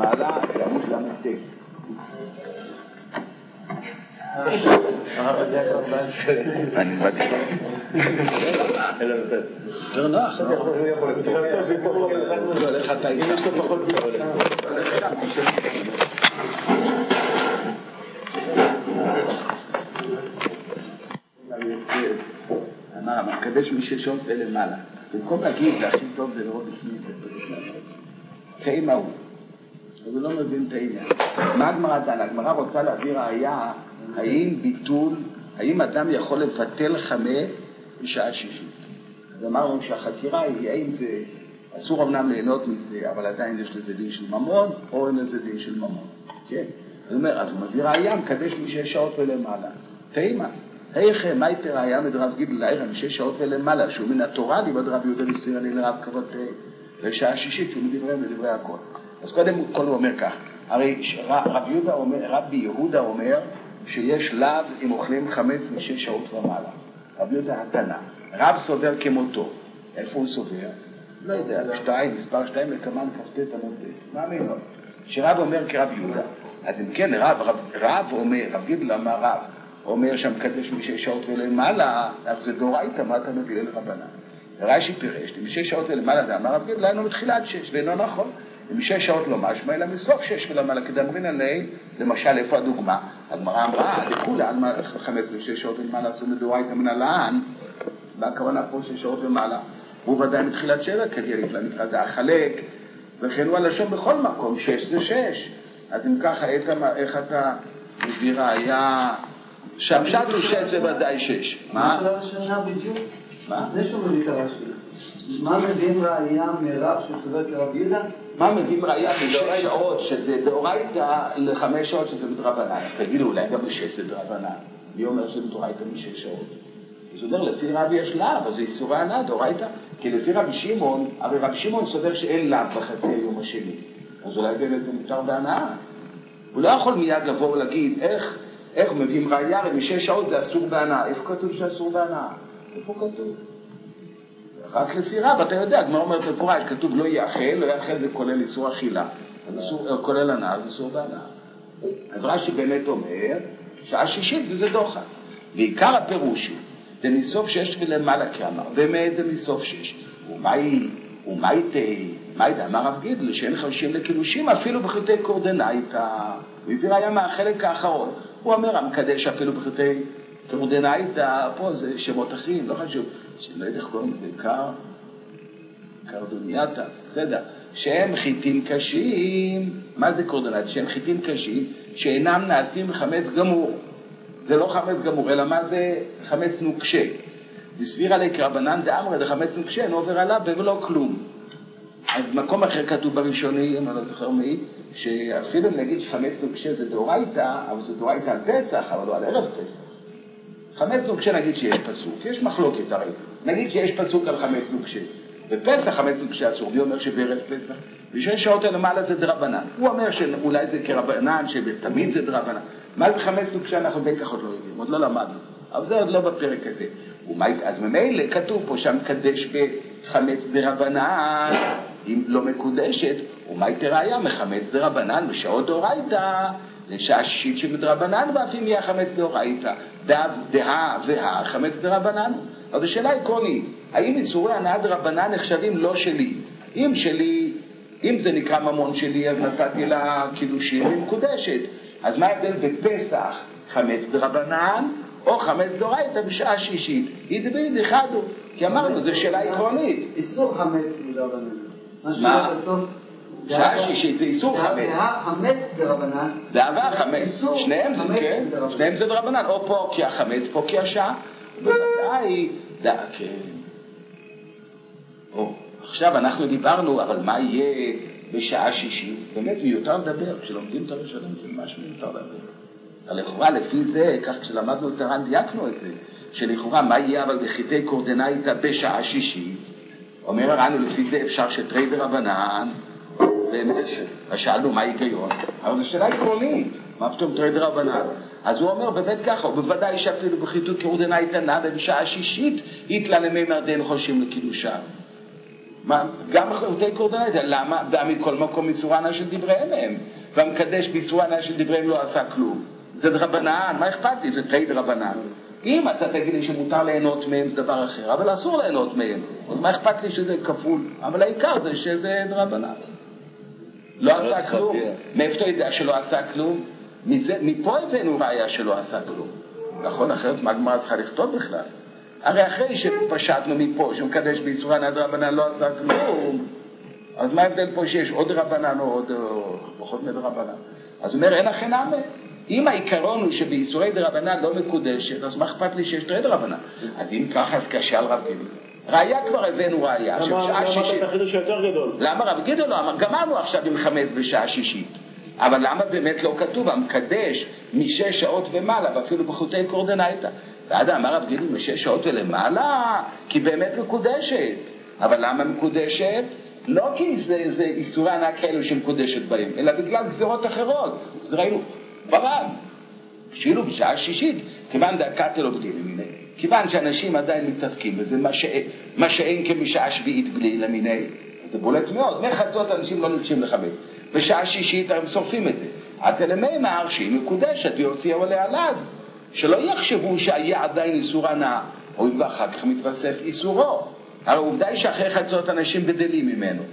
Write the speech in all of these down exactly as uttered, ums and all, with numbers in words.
למעלה, לעמוד למתק. אני באתי לא נוח יש לו פחות אמר, מקדש מששות ולמעלה במקום להגיד זה הכי טוב זה לראות בפני זה כאימה הוא הוא לא מבין את העניין. מה הגמרא דנה? הגמרא רוצה להביא ראיה האם ביטול, האם אדם יכול לבטל חמץ בשעה שישית. אז אמרנו שהחקירה היא האם זה אסור אמנם ליהנות מזה אבל עדיין יש לזה דין של ממון או אין לזה דין של ממון. כן? הוא אומר, אז הוא מביא ראיה מקדש משש שעות ולמעלה. תאימה היכם, מה הייתה ראיה מדרב גידל לעירה משש שעות ולמעלה שהוא מן התורה ליבד רב יהודה לסתיר לי לרב כבוד לשעה שישית שהוא מדבריהם לדברי הכל. אז קודם כל הוא אומר כך, הרי רב יהודה אומר, רבי יהודה אומר שיש לאו אם אוכלים חמץ משש שעות ומעלה. רב יהודה התנא, רב סובר כמותו. איפה הוא סובר? לא יודע, שתיים, מספר שתיים לקמן כ"ט עמוד ב'. מה אמר? שרב אומר כרב יהודה. אז אם כן, רב, רב, רב אומר, רב גידל אמר רב, אומר שהמקדש משש שעות ולמעלה, אז זה דורייתא, מה אתה מביא לרבנן? רש"י פירש, משש שעות ולמעלה, זה אמר רב גידל, היינו מתחילת שש, ואינו נכון. משש שעות לא משמע, אלא מסוף שש ולמעלה, כדאמרין עלי, למשל, איפה הדוגמה? הגמרא אמרה, דכולה, על מה חמץ משש שעות ולמעלה, עשו מדורייתא מן הלען, והכוונה פה שש שעות ולמעלה, הוא ודאי מתחילת שבע, כדיריף למקרא, זה החלק, וכן הוא הלשון בכל מקום, שש זה שש. אז אם ככה, איך אתה מביא ראיה, שהפשט הוא שש זה ודאי שש. מה? מה של השנה בדיוק? מה? זה שהוא מביא את הרש"י. מה מביאים ראיה מרב שסובר כרב יהודה? מה מביאים ראיה משש שעות שזה דאורייתא לחמש שעות שזה מדרבנן? אז תגידו, אולי גם בשש זה דרבנן. מי אומר שזה דאורייתא משש שעות? אז הוא אומר, לפי רבי יש לאו, אז זה איסורי הנאה, דאורייתא. כי לפי רבי שמעון, הרי רבי שמעון סובר שאין לאו בחצי היום השני. אז אולי באמת זה מותר בהנאה. הוא לא יכול מיד לבוא ולהגיד, איך, איך מביאים ראיה, הרי משש שעות זה אסור בהנאה. איפה כתוב שאסור בהנאה? איפה כתוב? רק לפי רב, אתה יודע, הגמרא אומרת בפורש, כתוב לא יאכל, לא יאכל זה כולל איסור אכילה, אז אסור, כולל הנאה, זה אסור בהנאה. אז רש"י באמת אומר, שעה שישית וזה דוחה. ועיקר הפירוש הוא, זה מסוף שש ולמעלה כאמר, באמת זה מסוף שש. ומאי, ומאי תהי, מאי דאמר רב גידל, שאין חרשים לקידושים אפילו בחטאי קורדנייתא. הוא הביא ראיה מהחלק האחרון. הוא אומר, המקדש אפילו בחטאי קורדנייתא, פה זה שמות אחרים, לא חשוב. שלא יודע איך קוראים בעיקר, קרדונייתא, בסדר, שהם חיטים קשים, מה זה קורדנייתא? שהם חיטים קשים, שאינם נעשים בחמץ גמור. זה לא חמץ גמור, אלא מה זה חמץ נוקשה. וסביר עלי כרבנן דאמרי, זה חמץ נוקשה, לא עובר עליו ולא כלום. אז מקום אחר כתוב בראשוני, אני לא זוכר מי, שאפילו נגיד שחמץ נוקשה זה דאורייתא, אבל זה דאורייתא על פסח, אבל לא על ערב פסח. חמץ נוקשה נגיד שיש פסוק, יש מחלוקת הרי, נגיד שיש פסוק על חמץ נוקשה, בפסח חמץ נוקשה אסור, מי אומר שבערב פסח, ושש שעות למעלה זה דרבנן, הוא אומר שאולי זה כרבנן, שתמיד זה דרבנן, מה זה חמץ נוקשה אנחנו בין כך עוד לא יודעים, עוד לא למדנו, אבל זה עוד לא בפרק הזה, אז ממילא כתוב פה שם קדש בחמץ דרבנן, אם לא מקודשת, ומאי תראיה מחמץ דרבנן בשעות דאורייתא, לשעה שישית שבדרבנן ואף אם יהיה חמץ דאורייתא, דא דהה והה חמץ דרבנן. אבל השאלה עקרונית, האם איסורי הנאה דרבנן נחשבים לא שלי? אם שלי, אם זה נקרא ממון שלי, אז נתתי לה קידושים ומקודשת. אז מה ההבדל בפסח חמץ דרבנן או חמץ דאורייתא בשעה שישית? ידבין דחדו, כי אמרנו, זו שאלה עקרונית. איסור חמץ מדרבנן. מה? שעה שישית זה איסור חמץ. דאבה חמץ דרבנן. דאבה חמץ. שניהם זה, כן? שניהם זה דרבנן. או פה כי החמץ, פה כי השעה. בוודאי, דא, כן. או, עכשיו אנחנו דיברנו, אבל מה יהיה בשעה שישית? באמת מיותר לדבר. כשלומדים את הראשונים זה ממש מיותר לדבר. לכאורה לפי זה, כך כשלמדנו את הר"ן דייקנו את זה, שלכאורה מה יהיה אבל בחיטי קורדנייתא בשעה שישית? אומר הר"ן לפי זה אפשר שתרי דרבנן, ושאלנו מה היגיון, אבל זו שאלה עקרונית, מה פתאום תרי דרבנן? אז הוא אומר באמת ככה, ובוודאי שאפילו בחיטות קורדנייתא נא ובשעה שישית יתלה למימר דין חושים לקידושה. מה, גם בחוטי קורדנייתא, למה? בא מכל מקום איסור הנאה של דבריהם הם, והמקדש באיסור הנאה של דבריהם לא עשה כלום. זה דרבנן, מה אכפת לי? זה תהי דרבנן. אם אתה תגיד לי שמותר ליהנות מהם זה דבר אחר, אבל אסור ליהנות מהם, אז מה אכפת לי שזה כפול? אבל העיקר זה שזה דרבנן. לא עשה כלום. מאיפה אתה יודע שלא עשה כלום? מפה הבאנו ראיה שלא עשה כלום. נכון, אחרת מה הגמרא צריכה לכתוב בכלל? הרי אחרי שפשטנו מפה שמקדש באיסור הנאה דרבנן לא עשה כלום, אז מה ההבדל פה שיש עוד רבנן או עוד פחות מדרבנן? אז הוא אומר, אין לכן נמי. אם העיקרון הוא שבאיסורי דרבנן לא מקודשת, אז מה אכפת לי שיש תרי דרבנן? אז אם ככה, אז קשה על רב גידול. ראיה כבר הבאנו ראיה, שבשעה שישית. למה אתה חידוש יותר גדול? למה רב גידול לא אמר? גמרנו עכשיו עם חמץ בשעה שישית. אבל למה באמת לא כתוב? המקדש משש שעות ומעלה, ואפילו בחוטי קורדנייתא. ועד אמר רב גידול משש שעות ולמעלה, כי באמת מקודשת. אבל למה מקודשת? לא כי זה, זה איסורי הנאה כאלו שמקודשת בהם, אלא בגלל גזירות אחרות. אז ראינו, ברד, שאילו בשעה שישית, כיוון דקת אלו בלי למיני, כיוון שאנשים עדיין מתעסקים בזה, מה, ש... מה שאין כמשעה שביעית בלי למיני, זה בולט מאוד, מחצות אנשים לא נגשים לחמץ, בשעה שישית הם שורפים את זה, התלמי מאר שהיא מקודשת ויוציאו עליה לז, שלא יחשבו שהיה עדיין איסור הנאה, או ואחר כך מתווסף איסורו, הרי העובדה היא שאחרי חצות אנשים בדלים ממנו,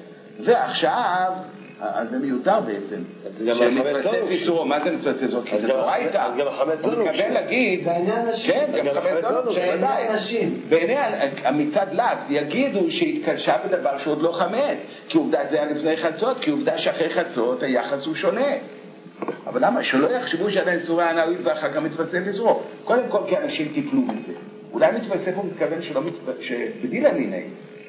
ועכשיו, אז זה מיותר בעצם, שמתווסף איסורו, מה זה מתווסף איסורו? כי זה לא הייתה, אז גם החמץ לא נוקשים. הוא מתכוון להגיד, כן, גם חמץ לא נוקשים, בעיני המצד לז, יגידו שהתקדשה בדבר שעוד לא חמץ, כי עובדה זה היה לפני חצות, כי עובדה שאחרי חצות היחס הוא שונה. אבל למה? שלא יחשבו שעדיין איסורי הנאה ואחר כך מתווסף איסורו. קודם כל כי אנשים טיפלו בזה. אולי מתווסף הוא מתכוון שלא בדיל המיני,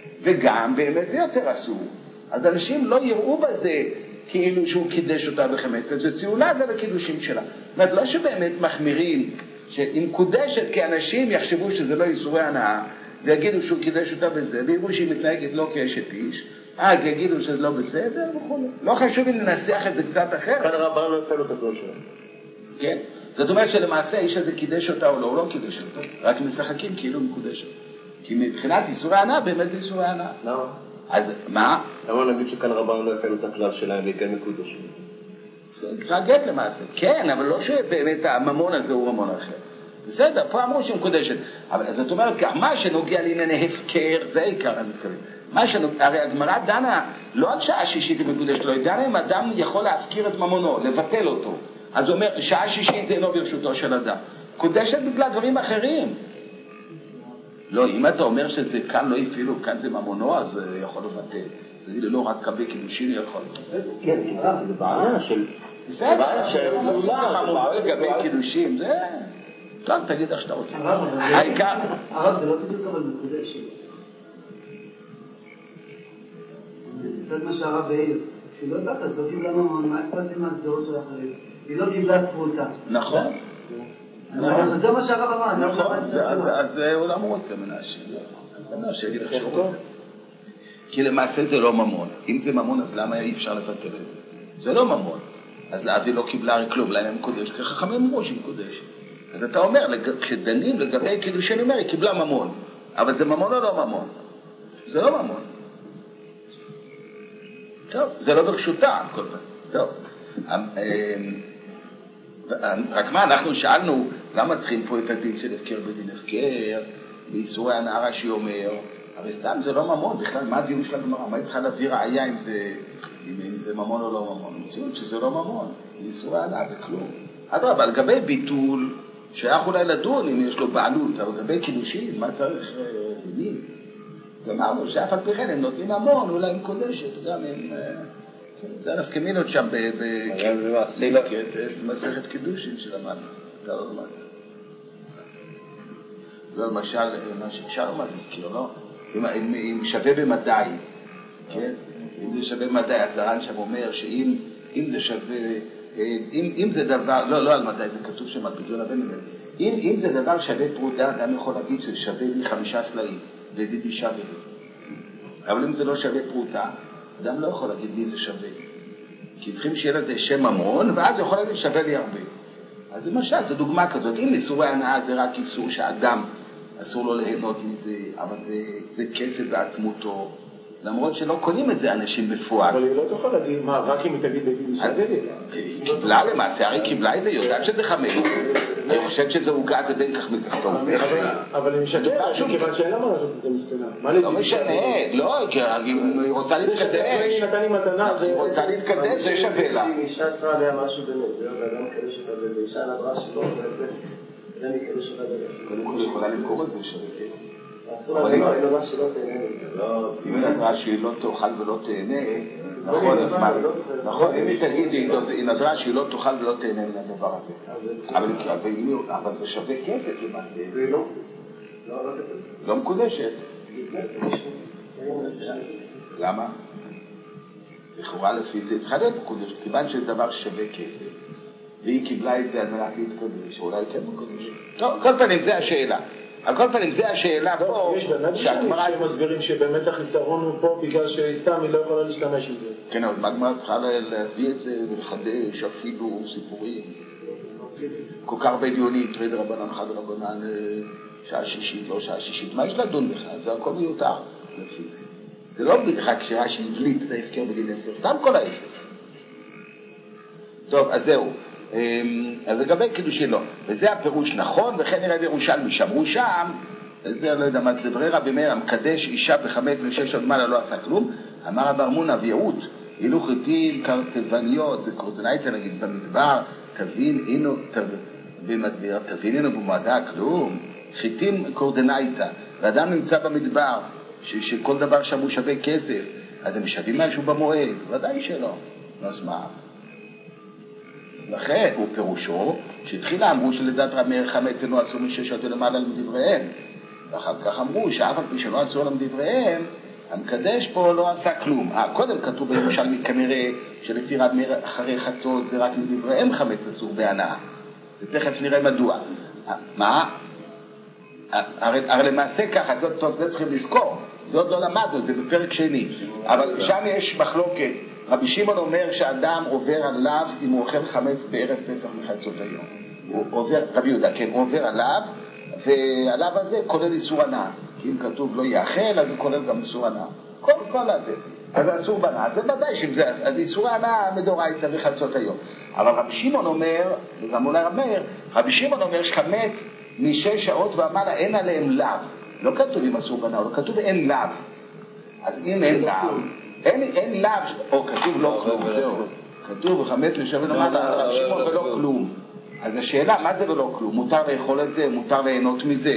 וגם באמת זה יותר אסור. אז אנשים לא יראו בזה כאילו שהוא קידש אותה בחמץ, אז יוציאו לה זה לקידושים שלה. זאת אומרת, לא שבאמת מחמירים, שאם קודשת כאנשים יחשבו שזה לא איסורי הנאה, ויגידו שהוא קידש אותה בזה, ויראו שהיא מתנהגת לא כאשת איש, אז יגידו שזה לא בסדר וכו'. לא חשוב אם ננסח את זה קצת אחר. כאן הרב לא הפעל אותה כמו שלנו. כן. זאת אומרת שלמעשה האיש הזה קידש אותה או לא, הוא לא קידש אותה, רק משחקים כאילו מקודשת. כי מבחינת איסורי הנאה, באמת זה איסורי הנאה. למה? אז מה? למה נגיד שכאן רבנו לא הפעלו את הכלל שלהם וכן מקודשים? זה נקרא גט למעשה. כן, אבל לא שבאמת הממון הזה הוא ממון אחר. בסדר, פה אמרו שהיא מקודשת. אבל זאת אומרת כך, מה שנוגע לענייני הפקר, זה העיקר אני מתכוון. מה שנוגע, הרי הגמרא דנה, לא על שעה שישית היא מקודשת, לא דנה אם אדם יכול להפקיר את ממונו, לבטל אותו. אז הוא אומר, שעה שישית זה אינו ברשותו של אדם. קודשת בגלל דברים אחרים. לא, אם אתה אומר שזה כאן לא הפעילו, כאן זה ממונו, אז יכול לבטל. תגיד לי, לא, רק קבי קידושין יכול. כן, זה בעיה של... בסדר, ממונו לגבי קידושים, זה... טוב, תגיד איך שאתה רוצה. העיקר... הרב, זה לא בדיוק אבל מקודשת. זה קצת מה שהרב העיר. שהיא לא תחת, לא קיבלה ממון, מה אכפת לי מהגזרות של האחרים? היא לא קיבלה פרוטה. נכון. אבל זה מה שהרב אמר. נכון, אז הוא לא רוצה מנהשים. אז זה אומר שיגיד לך שהוא רוצה. כי למעשה זה לא ממון. אם זה ממון, אז למה אי אפשר לבטל את זה? זה לא ממון. אז היא לא קיבלה הרי כלום, למה היא מקודשת? כי חכמים אמרו שהיא מקודשת. אז אתה אומר, כשדנים לגבי קידושין אומר, היא קיבלה ממון. אבל זה ממון או לא ממון? זה לא ממון. טוב, זה לא ברשותה, כל פעם. טוב. רק מה, אנחנו שאלנו, למה צריכים פה את הדין של הפקר בדין הפקר, באיסורי הנאה רש"י אומר, הרי סתם זה לא ממון, בכלל מה הדיון של הגמרא? מה היא צריכה להביא ראיה אם זה, אם זה ממון או לא ממון? מציאות שזה לא ממון, באיסורי הנאה זה כלום. אדרבה, על גבי ביטול, שייך אולי לדון אם יש לו בעלות, אבל לגבי קידושין, מה צריך דין? אמרנו שאף על פי כן הם נותנים המון, אולי הם קודשת, גם הם... זה נפקמינות שם במסכת קידושין של המאמין. אתה לא למד. למשל, שלום את תזכיר, לא? אם שווה במדי, כן? אם זה שווה במדי, אז הר"ן שם אומר שאם זה שווה, אם זה דבר, לא, לא על מדי, זה כתוב שם על פדיון הבן, אם זה דבר שווה פרוטה, אדם יכול להגיד ששווה לי חמישה סלעים, וידידי שווה לי. אבל אם זה לא שווה פרוטה, אדם לא יכול להגיד לי זה שווה. כי צריכים שיהיה לזה שם ממון, ואז הוא יכול להגיד שווה לי הרבה. אז למשל, זו דוגמה כזאת. אם איסורי הנאה זה רק איסור שאדם אסור לו ליהנות מזה, אבל זה, זה כסף בעצמותו, למרות שלא קונים את זה אנשים בפועל. אבל היא לא תוכל להגיד, מה, רק אם היא תגיד בגיל שווה? היא קיבלה למעשה, הרי קיבלה את זה, יודעת שזה חמש. אני חושבת שזה עוגה, זה בין כך מכך טוב. אבל היא משקרת, כיוון שאין לה מה לעשות את זה מסתנה. לא משנה, לא, כי היא רוצה להתקדש. היא רוצה להתקדש, זה שווה לה. אישה עשרה עליה משהו באמת, ואדם מקדש אותה, ואישה נדרה שלא, ואדם יקדש אותה באמת. קודם כל היא יכולה למכור את זה שווה כסף. אבל היא נדרה שלא תהנה. אם היא נדרה שהיא לא תאכל ולא תהנה, נכון, אז מה? נכון, אם היא תגיד, היא נדרה שהיא לא תאכל ולא תהנה מן הדבר הזה. אבל זה שווה כסף למעשה. והיא לא? לא מקודשת. למה? לכאורה לפי זה צריכה להיות מקודשת, כיוון שזה דבר שווה כסף. והיא קיבלה את זה על מנת להתקודש, אולי כן מקודשת. טוב, כל פנים, זה השאלה. על כל פנים, זה השאלה פה, יש באמת שהם מסבירים שבאמת החיסרון הוא פה בגלל שסתם היא לא יכולה להשתמש עם זה. כן, אבל מה גמרא צריכה להביא את זה ולחדש אפילו סיפורים. כל כך הרבה דיונים, תרד רבנן, חד רבנן, שעה שישית, לא שעה שישית. מה יש לדון בכלל? זה הכל מיותר לפי זה. זה לא רק שעה שהבליט את ההפקר בדין ההפקר, סתם כל העסק. טוב, אז זהו. אז לגבי קידושין לא, וזה הפירוש נכון, וכן נראה בירושלמי שאמרו שם, זה לא יודע מה, דברי רבי מאיר, המקדש אישה בחמש ושש עד מעלה לא עשה כלום, אמר רבי ארמונה ויהוד, אילו חיטים קרטבניות, זה קורדנייתא נגיד במדבר, תבין אינו, במדבר, תבין אינו במועדה כלום, חיטים קורדנייתא, ואדם נמצא במדבר, ש, שכל דבר שם הוא שווה כסף, אז הם שווים משהו במועד, ודאי שלא, אז מה? לכן הוא פירושו, שהתחילה אמרו שלדעת רבי מאיר חמץ אינו אסור משש עד למעלה מדבריהם, ואחר כך אמרו שאף על פי שלא אסור מדבריהם, המקדש פה לא עשה כלום. אה, קודם כתוב בירושלמי כנראה שלפי רבי מאיר אחרי חצות זה רק מדבריהם חמץ אסור בהנאה, ותכף נראה מדוע. מה? הרי, הרי למעשה ככה, זאת טוב, זה צריכים לזכור, זאת לא למדנו, זה בפרק שני, אבל שם יש מחלוקת. רבי שמעון אומר שאדם עובר עליו אם הוא אוכל חמץ בערב פסח מחצות היום. הוא עובר, רבי יהודה, כן, הוא עובר עליו, ועליו הזה כולל איסור הנאה. כי אם כתוב לא יאכל, אז הוא כולל גם איסור הנאה. כל, כל הזה. אז אסור בנאה. זה ודאי שאם זה, אז איסור הנאה מדאורייתא מחצות היום. אבל רבי שמעון אומר, וגם אולי רבי מאיר, רבי שמעון אומר שחמץ משש שעות ומעלה אין עליהם לאו. לא כתוב אם אסור בנאה, לא כתוב אין לאו. אז אם אין לאו, אין, אין לאו, או כתוב לא כלום, זהו. כתוב וחמץ משווה למעלה רבי שמעון ולא כלום. אז השאלה, מה זה ולא כלום? מותר לאכול את זה, מותר ליהנות מזה.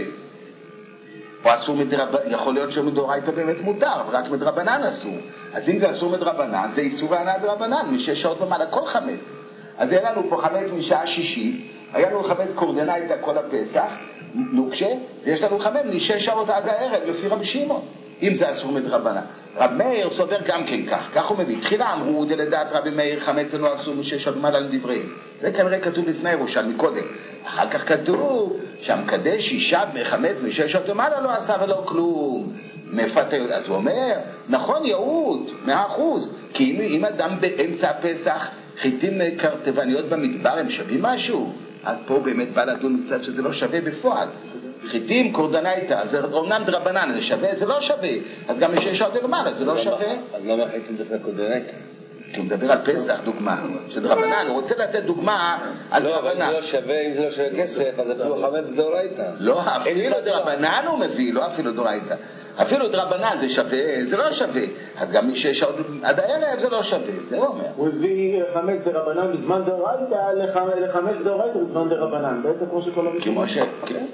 או אסור מדרבנן, יכול להיות שמדאורייתא באמת מותר, רק מדרבנן אסור. אז אם זה אסור מדרבנן, זה איסור הנאה דרבנן, משש שעות ומעלה, כל חמץ. אז היה לנו פה חמץ משעה שישית, היה לנו חמץ קורדנייתא כל הפסח, נוקשה, ויש לנו חמץ משש שעות עד הערב, לפי רבי שמעון. אם זה אסור מדרבנן. רבי מאיר סובר גם כן כך, כך הוא מביא. תחילה אמרו דלדעת רבי מאיר חמץ אינו אסור משש עד מעלה לדבריהם. זה כנראה כתוב לפני ירושלמי מקודם. אחר כך כתוב שהמקדש אישה בחמץ משש עד מעלה לא עשה ולא כלום. מפתה, אז הוא אומר, נכון יהוד, מאה אחוז, כי אם, אם אדם באמצע הפסח חיטים קרטבניות במדבר הם שווים משהו, אז פה באמת בא לדון מצד שזה לא שווה בפועל. חיטים קורדנייתא, זה אומנם דרבנן, זה שווה, זה לא שווה, אז גם משש שעות למעלה, זה לא שווה. אז למה חיטים דווקא קורדנייתא? כי הוא מדבר על פסח, דוגמה, של דרבנן, הוא רוצה לתת דוגמה על דרבנן. לא, אבל זה לא שווה, אם זה לא שווה כסף, אז אפילו חמץ דאורייתא. לא, אפילו דרבנן הוא מביא, לא אפילו דאורייתא. אפילו דרבנן זה שווה, זה לא שווה. אז גם משש שעות עד הערב זה לא שווה, זה הוא אומר. הוא הביא חמץ דרבנן בזמן דאורייתא לחמץ דאורייתא בזמן דרבנן, בעצם כמו שכל המקום. כמו ש... כן.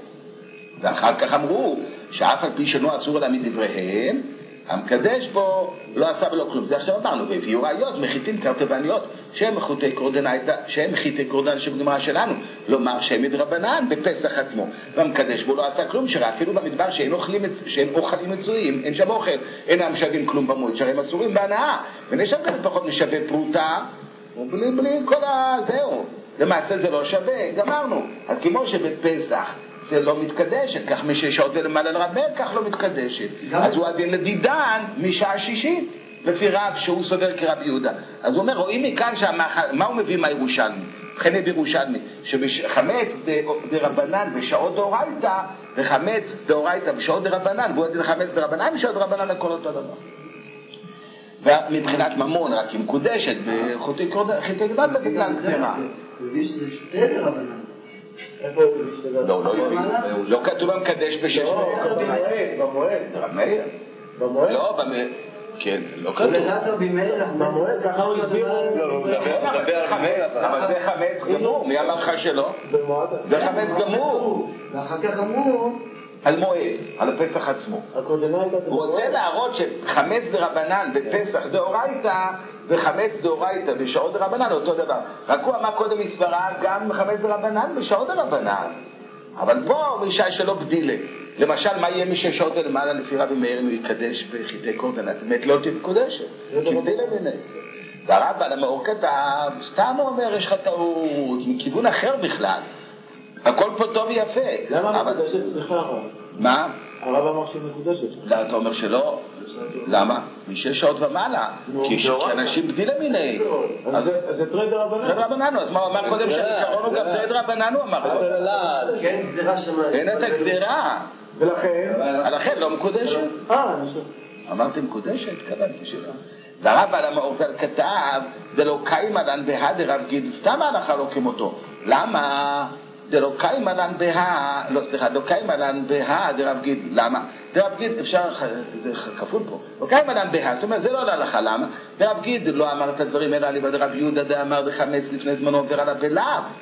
ואחר כך אמרו שאף על פי שלא אסור לה מדבריהם, המקדש בו לא עשה ולא כלום. זה עכשיו אמרנו, והביאו ראיות מחיטים קרטבניות שהם מחוטי קורדנייתא, שהם חיטי קורדן שבגמרא שלנו, לומר שהם מדרבנן בפסח עצמו, והמקדש בו לא עשה כלום, שראה אפילו במדבר שאין אוכלים, שאין אוכלים מצויים, אין שם אוכל, אינם שווים כלום במועד, שהם אסורים בהנאה, ונשם כזה פחות משווה פרוטה, ובלי בלי כל הזהו, למעשה זה לא שווה, גמרנו. אז כמו שבפסח זה לא מתקדשת, כך משש שעות ולמעלה לרב מאיר, כך לא מתקדשת. אז הוא הדין לדידן משעה שישית, לפי רב שהוא סובר כרב יהודה. אז הוא אומר, רואים מכאן שהמאכל, מה הוא מביא מהירושלמי? חנה בירושלמי, שחמץ דרבנן בשעות דאורייתא, וחמץ דאורייתא בשעות דרבנן, והוא הדין חמץ דרבנן בשעות דרבנן, הכל אותו דבר. ומבחינת ממון רק היא מקודשת בחוטי קדושה בגלל גזירה. הוא הביא שזה שתי דרבנן. איפה הוא הביא שתי לא, לא כתוב המקדש בשש במועד, במועד. זה רב מאיר. במועד? לא, במועד. כן, לא כתוב. ולדעת רבי מאיר, במועד, ככה הוא הסביר. אבל זה חמץ גמור, מי אמר לך שלא? במועד. זה חמץ גמור. ואחר כך אמרו, על מועד, על הפסח עצמו. הוא רוצה להראות שחמץ דרבנן בפסח דאורייתא וחמץ דאורייתא בשעות דרבנן אותו דבר. רק הוא אמר קודם מסברה גם חמץ דרבנן בשעות דרבנן. אבל פה משעה שלא בדילה. למשל, מה יהיה משש שעות למעלה לפי רבי מאיר אם הוא יקדש בחיטי קורבנות? באמת לא תהיה מקודשת. כי בדילה ביניהם. והרב על המאור כתב, סתם הוא אומר, יש לך טעות, מכיוון אחר בכלל. הכל פה טוב ויפה. למה מקודשת? סליחה הרב. מה? הרב אמר שהיא מקודשת. לא, אתה אומר שלא. למה? משש שעות ומעלה. כי אנשים בדילה מיני. אז זה תרי דרבנן. תרי דרבנן, אז מה הוא אמר קודם שהעיקרון הוא גם תרי דרבנן, הוא אמר. אז כן גזירה שמיים. אין את הגזירה. ולכן? לכן לא מקודשת. אה, אני חושב. אמרתי מקודשת, קראתי שלא. והרב על המאור ז"ל כתב, דלא קיימא לן בהא דרב גידל, סתם ההלכה לא כמותו. למה? דלא קיימא לן בהא, לא סליחה, דלא קיימא לן בהא דרב גידל. למה? דרב גידל, אפשר, זה כפול פה. לא קיימא לן בהא, זאת אומרת, זה לא להלכה, למה? דרב גידל לא אמר את הדברים אלא לי, ודרב יהודה דאמר דחמץ לפני זמנו עובר עליו בלאו.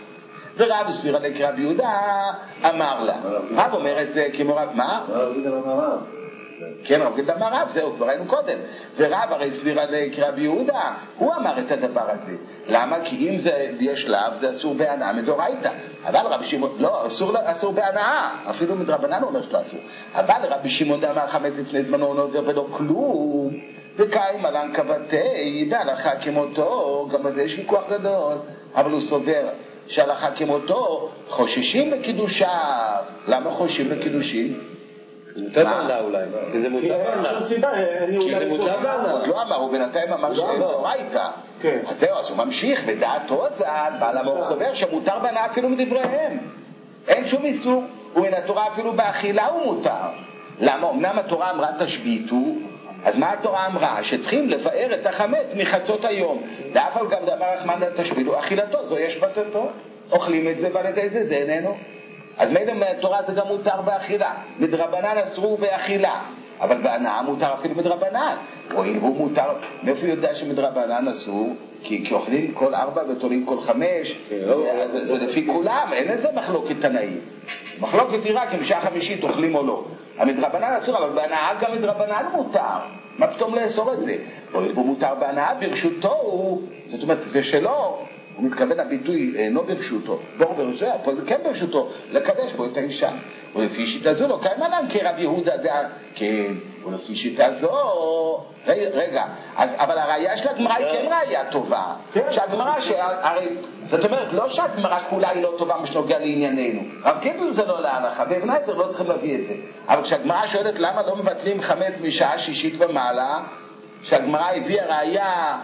ורב הסביר עלי כרב יהודה אמר לה. רב אומר את זה כמו רב, מה? רב גידל אמר רב. כן, רב גידל אמר רב, זהו, כבר ראינו קודם. ורב הרי הסביר עלי כרב יהודה, הוא אמר את הדבר הזה. למה? כי אם זה יש לאו, זה אסור בהנאה מדאורייתא. אבל רבי שמעון, לא, אסור, אסור בהנאה. אפילו מדרבנן הוא אומר שלא אסור. אבל רבי שמעון אמר חמץ לפני זמנו נוזר ולא כלום. וקיימא לן כבתי, בהלכה כמותו, גם בזה יש ויכוח גדול. אבל הוא סובר שהלכה כמותו חוששים בקידושיו. למה חוששים בקידושים? יותר בעלה אולי, כי זה מותר בעלה. אין שום סיבה, כי זה מותר בעלה. עוד לא אמר, הוא בינתיים אמר שאין דאורייתא. אז זהו, אז הוא ממשיך, בדעתו ז"ל, בעל המאור סובר שמותר בהנאה אפילו מדבריהם. אין שום איסור, ומן התורה אפילו באכילה הוא מותר. למה? אמנם התורה אמרה תשביתו, אז מה התורה אמרה? שצריכים לבאר את החמץ מחצות היום. ואף על גם דבר רחמן תשביתו, אכילתו, זו יש בתתו. אוכלים את זה ועל ידי זה, זה איננו. אז מידם מהתורה זה גם מותר באכילה. מדרבנן אסרו באכילה. אבל בהנאה מותר אפילו מדרבנן. רואים, הוא מותר, מאיפה יודע שמדרבנן אסרו? כי, כי אוכלים כל ארבע ותולים כל חמש. זה, זה לפי כולם, אין איזה מחלוקת תנאים. מחלוקת היא רק אם שעה חמישית אוכלים או לא. המדרבנן אסור, אבל בהנאה גם מדרבנן מותר. מה פתאום לאסור את זה? הוא מותר בהנאה, ברשותו הוא, זאת אומרת, זה שלו. הוא מתכוון הביטוי אינו ברשותו, בור ברשותו, פה זה כן ברשותו, לקדש בו את האישה. ולפי שיטה זו לא קיימה להם כרב יהודה דעה, כן, ולפי שיטה זו, רגע, רגע, אז, אבל הראייה של הגמרא היא כן ראייה טובה. שהגמרא, הרי, זאת אומרת, לא שהגמרא כולה היא לא טובה משנוגע לענייננו. רב גידל זה לא להלכה, באבן עזרא לא צריכים להביא את זה. אבל כשהגמרא שואלת למה לא מבטלים חמץ משעה שישית ומעלה, שהגמרא הביאה ראייה,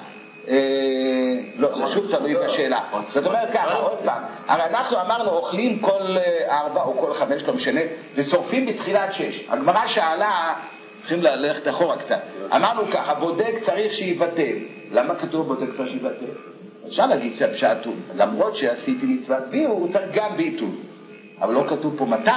לא, זה שוב תלוי בשאלה. זאת אומרת ככה, עוד פעם, הרי אנחנו אמרנו אוכלים כל ארבע או כל חמש, לא משנה, ושורפים בתחילת שש. הגמרא שאלה, צריכים ללכת אחורה קצת, אמרנו ככה, בודק צריך שיבטל. למה כתוב בודק צריך שיבטל? אפשר להגיד שהפשט הוא, למרות שעשיתי מצוות ביור, הוא צריך גם ביטול, אבל לא כתוב פה מתי.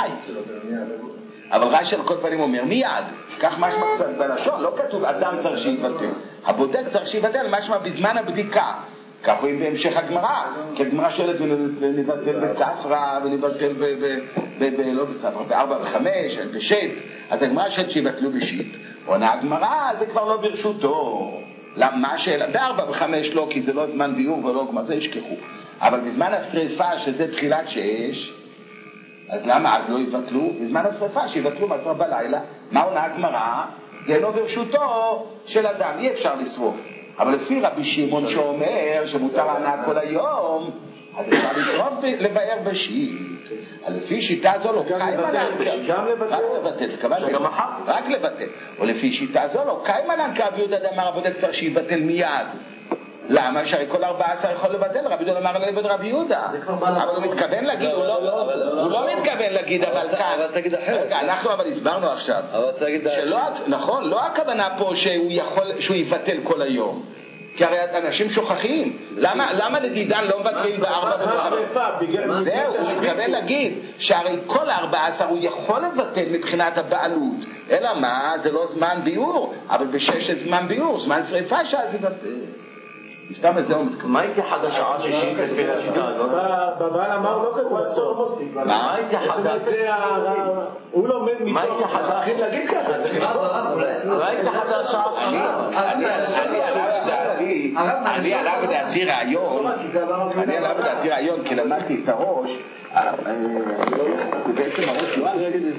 אבל רש"י על כל פנים אומר מיד, כך משמע קצת בלשון, לא כתוב אדם צריך שיבטל, הבודק צריך שיבטל, משמע בזמן הבדיקה. כך רואים בהמשך הגמרא, כי הגמרא שואלת ונבטל בצפרא ונבטל לא בצפרא, בארבע וחמש, בשט, אז הגמרא שואלת שיבטלו בשיט, עונה הגמרא זה כבר לא ברשותו. למה השאלה? בארבע וחמש לא, כי זה לא זמן ביור ולא גמר, זה ישכחו. אבל בזמן השריפה שזה תחילת שש, אז למה אז לא יבטלו? בזמן השריפה שיבטלו מצרה בלילה. מה עונה הגמרא? אינו ברשותו של אדם, אי אפשר לשרוף. אבל לפי רבי שמעון שאומר שמותר הנאה כל היום, אז אפשר לשרוף לבאר בשיט. לפי שיטה זו לא קיימה לן, גם לבטל, רק לבטל. ולפי שיטה זו לא קיימה לן כרב יהודה דאמר הבודק צריך שיבטל מיד. למה? שהרי כל ארבעה עשר יכול לבטל, רבי יהודה אמר לבד רבי יהודה. אבל הוא מתכוון להגיד, הוא לא מתכוון להגיד, אבל כאן. רגע, אנחנו אבל הסברנו עכשיו. נכון, לא הכוונה פה שהוא יבטל כל היום. כי הרי אנשים שוכחים. למה לדידן לא מבטלים בארבע ובארבע? זהו, הוא מתכוון להגיד שהרי כל ארבע עשר הוא יכול לבטל מבחינת הבעלות. אלא מה? זה לא זמן ביור, אבל בשש זמן ביור, זמן שריפה שאז יבטל. סתם את זה הוא מתכוון. מה הייתי חד השעה שישית לפי השיטה הזאת? בבעל אמר לא כתוב בסוף. מה הייתי חד? הוא לומד מתוך. מה הייתי חד? תתחיל להגיד ככה. מה הייתי חד השעה שישית? אני עליו בדעתי רעיון, אני עליו בדעתי רעיון, כי למדתי את הראש, זה בעצם הראש לא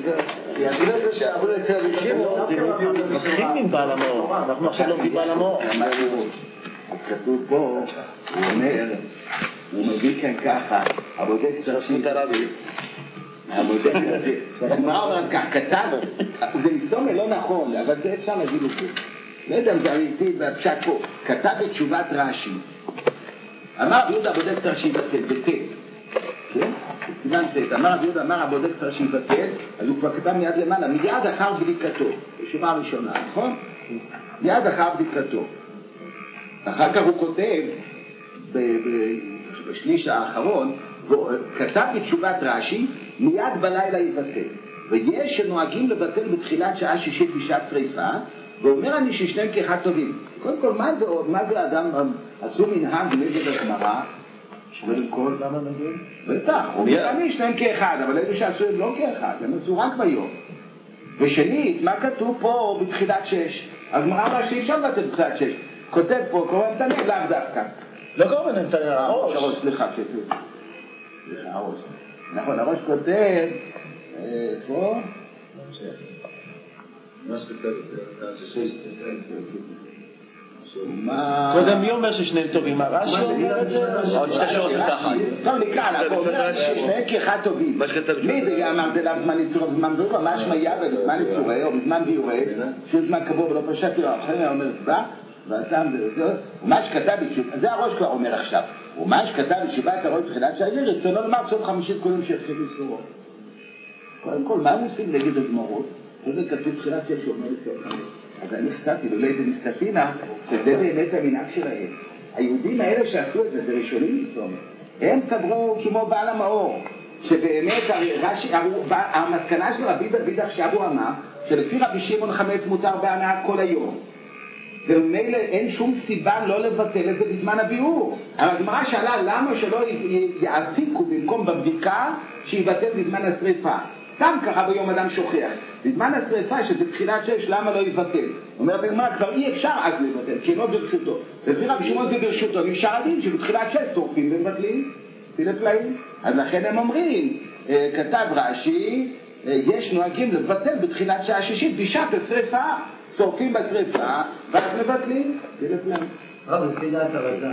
מתחיל עם בעל המאור, אנחנו עכשיו לומדים בעל המאור. אז כתוב פה, הוא אומר, הוא מביא כאן ככה, הבודק צריך הבודק צריך, מה אומר כך, כתב, זה מסתום לא נכון, אבל זה אפשר להגיד את זה. לא יודע אם זה אמיתי בפשט פה, כתב את תשובת רש"י. אמר רבי יהודה הבודק צריך שיבטל, בטט. כן? סימן טט. אמר רבי יהודה, אמר הבודק צריך שיבטל, אז הוא כבר כתב מיד למעלה, מיד אחר בדיקתו. בשורה הראשונה, נכון? מיד אחר בדיקתו. אחר כך הוא כותב, בשליש האחרון, כתב את תשובת רש"י, מיד בלילה יבטל. ויש שנוהגים לבטל בתחילת שעה שישית בשעת שריפה, ואומר אני ששניהם כאחד טובים. קודם כל, מה זה עוד? מה זה אדם עשו מנהג נגד הגמרא? קודם כל, למה נגיד? בטח, אומר אני שניהם כאחד, אבל אלו שעשו הם לא כאחד, הם עשו רק ביום. ושנית, מה כתוב פה בתחילת שש? הגמרא אמרה שאי אפשר לבטל בתחילת שש. כותב פה, קורא נתניה, לאו דווקא. לא קורא נתניה, הראש. הראש, סליחה, כתוב. סליחה, הראש. נכון, הראש כותב, פה, מה שכתב קודם מי אומר ששניהם טובים? הרש"י אומר את זה? עוד שתי שורות מתחת. טוב, נקרא, הוא אומר ששניהם כאחד טובים. מי זה אמר דלאו זמן איסור בזמן ביורה? מה שמיה בזמן איסורי או בזמן ביורה? שהוא זמן קבוע ולא פשט יורה. אחרי הוא אומר, בא, ואתם וזהו. ומה שכתב בתשובה, זה הראש כבר אומר עכשיו. ומה שכתב בתשובה את הראש בתחילת שעה, רצונו לומר סוף חמישית כולם שהתחילו איסורו. קודם כל, מה הם עושים נגד הגמרות? זה כתוב תחילת שש שאומר לסוף חמישית. אז אני חשבתי, אולי זה מסתפינה, שזה באמת המנהג שלהם. היהודים האלה שעשו את זה, זה ראשונים לסתום. הם סברו כמו בעל המאור, שבאמת הרש"י, המסקנה של רבי דוד עכשיו הוא אמר, שלפי רבי שמעון חמץ מותר בהנאה כל היום. וממילא אין שום סיבה לא לבטל את זה בזמן הביאור. אבל הגמרא שאלה למה שלא יעתיקו במקום בבדיקה שיבטל בזמן השריפה. סתם ככה ביום אדם שוכח. בזמן השריפה שזה תחילת שש, למה לא יבטל? אומר בגמרא כבר אי אפשר אז לבטל, כי אינו ברשותו. לפי רבי שמעון זה ברשותו, נשאר הדין שבתחילת שש שורפים ומבטלים. תפילה פלאים. אז לכן הם אומרים, כתב רש"י, יש נוהגים לבטל בתחילת שעה שישית בשעת השריפה. שורפים בשריפה, ואז מבטלים. תפילה פלאים. רב, לפי דעת הרז"ל.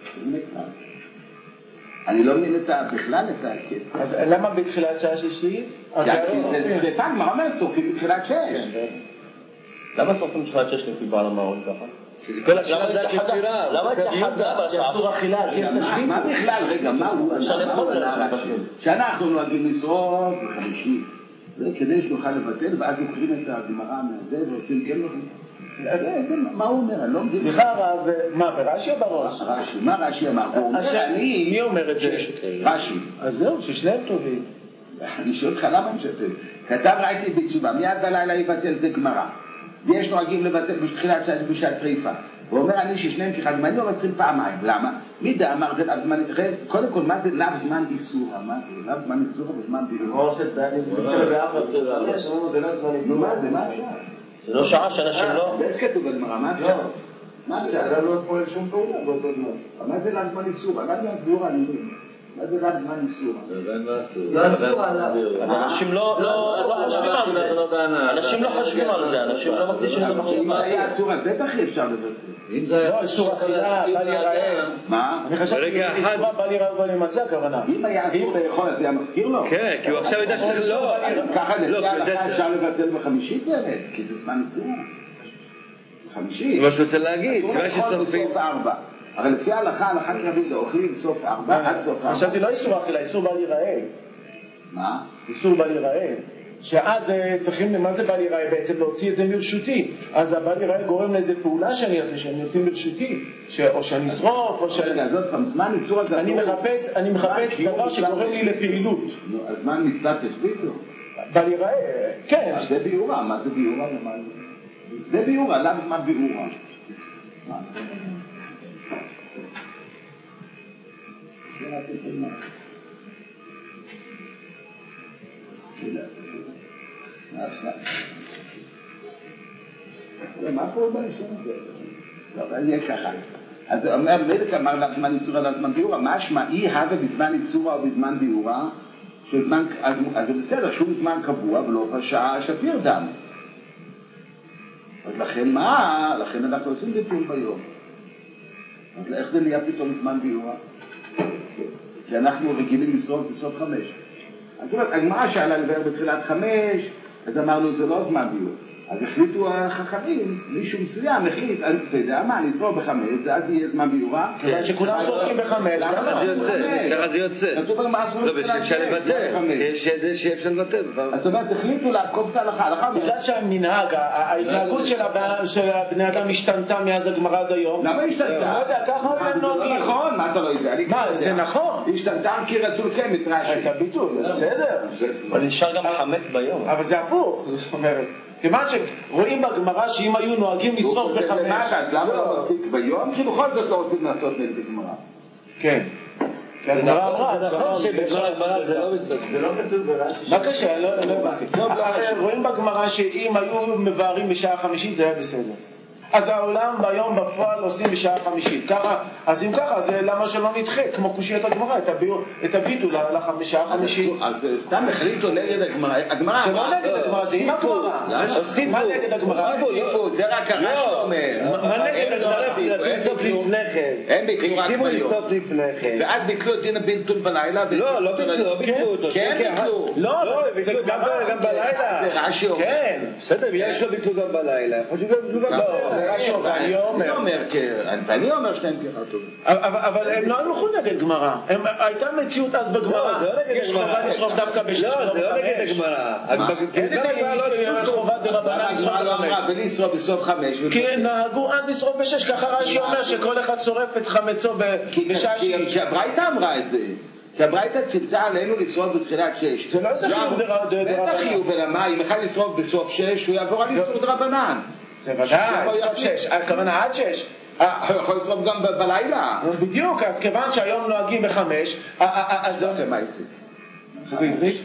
אני לא מבין בכלל את הקטע. אז למה בתחילת שעה שישית? כי זה שריפה, גמרא אומר, שורפים בתחילת שש. למה שורפים בתחילת שש לפי בעל המאור ככה? כי זה כל השעה זה הכפירה. למה הייתה חדה בשעה? מה בכלל? רגע, מה הוא? שאנחנו נוהגים לשרוף בחמישי. זה כדי שנוכל לבטל, ואז יוקרים את הגמרא מהזה, ועושים כן לכם. מה הוא אומר? אני לא מבין. סליחה רב, מה, ברש"י או בראש? רש"י, מה רש"י אמר? מי אומר את זה? רש"י. אז זהו, ששניהם טובים. אני שואל אותך למה הם שטובים. כתב רש"י בתשובה, מיד בלילה יבטל זה גמרא. ויש נוהגים לבטל בתחילת בשעת שריפה. הוא אומר אני ששניהם כאחד, מה אני לא מצרים פעמיים? למה? מי דה אמר זה לאו זמן, קודם כל מה זה לאו זמן איסורה? מה זה? לאו זמן איסורה בזמן בידור. נו מה זה? מה אפשר? זה לא שעה שאנשים לא... זה שכתוב בגמרא, מה אפשר? מה אפשר? אתה לא פועל שום פעולה באותו זמן. מה זה לאו זמן איסורה? לאו זמן בידור אני מבין. מה זה לאו זמן איסורה? לא אסור עליו. אנשים לא חושבים על זה. אנשים לא חושבים על זה. אנשים לא מקדישים את המחשבה. אם היה אסור, אז בטח אי אפשר לבטל. אם זה היה אסור אכילה, בל יראה. מה? אני חשבתי שאיסורה בל יראה ובל ימצא הכוונה. אם היה אסור לאכול, אז זה היה מזכיר לו? כן, כי הוא עכשיו יודע שצריך לא. ככה לפי ההלכה אפשר לבטל בחמישית באמת, כי זה זמן איסור. חמישית. זה מה שהוא רוצה להגיד. אסור לאכול בסוף ארבע. הרי לפי ההלכה, הלכה קרבית, אוכלים סוף ארבע, עד סוף ארבע. חשבתי לא איסור אכילה, איסור בל ייראה. מה? איסור בל ייראה. שאז צריכים, מה זה בל ייראה? בעצם להוציא את זה מרשותי. אז הבל ייראה גורם לאיזה פעולה שאני אעשה, שאני יוצאים מרשותי. או שאני אשרוף, או שאני... רגע, זאת פעם, זמן איסור הזה... אני מחפש, אני מחפש דבר שגורם לי לפעילות. הזמן מצוות תשביתו. בל ייראה, כן. אז זה ביורה, מה זה ביורה? זה ביורה, למה מה ביורה? מה קורה בראשון הזה? לא, אבל יהיה ככה. אז אומר, מדק אמר לך זמן איסורה לזמן ביורה, מה שמה אי הווה בזמן איסורה או בזמן ביורה, אז זה בסדר, שהוא זמן קבוע ולא בשעה שפיר דם. אז לכן מה? לכן אנחנו עושים ביטול ביום. אז איך זה נהיה פתאום זמן ביורה? כי אנחנו רגילים לשרוף בסוף חמש. אז אומרת, הגמרא שאלה לדבר בתחילת חמש, אז אמרנו זה לא זמן ביורה. אז החליטו החכמים, מישהו מסוים החליט, אתה יודע מה, נשרוף בחמש, זה אז יהיה זמן ביורה. כיוון שכולם שורקים בחמש. ככה זה יוצא, ככה זה יוצא. לא, ושאפשר לבטל, יש איזה שאפשר לבטל. אז זאת אומרת, החליטו לעקוב את ההלכה. בגלל שהמנהג, ההתנהגות של בני אדם השתנתה מאז הגמרא עד היום. למה השתנתה? לא יודע, ככה הם נוהגים. נכון, מה אתה לא יודע? מה, זה נכון. השתנתה כי רצו לקיים את רש"י. את הביטול, זה בסדר. אבל נשאר גם חמץ ביום. אבל זה הפוך, זאת אומרת. כיוון שרואים בגמרא שאם היו נוהגים לשרוף בחמש... אז למה לא מספיק ביום? כי בכל זאת לא רוצים לעשות נגד הגמרא. כן. כי הגמרא אמרה, זה נכון שבגמרא הגמרא זה לא מסתכל. זה לא כתוב ברש"י. מה קשה? לא הבנתי. רואים בגמרא שאם היו מבארים בשעה חמישית זה היה בסדר. אז העולם ביום בפועל עושים בשעה חמישית. ככה, אז אם ככה, זה למה שלא נדחה, כמו קושיית הגמרא, את הביטול לשעה חמישית. אז סתם החליטו נגד הגמרא. הגמרא זה לא נגד הגמרא, זה עם הגמרא. מה נגד הגמרא? זה רק הרש"י אומר. מה נגד הגמרא? לסוף לפני כן. הם ביטלו רק ביום. לסוף לפני כן. ואז ביטלו את דין הביטול בלילה. לא, לא ביטלו, לא ביטלו אותו. כן ביטלו. לא, זה גם בלילה. זה רש"י אומר. כן. בסדר, יש לו ביטלו גם בלילה. אני אומר, ואני אומר שניים ככה טוב. אבל הם לא הלכו נגד גמרא. הייתה מציאות אז בגמרא. יש חובה לשרוף דווקא בשש. לא, זה לא נגד הגמרא. יש חובה דרבנן לשרוף הגמרא לא אמרה ולשרוף בסוף חמש. כי נהגו אז לשרוף בשש, ככה רש"י אומר שכל אחד שורף את חמצו בשעה שש. כי הברייתא אמרה את זה. כי הברייתא צילתה עלינו לשרוף בתחילת שש. זה לא איזה חיוב דרבנן. בטח חיוב ולמה, אם אחד לשרוף בסוף שש, הוא יעבור על איסור דרבנן. זה ודאי, סוף שש, הכוונה עד שש. הוא יכול לשרוף גם בלילה. בדיוק, אז כיוון שהיום נוהגים בחמש, אז זאת המייסיס. זה בעברית?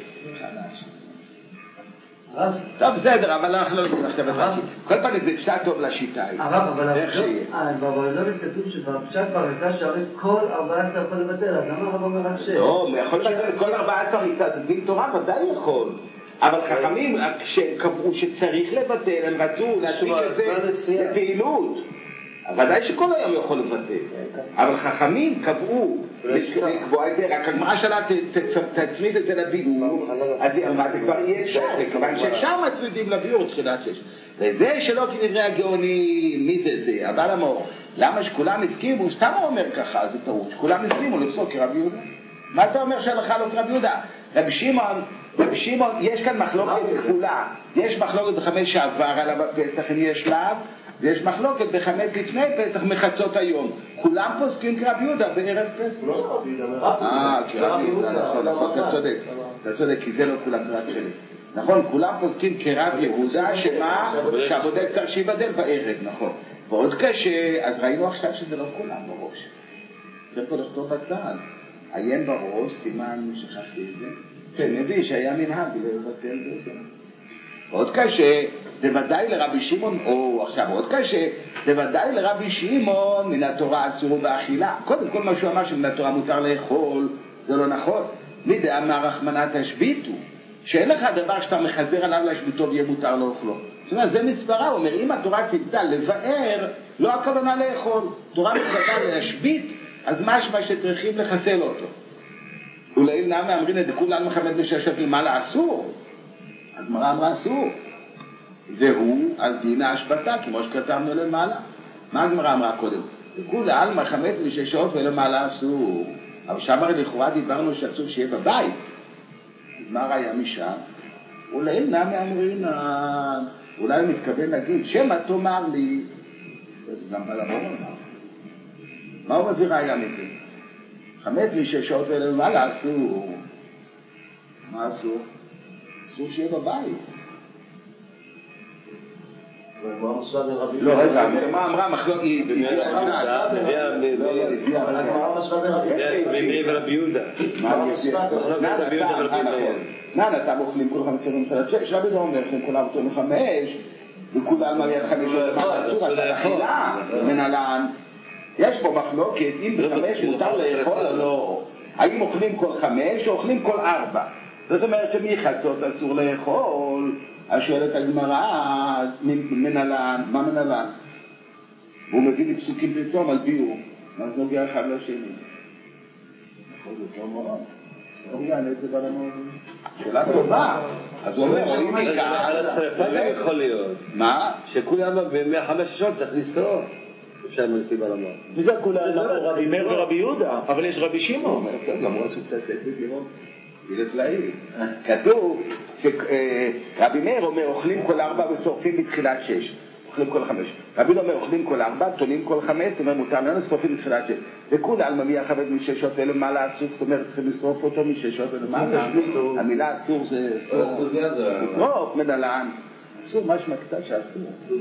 טוב, בסדר, אבל אנחנו לא נגיד עכשיו את רש"י. כל פעם זה פשט טוב לשיטה. הרב, אבל לא כתוב שבפשט ברצה שהרי כל ארבע עשרה יכול לבטל, אז למה הרב אומר רק שש? לא, יכול לבטל כל ארבע עשרה דין תורה, ודאי יכול. אבל חכמים, כשקבעו שצריך לבטל, הם רצו להשמיק את זה לפעילות. ודאי שכל היום יכול לבטל. אבל חכמים קבעו לקבוע את זה, רק הגמרא שלה תצמיד את זה לביאור, אז היא אמרה, זה כבר יהיה אפשר, כיוון שאפשר מצמידים לביאור תחילת שש. וזה שלא כדברי הגאונים, מי זה זה? אבל אמור, למה שכולם הסכימו, סתם הוא אומר ככה, זה טעות, שכולם הסכימו לפסוק כרב יהודה. מה אתה אומר שהלכה לא כרב יהודה? רב שמעון, רב שמעון, יש כאן מחלוקת כפולה. יש מחלוקת בחמש שעבר עליו בפסח, אם יש לאו, ויש מחלוקת בחמש לפני פסח מחצות היום. כולם פוסקים כרב יהודה בערב פסח. לא, רב יהודה. אה, כרב יהודה, נכון, נכון, אתה צודק. אתה צודק, כי זה לא כולם, זה רק חלק. נכון, כולם פוסקים כרב יהודה, שמה? שהבודק תרשי בדל בערב, נכון. ועוד קשה, אז ראינו עכשיו שזה לא כולם בראש. צריך פה לכתוב בצד. עיין בראש, סימן שכחתי את זה. כן, מביא שהיה מנהג לבטל בזה. עוד קשה, בוודאי לרבי שמעון, או עכשיו עוד קשה, בוודאי לרבי שמעון מן התורה אסור באכילה. קודם כל מה שהוא אמר שמן התורה מותר לאכול, זה לא נכון. לידי אמר רחמנא תשביתו, שאין לך דבר שאתה מחזר עליו להשביתו ויהיה מותר לאכלו. זאת אומרת, זה מצווה, הוא אומר, אם התורה ציוותה לבאר, לא הכוונה לאכול. תורה מצווה להשבית, אז משמע שצריכים לחסל אותו. אולי נעמה אמרין את כולן מחמת בששת למעלה אסור. הגמרא אמרה אסור. והוא על דין ההשבתה, כמו שכתבנו למעלה. מה הגמרא אמרה קודם? וכולי עלמא חמץ וששות ולמעלה אסור. אבל שם הרי לכאורה דיברנו שאסור שיהיה בבית. אז מה ראיה משם? אולי נמי אמרינן, אולי הוא מתכוון להגיד, שמא תאמר לי, זה גם בעל המור אמר. מה הוא מביא ראיה מזה? חמץ וששות ולמעלה אסור. מה אסור? אסור שיהיה בבית. לא, רגע, מה אמרה מחלוקת? הגמרא משווה ברבי יהודה. נא נתם אוכלים כל חמש עשרים חלת שש, רבי לא אומר, אוכלים כל ארבע מחמש, וכולם על יד חמש עשרה אסור, אז האכילה מנהלן. יש פה מחלוקת, אם בחמש מותר לאכול או לא, האם אוכלים כל חמש או אוכלים כל ארבע? זאת אומרת שמחצות אסור לאכול. אז שואלת הגמרא, מנהלן, מה מנהלן? והוא מביא לי פסוקים פתאום על ביור, אז נוגע אחד לשני. נכון, זה טוב מאוד. לא יענה את זה בלמוד. שאלה טובה. אז הוא אומר, רואים מכאן... על השרפה גם יכול להיות. מה? שכולם ב-מאה וחמש שעות צריך לשרוף. אפשר מלכי בלמוד. וזה כולם רבי מאיר ורבי יהודה, אבל יש רבי שמעון. גם רצו תעסק בגירות. כתוב שרבי מאיר אומר אוכלים כל ארבע ושורפים בתחילת שש, אוכלים כל חמש. רבי לא אומר אוכלים כל ארבע, תולים כל חמש, זאת אומרת מותר לנו שורפים בתחילת שש. וכולה על ממיה חבד מששות אלה מה לעשות, זאת אומרת צריכים לשרוף אותו מששות אלה מה לעשות. המילה אסור זה לשרוף מדלן, אסור משמע קצת שאסור.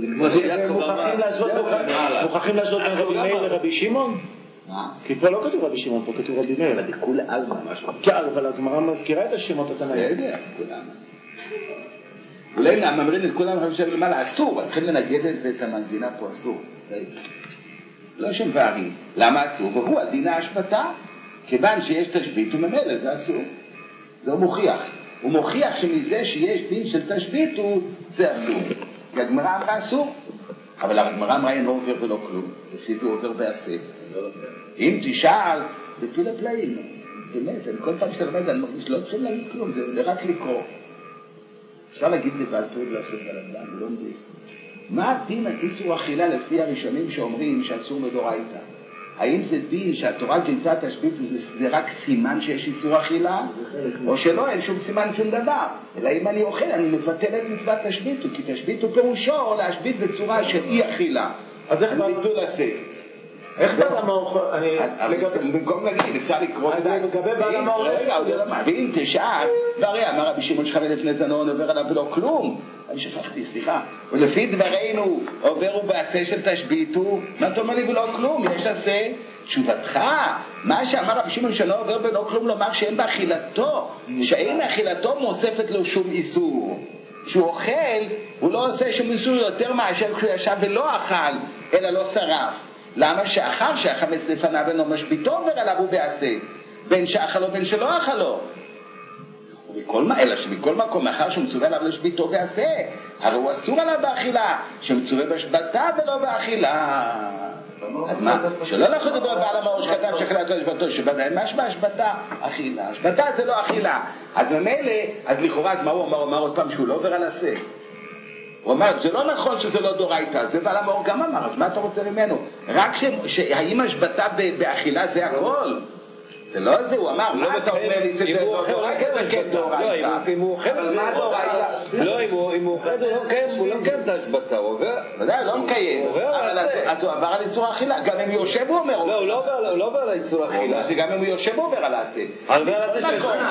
מוכרחים לעשות בין רבי מאיר לרבי שמעון? כי פה לא כתוב רבי שמעון, פה כתוב רבי מאיר. זה כולה אלמה משהו. כן, אבל הגמרא מזכירה את השמות התנאים. בסדר, כולם. אולי מאמרים את כולם חמישה למעלה, אסור, אז צריכים לנגד את זה, את המנגינה פה אסור. לא שם וערים. למה אסור? והוא על דינה השבתה, כיוון שיש תשבית וממילא זה אסור. זה הוא מוכיח. הוא מוכיח שמזה שיש דין של תשבית זה אסור. כי הגמרא אמרה אסור. אבל הגמרא אמרה אין לא עובר ולא כלום. לפי זה עובר בעשה. אם תשאל, זה פיל הפלאים. באמת, אני כל פעם שאתה למד, אני מרגיש, לא צריכים להגיד כלום, זה רק לקרוא. אפשר להגיד לבעל פה ולעשות על אדם, זה לא מדייס. מה הדין איסור אכילה לפי הראשונים שאומרים שאסור מדורייתא? האם זה דין שהתורה גילתה תשבית וזה רק סימן שיש איסור אכילה? או שלא, אין שום סימן שום דבר. אלא אם אני אוכל, אני מבטל את מצוות תשביתו, כי תשביתו פירושו להשבית בצורה של אי אכילה. אז איך ביטול עשה? איך בעל המאור... במקום להגיד, אפשר לקרוא את זה. אז לגבי בעל המאור... רגע, עוד לא מבין, תשאל. והרי אמר רבי שמעון שכבד לפני זנון, עובר עליו ולא כלום. אני שכחתי, סליחה. ולפי דברינו, עובר ובעשה של תשביתו, מה אתה אומר לי ולא כלום? יש עשה. תשובתך, מה שאמר רבי שמעון שלא עובר ולא כלום, לומר שאין באכילתו, שאין אכילתו מוספת לו שום איסור. כשהוא אוכל, הוא לא עושה שום איסור יותר מאשר כשהוא ישב ולא אכל, אלא לא שרף. למה שאחר שהחמץ לפניו אינו משביתו עובר עליו הוא בעשה, בין שאכלו בין שלא אכלו. ובכל מה, אלא שבכל מקום, מאחר שמצווה עליו לשביתו בעשה, הרי הוא אסור עליו באכילה, שמצווה בשבתה ולא באכילה. אז מה, שלא לך לדבר בעל המאור שכתב שאכילתו השבתו, שבדאי משמע השבתה, אכילה. השבתה זה לא אכילה. אז ממילא, אז לכאורה, אז מה הוא אמר? הוא אמר עוד פעם שהוא לא עובר על עשה. הוא אמר, זה לא נכון שזה לא דורייתא, זה בעל המאור גם אמר, אז מה אתה רוצה ממנו? רק שהאם השבתה באכילה זה הכל? זה לא זה, הוא אמר, מה אתה אומר לי, זה דורייתא, זה כן דורייתא. אם הוא אוכל, אבל מה דורייתא? לא, אם הוא אוכל, זה לא מקיים, הוא לא מקיים את ההשבתה, הוא עובר. ודאי, לא מקיים. אז הוא עבר על איסור אכילה, גם אם הוא יושב הוא אומר. לא, הוא לא עובר על איסור אכילה. גם אם הוא יושב הוא עובר על העשה. עובר על העשה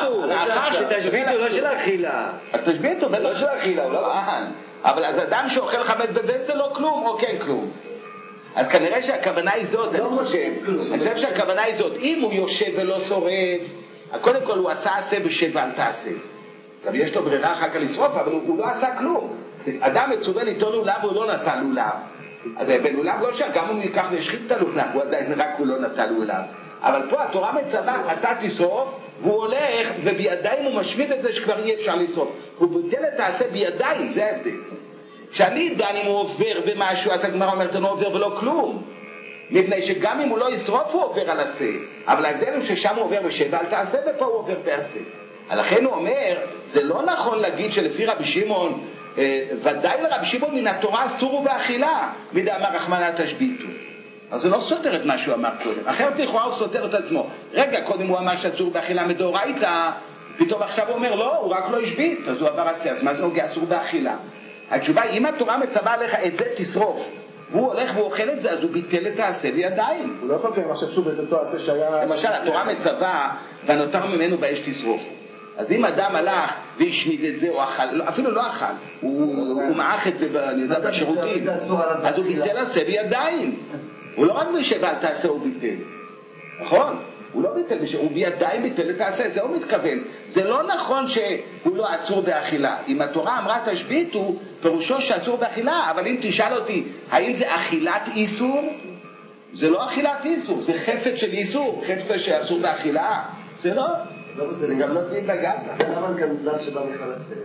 של תשביתו, לא של האכילה. התשביתו, לא של האכילה, לא. אבל אז אדם שאוכל חמץ בבית זה לא כלום, או כן כלום. אז כנראה שהכוונה היא זאת, אני חושב. אני חושב שהכוונה היא זאת, אם הוא יושב ולא שורף, קודם כל הוא עשה עשה ושב ואל תעשה. אבל יש לו ברירה אחר כך לשרוף, אבל הוא לא עשה כלום. אדם מצווה ליטול לולב והוא לא נטל לולב. בלולב לא שם, גם אם הוא ייקח וישחית את הלולב, הוא עדיין רק הוא לא נטל לולב. אבל פה התורה מצווה, אתה תשרוף, והוא הולך, ובידיים הוא משמיד את זה שכבר אי אפשר לשרוף. הוא ביטל את העשה בידיים, זה ההבדל. כשאני דן אם הוא עובר במשהו, אז הגמרא אומרת, הוא עובר ולא כלום. מפני שגם אם הוא לא ישרוף, הוא עובר על עשה. אבל ההבדל הוא ששם הוא עובר ושב, אל תעשה, ופה הוא עובר בעשה. לכן הוא אומר, זה לא נכון להגיד שלפי רבי שמעון, אה, ודאי לרבי שמעון מן התורה אסור ובאכילה, מדאמר רחמנא תשביתו. אז הוא לא סותר את מה שהוא אמר קודם. אחרת לכאורה הוא סותר את עצמו. רגע, קודם הוא אמר שאסור באכילה מדאורייתא, פתאום עכשיו הוא אומר לא, הוא רק לא השבית, אז הוא עבר עשה, אז מה זה נוגע אסור באכילה? התשובה, אם התורה מצווה עליך את זה תשרוף, והוא הולך ואוכל את זה, אז הוא ביטל את העשה בידיים. הוא לא יכול לקיים עכשיו שוב את אותו עשה שהיה... למשל, התורה מצווה, והנותר ממנו באש תשרוף. אז אם אדם הלך והשמיד את זה, או אכל, אפילו לא אכל, הוא מעך את זה, אני יודע, בשירותים, אז הוא ביטל עשה בידיים. הוא לא רק בשבל תעשה הוא ביטל, נכון? הוא לא ביטל, הוא בידיים ביטל את העשה, זה הוא מתכוון. זה לא נכון שהוא לא אסור באכילה. אם התורה אמרה תשביתו, פירושו שאסור באכילה, אבל אם תשאל אותי, האם זה אכילת איסור? זה לא אכילת איסור, זה חפץ של איסור, חפץ שאסור באכילה. זה לא, זה גם לא דין בגב. למה גם דבר שבא מחלצה?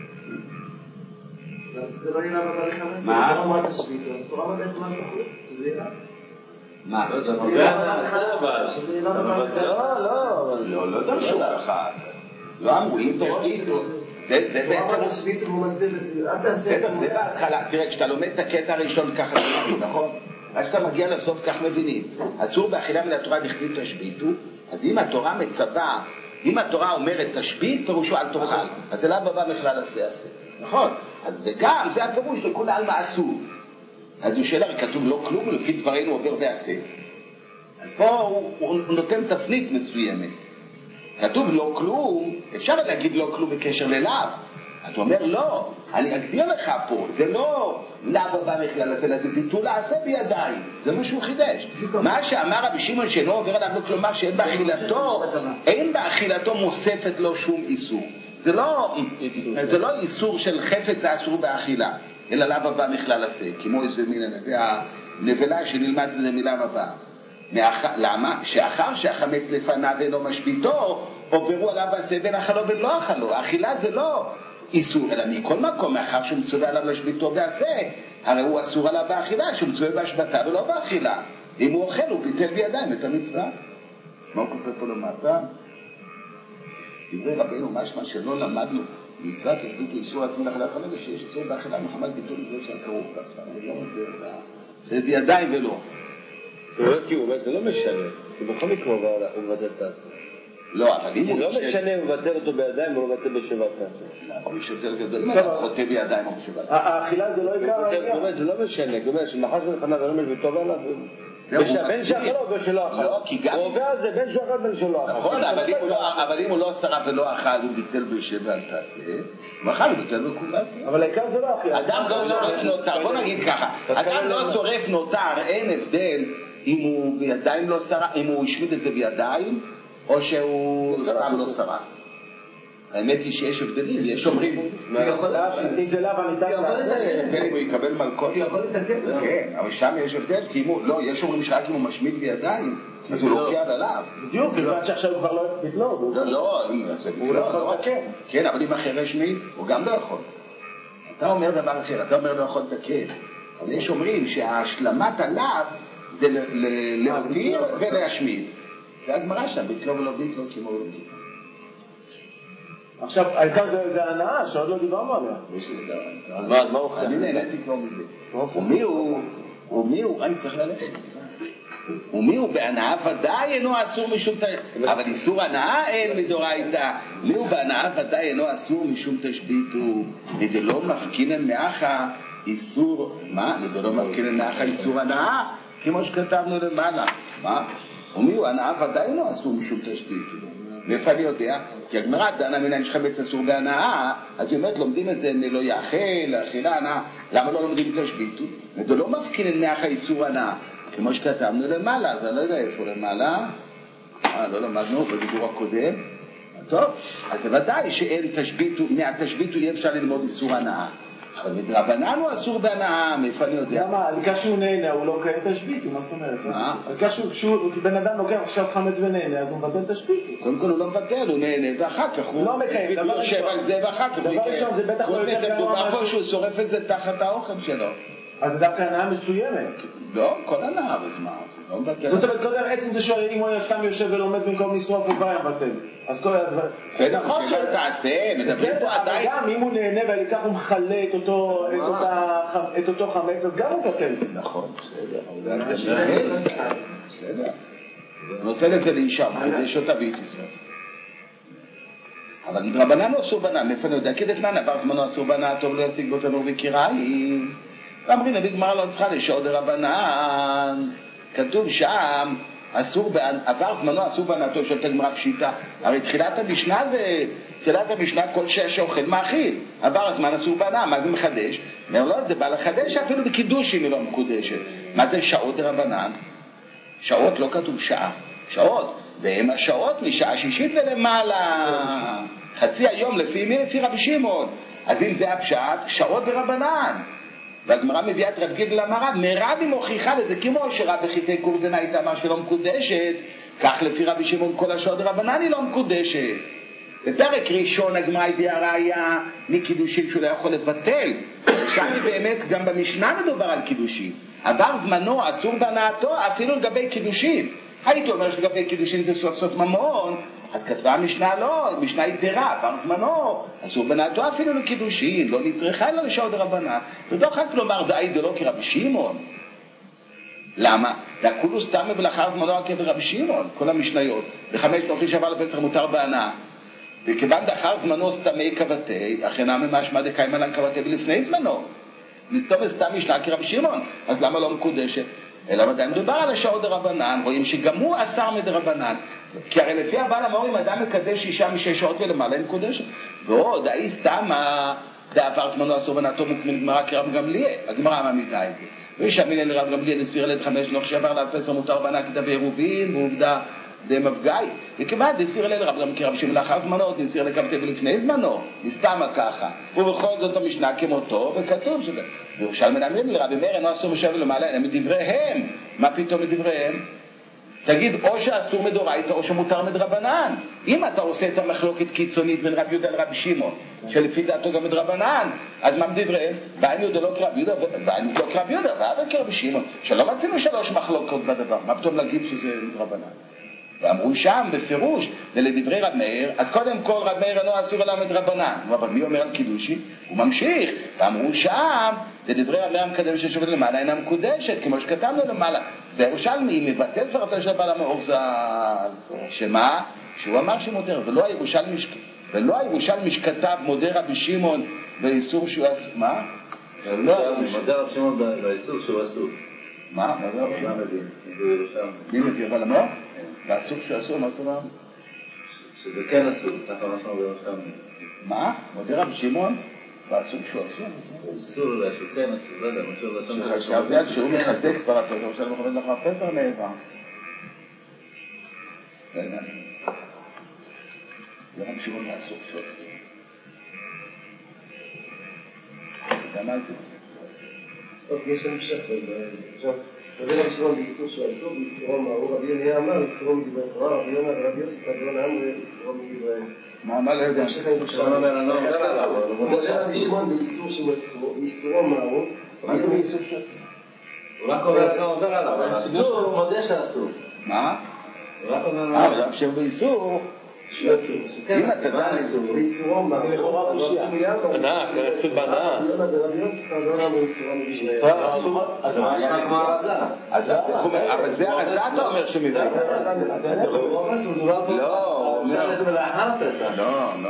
זה לא יראה בבא לחלצה? מה? זה לא אמרת תשביתו, התורה אמרת מה תחול? זה יראה? מה? לא, זה נוגע אבל. לא, לא, לא, לא דרשו ככה. לא אמרו, אם תשביתו. זה בעצם... הוא מסביר את זה, אל תעשה את זה. זה בהתחלה, תראה, כשאתה לומד את הקטע הראשון ככה מבינים, נכון? אז כשאתה מגיע לסוף כך מבינים. אסור באכילה מן התורה דכתיב תשביתו, אז אם התורה מצווה, אם התורה אומרת תשבית, פירושו אל תאכל. אז זה לאו בא בכלל עשה עשה. נכון? וגם זה הפירוש לכולי עלמא אסור. אז הוא שאלה, כתוב לא כלום, לפי דברינו עובר ועשה. אז פה הוא, הוא נותן תפנית מסוימת. כתוב לא כלום, אפשר להגיד לא כלום בקשר ללאו. אתה אומר לא, אני אגדיר לך פה, זה לא לאו הבא בכלל הזה, זה ביטול העשה בידיים, זה מה שהוא חידש. מה שאמר רבי שמעון שאינו עובר עליו לא כלומר שאין באכילתו, אין באכילתו מוספת לו שום איסור. זה לא, זה לא איסור של חפץ האסור באכילה, אלא לאו הבא בכלל עשה, כמו איזה מין הנבלה שנלמד את זה מלאו הבא. למה? שאחר שהחמץ לפניו אינו משביתו, עוברו עליו עשה בין אכלו בין לא אכלו. האכילה זה לא איסור, אלא מכל מקום, מאחר שהוא מצווה עליו לשביתו ועשה, הרי הוא אסור עליו באכילה, שהוא מצווה בהשבתה ולא באכילה. אם הוא אוכל, הוא ביטל בידיים את המצווה. מה הוא כותב פה למטה? דברי רבינו משמע שלא למדנו מצוות השביתו איסור עצמי לאכילת חמץ, ושיש איסור באכילה מחמת ביטול זה אפשר קרוב ככה. זה בידיים ולא. כי הוא אומר, זה לא משנה, כי בכל מקרה הוא מבטל את העשה. לא, אבל אם הוא... לא משנה אם הוא מבטל אותו בידיים, הוא לא מבטל בשבת העשה. אבל יש הבדל גדול, אם אתה חוטא בידיים או בשבת. האכילה זה לא עיקר העניין. זה לא משנה, כי הוא אומר שמחר שלפניו ולא משביתו עליו, בין שאכל או בין שלא אכל. לא, כי גם... הוא עובר על זה בין שהוא אכל בין שלא אכל. נכון, אבל אם הוא לא שרף ולא אכל, הוא ביטל בשבת אל תעשה. הוא אכל, הוא ביטל בכול תעשה. אבל העיקר זה לא אכילה. אדם לא שורף נותר, בוא נגיד ככה, אדם לא שורף נותר, אין הבדל אם הוא בידיים לא שרף, אם הוא השמיד את זה בידיים, או שהוא שרף לא שרף. האמת היא שיש הבדלים, יש אומרים, אם זה לאו הניתן לעשה, יש הבדל אם הוא יקבל מלכות. הוא יכול לתקן. כן, אבל שם יש הבדל, כי אם הוא, לא, יש אומרים שרק אם הוא משמיד בידיים, אז הוא לוקח עליו. בדיוק, בגלל שעכשיו הוא כבר לא יתלוד. לא, לא, הוא לא יכול לתקן. כן, אבל אם אחר השמיד, הוא גם לא יכול. אתה אומר דבר אחר, אתה אומר לא יכול לתקן. אבל יש אומרים שההשלמת עליו זה להותיר ולהשמיד. זה הגמרא שם, ביטלו ולא ביטלו כמו לא ביטלו. עכשיו, העיקר זה הנאה שעוד לא דיברנו עליה. מה הוא חייב? אני נהניתי כמו מזה. ומי הוא, ומי הוא, אני צריך ללכת. ומי הוא בהנאה ודאי אינו אסור משום תשביתו, אבל איסור הנאה אין מדאורייתא. מי הוא בהנאה ודאי אינו אסור משום תשביתו, ודלא מפקינן מאחה איסור, מה? ודלא מפקינן מאחה איסור הנאה, כמו שכתבנו למעלה. מה? ומי הוא הנאה ודאי אינו אסור משום תשביתו. מאיפה אני יודע? כי הגמרא דנה מן יש חמץ אסור בהנאה, אז היא אומרת לומדים את זה מלא יאכל, אכילה הנאה. למה לא לומדים תשביתו? ודלא מפקינן מאחה איסור הנאה. כמו שכתבנו למעלה, אז אני לא יודע איפה למעלה, אה, לא למדנו בדיבור הקודם, טוב, אז זה ודאי שאין תשביתו, מהתשביתו אי אפשר ללמוד איסור הנאה, אבל מדרבנן הוא אסור בהנאה, מאיפה אני יודע? למה? על כך שהוא נהנה, הוא לא קיים תשביתו, מה זאת אומרת? מה? על כך שהוא, בן אדם לוקח עכשיו חמץ ונהנה, אז הוא מבטל תשביתו. קודם כל הוא לא מבטל, הוא נהנה, ואחר כך הוא לא מקיים, דבר יושב על זה, ואחר כך הוא דבר ראשון, זה בטח לא יותר גרוע משהו שהוא שורף את זה תחת האוכל שלו. אז זה דווקא הנאה מסוימת. לא, כל הנאה בזמן. לא מבטל. זאת אומרת, קודם עצם זה שואל, אם הוא היה סתם יושב ולומד במקום לשרוף, הוא כבר היה מבטל. אז כל הזמן... בסדר, בשביל שאתה תעשה, מדברים פה עדיין... אבל גם אם הוא נהנה ולכך הוא מחלה את אותו חמץ, אז גם הוא מבטל. נכון, בסדר. בסדר. נותן את זה לאישה, כדי שתביא את ישראל. אבל מדרבנן לא אסור בנן, מאיפה אני יודע? כדתנן, עבר זמנו אסור בנן, טוב לא ישיג בו תנור וקיריים. ואמרי נביא גמרא לא צריכה לשעות דרבנן. כתוב שם, אסור, עבר זמנו אסור בנתו של תגמרא פשיטה. הרי תחילת המשנה זה, תחילת המשנה כל שש שאוכל מאכיל. עבר הזמן אסור בנן, מה זה מחדש? אומר לא, זה בא לחדש אפילו בקידושים היא לא מקודשת. מה זה שעות דרבנן? שעות לא כתוב שעה, שעות. והם השעות משעה שישית ולמעלה. חצי היום לפי מי? לפי רבי שמעון. אז אם זה הפשט, שעות ברבנן. והגמרא מביאה את רב גידל אמרה, מרבי מוכיחה לזה, כמו שרבי חיטי קורדנאית אמר שלא מקודשת, כך לפי רבי שמעון כל השעות ברבנן היא לא מקודשת. בפרק ראשון הגמרא הביאה ראיה מקידושים שהוא לא יכול לבטל. שם באמת גם במשנה מדובר על קידושים. עבר זמנו אסור בנאתו אפילו לגבי קידושים. הייתי אומר שלגבי קידושים זה סוף סוף ממון, אז כתבה המשנה לא, משנה יתרה, עבר זמנו, אסור בנאתו אפילו לקידושים, לא נצריכה אלא לשעות דרבנן. ודוח רק לומר דאי דלא כרבי שמעון. למה? דכולו סתם ולאחר זמנו כרבי שמעון, כל המשניות. בחמש נוכי שעבר לפסח מותר בהנאה. וכיוון דאחר זמנו סתמי כבתי, אכן משמע דקיים עלן כבתי ולפני זמנו. מסתום וסתם משנה כרבי שמעון, אז למה לא מקודשת? אלא עדיין מדובר על השעות דרבנן, רואים שגם הוא אסר מדרבנן, כי הרי לפי הבעל המור אם אדם מקדש אישה משש שעות ולמעלה אין קודשת, ועוד האי סתם דעבר זמנו אסור בנאתו מוקמין גמרא כרב גמליאל, הגמרא מעמידה את זה, ואיש אמין לרב גמליאל הסביר לת חמש נוח שעבר לאף פסר מותר בנה כדבי עירובין ועובדה די מפגאי, וכמעט הסביר לרב גם כרב שמלאחר לאחר זמנו, הסביר לכבתי ולפני זמנו, נסתמה ככה, ובכל זאת המשנה כמותו, וכתוב שזה, וירושלמי אמין לרבי מאיר אינו אסור משווה למעלה, הם מדבריהם, מה פתאום מדבריהם? תגיד, או שאסור מדורייתא או שמותר מדרבנן. אם אתה עושה את המחלוקת קיצונית בין רבי יהודה לרבי שמעון, שלפי דעתו גם מדרבנן, אז מה מדבריהם? בעין יהודה לא כרבי יהודה, בעין יהודה לא כרבי יהודה, ואבא כרבי שמעון, שלא רצינו שלוש מחלוקות בדבר, מה פתאום להגיד שזה מדרבנן? ואמרו שם בפירוש, ולדברי רב מאיר, אז קודם כל רב מאיר אינו אסור אלא מדרבנן. אבל מי אומר על קידושי? הוא ממשיך. ואמרו שם, לדברי רב מאיר המקדם ששופט למעלה אינה מקודשת, כמו שכתבנו למעלה. זה ירושלמי, מבטא סברתו של בעל המאור ז"ל. שמה? שהוא אמר שמותר, ולא הירושלמי, ולא הירושלמי שכתב מודה רבי שמעון באיסור שהוא אסור. מה? מודה רבי שמעון באיסור שהוא אסור. מה? מה זה רבי שמעון? מי מביא בעל המאור? ואסור שאסור, מה זאת אומרת? שזה כן אסור, ככה מה שאומר בירושלמי. מה? מודה רבי שמעון? ואסור שהוא אסור? אסור זה שהוא כן אסור, לא יודע, משהו לשון שלך שהרביע שהוא מחזק סברתו, אתה רוצה למחמד לך הפסר נעבר. לא יודע. זה רבי שמעון ואסור שהוא אסור. אתה יודע מה זה? טוב, יש לנו שחר, עכשיו, רבי רבי שמעון באיסור שהוא אסור, באיסורו מאור, רבי יונה אמר, איסורו מדברי תורה, רבי יונה ורבי יוסף, רבי יונה אמר, איסורו מדברי... מה, מה לא יודע? מודה רבי שמעון באיסור שהוא אסור, באיסורו מאור, מה זה באיסור שהוא אסור? הוא רק אומר, לא עובר עליו, אסור, הוא מודה שאסור. מה? הוא רק אומר, אה, אבל אפשר באיסור... אם אתה דן באיסורו מאור, זה לכאורה קושיה. בנאה, כספית בנאה. רבי יונה ורבי יוסף, רבי יונה אמר, איסורו מדברי... אז זה משמע כמו הרזה. אבל זה הרזה אתה אומר שמזיק. לא, אפשר לזה לאחר הפסח. לא, לא.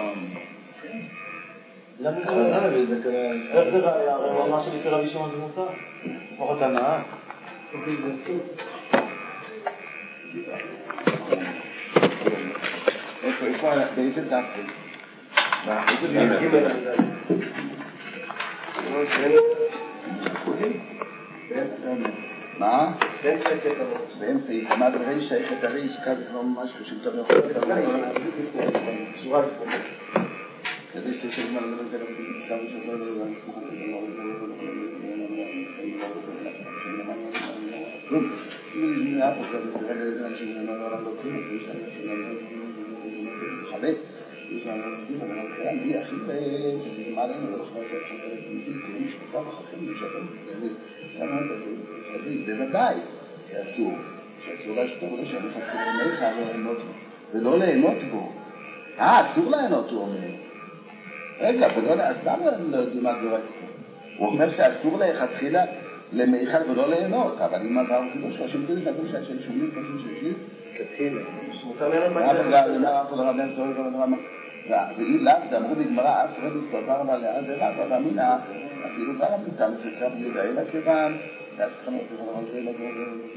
למה זה מביא את זה כאלה? איך זה ראיה? הרי הוא אמר שלפי רבי שמעון זה מותר. לפחות הנאה. איפה, איפה, באיזה דף זה? מה? באמצע היא כמעט בריש, שייכת הריש, כזה כבר ממש חשוב, אתה יכול להיות הריש. שורה לפעמים. כזה שיש לי מה לדבר את זה, כמה שבוע לא יודע, אני סמכה את זה, אני אף אחד מסתכל על זה, אנשים שאומרים לא לא כלום, זה יש אנשים חלק, יש אנשים, אבל אני חייב, אני הכי מה לנו, לא חושב שאתה זה משפחה וחכים, שאתה זה ודאי, שאסור. שאסור להשתות לו, שאני חתכו חייב לא ליהנות בו, ולא ליהנות בו. אה, אסור ליהנות, הוא אומר. רגע, ולא, אז למה הם לא יודעים מה גורס פה? הוא אומר שאסור לכתחילה למיכל ולא ליהנות, אבל אם עבר כאילו שלושים דברים, נקום של שמונים, פשוט שלישית, כתחילה. מותר ליהנות מה ואף אחד לא אמר, אף אחד לא רבן סורי ולא דרמה. ואי לאו, אמרו בגמרא, אף אחד הסתבר לה לאן זה רב, אבל אמינה, אפילו גם הפתן, זה קרב יהודה אלא כיוון, ואף אחד לא צריך לומר זה, לא זה,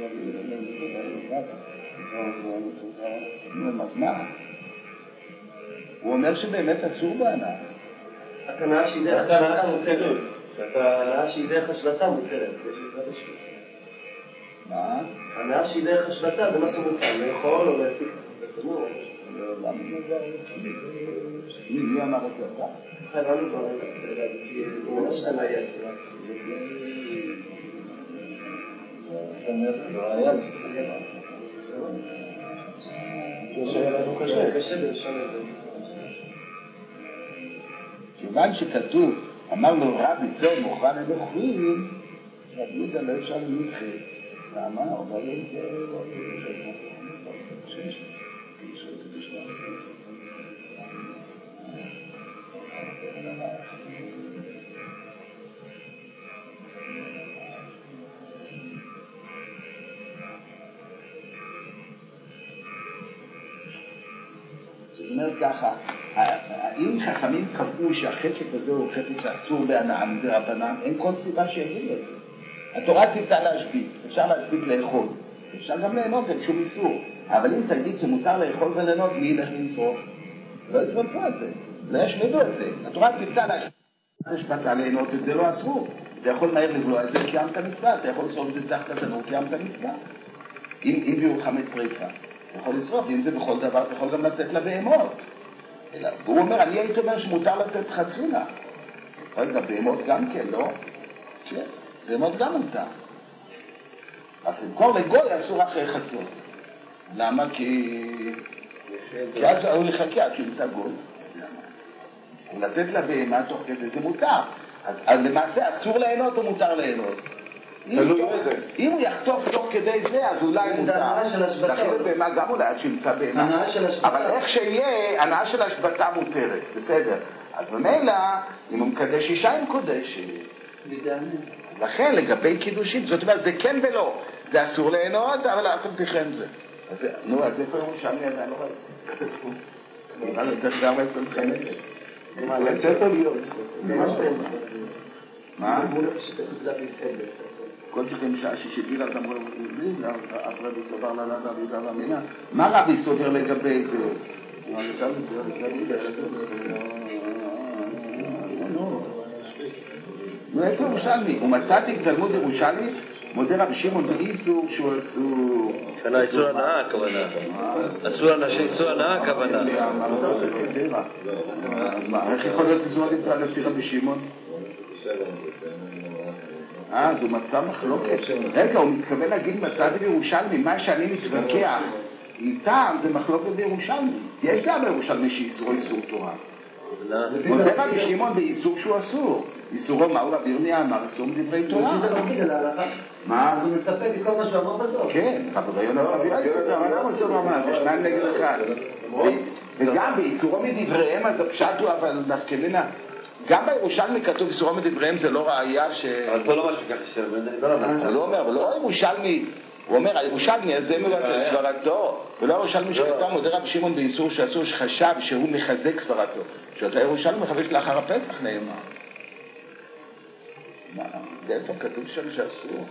לא זה, מה? הוא אומר שבאמת אסור בהנאה. התנאה שהיא דרך השלטה מותרת. התנאה שהיא דרך השלטה מותרת. מה? התנאה שהיא דרך השלטה זה מה שמותר, לאכול או להסיק. מי אמר את זה? חייבנו כבר את זה, הוא ממש כאן היה אסורה. זה היה קשה. קשה בלשון את זה. כיוון שכתוב, אמר לו רבי צור מוכן אלוהים, רבי יהודה לא אפשר למתחה. למה? הוא אומר לי, זאת אומרת ככה, אם חכמים קבעו שהחפץ הזה הוא חפץ שאסור בהנאה מדרבנן, אין כל סיבה שיגידו את זה. התורה ציוותה להשבית, אפשר להשבית לאכול, אפשר גם ליהנות, אין שום איסור. אבל אם תגיד שמותר לאכול וליהנות, מי ילך לשרוף? לא ישרפו את זה, לא ישמידו את זה. התורה ציוותה להשבית, השבתה ליהנות, את זה לא אסור. אתה יכול מהר לבלוע את זה, קיימת מצווה, אתה יכול לשרוף את זה תחת התנור, קיימת מצווה. אם, אם ביור חמץ טריפה, אתה יכול לשרוף, אם זה בכל דבר, אתה יכול גם לתת לבהמות. והוא אומר, אני הייתי אומר שמותר לתת חתחילה. רגע, בהמות גם כן, לא? כן, בהמות גם מותר. רק למכור לגוי אסור אחרי חצות. למה? כי... כי אז הוא יחכה עד שימצא גוי. למה? ולתת לבהמה תוך כדי זה מותר. אז, אז למעשה אסור ליהנות או מותר ליהנות? תלוי איזה. אם הוא יחטוף תוך כדי זה, אז אולי מותר. זה הנאה של השבתה. לכן בהמה גם אולי עד שימצא בהמה. הנאה של השבתה. אבל איך שיהיה, הנאה של השבתה מותרת, בסדר. אז במילא, אם הוא מקדש אישה עם קודש. לכן לגבי קידושים, זאת אומרת, זה כן ולא. זה אסור ליהנות, אבל אף על פי כן זה. נו, אז איפה ירושלמי הזה? אני לא רואה. נראה לי צריך גם עשר חמש. לצאת או להיות? מה? כל שכם שעה ששבילה, אז אמרו, אף רבי סובר ללדה וידה ואמינה. מה רבי סובר לגבי זה? נו, איפה ירושלמי? ומצאתי תלמוד ירושלמי, מודה רבי שמעון באיסור שהוא אסור. כאן איסור הנאה הכוונה. אסור אנשים איסור הנאה הכוונה. איך יכול להיות איסור הנאה לפי רבי שמעון? אה, זו מצא מחלוקת. רגע, הוא מתכוון להגיד מצאתי בירושלמי, מה שאני מתווכח איתם זה מחלוקת בירושלמי. יש גם בירושלמי שאיסור איסור תורה. מודה רבי שמעון באיסור שהוא אסור. איסורו מהו רבי ירמיה אמר, איסור מדברי תורה. זה לא מגיד על ההלכה. מה? אז הוא מספק את כל מה שהוא אמר בסוף. כן, אבל רעיון הרבי ירמיה, אבל למה זה לא אמר? זה שניים נגד אחד. וגם באיסורו מדבריהם, אז הפשט הוא אבל דווקא מינה. גם בירושלמי כתוב איסורו מדבריהם, זה לא ראייה ש... אבל פה לא משהו ככה שם, הוא לא אומר, אבל לא ירושלמי, הוא אומר, הירושלמי הזה מבטל סברתו, ולא הירושלמי שכתב מודה רבי שמעון באיסור שאסור, שחשב שהוא מחזק סברתו, שאותו ירושלמי מחבש לאחר הפסח נאמר. מה? איפה כתוב שם שאסור?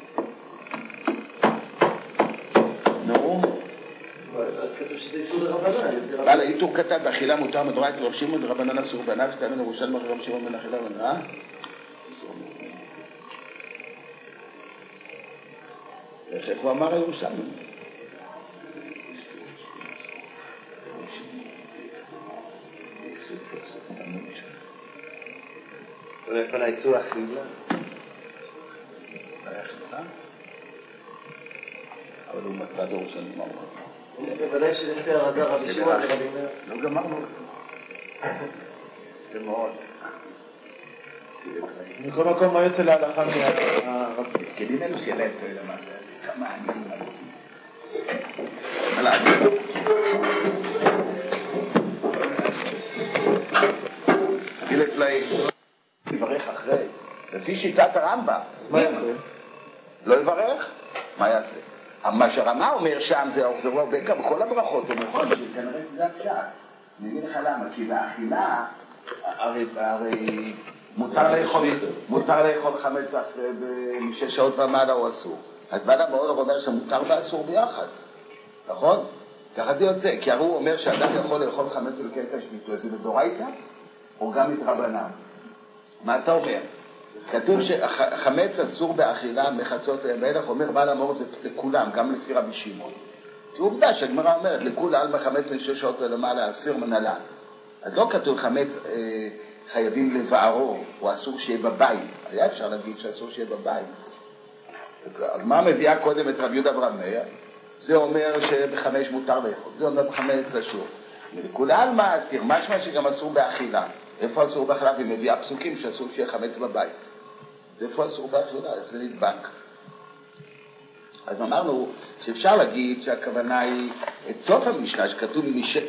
נו? כתוב שזה איסור דרבנן. אבל האיתור כתב, באכילה מותר מדורייתא רבי שמעון דרבנן אסור בעיניו, סתם ירושלמי רבי שמעון בין אכילה ונאה. איך הוא אמר הירושלמי? כל האיסור אכילה? אבל הוא מצא דור של מה הוא מצא. בוודאי שלפי הרדה רבי שמעון ורבי מאיר. לא גמרנו את זה. זה מאוד. מכל מקום מה יוצא להלכה מיד? כלים אלו שיהיה להם תואל למעשה. כמה עניים עלוכים. לעשות. יברך אחרי, לפי שיטת הרמב"ם. מה יעשה? לא יברך, מה יעשה? מה שהרמה אומר שם זה אוכזרו בקע בכל הברכות, הוא נכון, כנראה שזה הפשט. אני אגיד לך למה, כי באכילה, הרי, הרי מותר לאכול, מותר לאכול חמץ אחרי בשש שעות ומעלה או אסור. אז בעל המאור אומר שמותר ואסור ביחד, נכון? ככה זה יוצא, כי הרי הוא אומר שאדם יכול לאכול חמץ ולקיים תשביתו, זה בדורייתא או גם מדרבנן. מה אתה אומר? כתוב שחמץ אסור באכילה מחצות למלך, אומר בעל המאור זה לכולם, גם לפי רבי שמעון. כי עובדה שהגמרא אומרת, לכולה על מחמץ בין שש שעות ולמעלה אסיר מנהלן. אז לא כתוב חמץ אה, חייבים לבערו, או אסור שיהיה בבית. היה אפשר להגיד שאסור שיהיה בבית. הגמרא מביאה קודם את רבי יהודה אברהם מאיר, זה אומר שבחמש מותר לאכול, זה אומר בחמץ אסור. לכולה על מה אסיר, משמע שגם אסור באכילה. איפה אסור באכילה? והיא מביאה פסוקים שאסור שיהיה חמץ בבית. זה איפה אסור באכילה, איך זה נדבק. אז אמרנו שאפשר להגיד שהכוונה היא את סוף המשנה שכתוב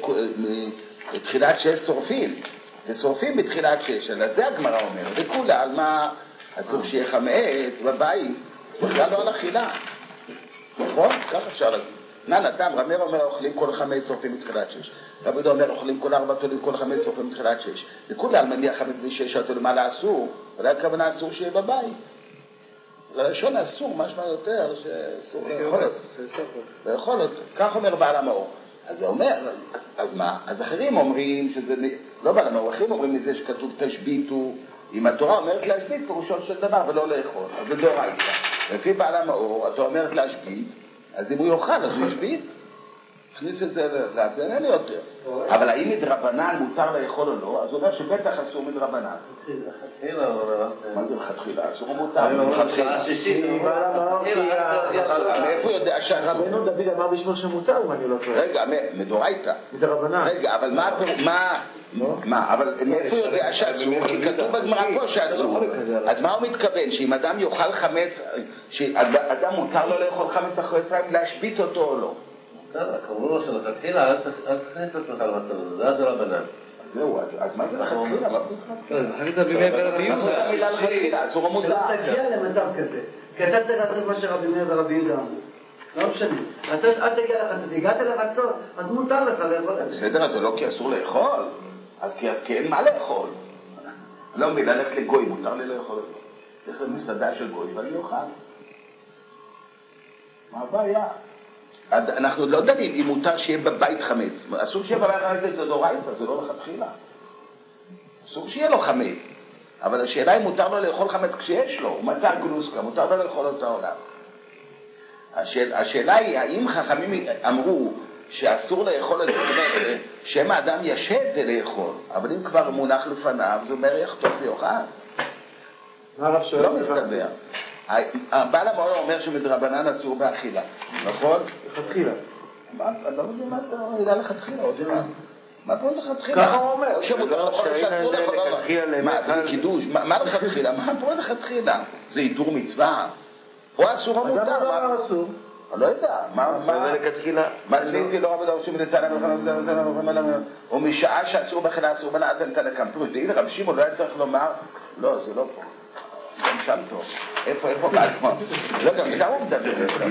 מתחילת שש שורפים, ושורפים בתחילת שש, אלא זה הגמרא אומר, וכולה על מה אסור שיהיה חמץ בבית, בכלל לא על אכילה, נכון? כך אפשר להגיד. נא נתם, רמר אומר אוכלים כל חמץ שורפים בתחילת שש, רבי יהודה אומר אוכלים כל ארבע תולים כל חמץ שורפים בתחילת שש, וכולה על מניח חמץ בשש שעות ולמעלה אסור, אבל הכוונה אסור שיהיה בבית. ללשון אסור, משמע יותר, שאסור לאכול אותו. לאכול אותו. כך אומר בעל המאור. אז זה אומר, אז מה? אז אחרים אומרים שזה, לא בעל המאור, אחרים אומרים מזה שכתוב תשביתו, אם התורה אומרת להשבית פירושו של דבר ולא לאכול, אז זה דאורייתא. לפי בעל המאור, התורה אומרת להשבית, אז אם הוא יאכל, אז הוא ישבית. הכניס את זה לאט, זה אינני יותר. אבל האם מדרבנן מותר לאכול או לא, אז הוא אומר שבטח אסור מדרבנן. מה זה לכתחילה? אסור או מותר? לכתחילה. מאיפה יודע שאסור? רבנו דוד אמר בשמו שמותר, אם אני לא טועה. רגע, מדאורייתא. מדרבנן. רגע, אבל מה... מה, אבל מאיפה יודע שאסור? כי כתוב בגמרא פה שאסור. אז מה הוא מתכוון? שאם אדם יאכל חמץ, שאדם מותר לו לאכול חמץ אחרי אפרים, להשבית אותו או לא? אמרו לו שלכתחילה, אל תכניס לעצמך למצב הזה, זה הדרבנן. אז זהו, אז מה זה לכתחילה? חכית בימי ורבי מה זה המילה לכתחילה? אסור המותר. שלא תגיע למצב כזה, כי אתה צריך לעשות מה שרבי מאיר ורבי יהודה אמרו. לא משנה. אל תגיע לחצות, הגעת לחצות, אז מותר לך לאכול את זה. בסדר, אז זה לא כי אסור לאכול, אז כי אין מה לאכול. לא מבין, ללכת לגוי, מותר לי לאכול את זה. לך למסעדה של גוי ואני אוכל. מה הבעיה? אנחנו לא דנים אם מותר שיהיה בבית חמץ. אסור שיהיה בבית חמץ, זה דאורייתא, זה לא לכתחילה. אסור שיהיה לו חמץ. אבל השאלה אם מותר לו לאכול חמץ כשיש לו, הוא מצא גלוסקה, מותר לו לאכול אותה עולם. השאל, השאלה היא, האם חכמים אמרו שאסור לאכול את זה, שם האדם ישה את זה לאכול, אבל אם כבר מונח לפניו, זה אומר יחטוף ויאכל. מה הרב שואל? לא מסתבר. הבעל המאור אומר שמדרבנן אסור באכילה, נכון? לכתחילה. אני לא מבין מה אתה יודע לכתחילה, עוד מה? מה פה לכתחילה? ככה הוא אומר. שמותר לאכול שאסור לאכול. מה, קידוש? מה לכתחילה? מה פה לכתחילה? זה איתור מצווה? או אסור או מותר? מה אסור? אני לא יודע. זה לכתחילה. מניתי לא רבי דורשים לטענה או משעה שאסור באכילה אסור בנעתן תנקם. תראי, רבי שמעון לא היה צריך לומר, לא, זה לא פה. גם שם טוב. איפה, איפה בעל כמו? לא, גם שם הוא מדבר.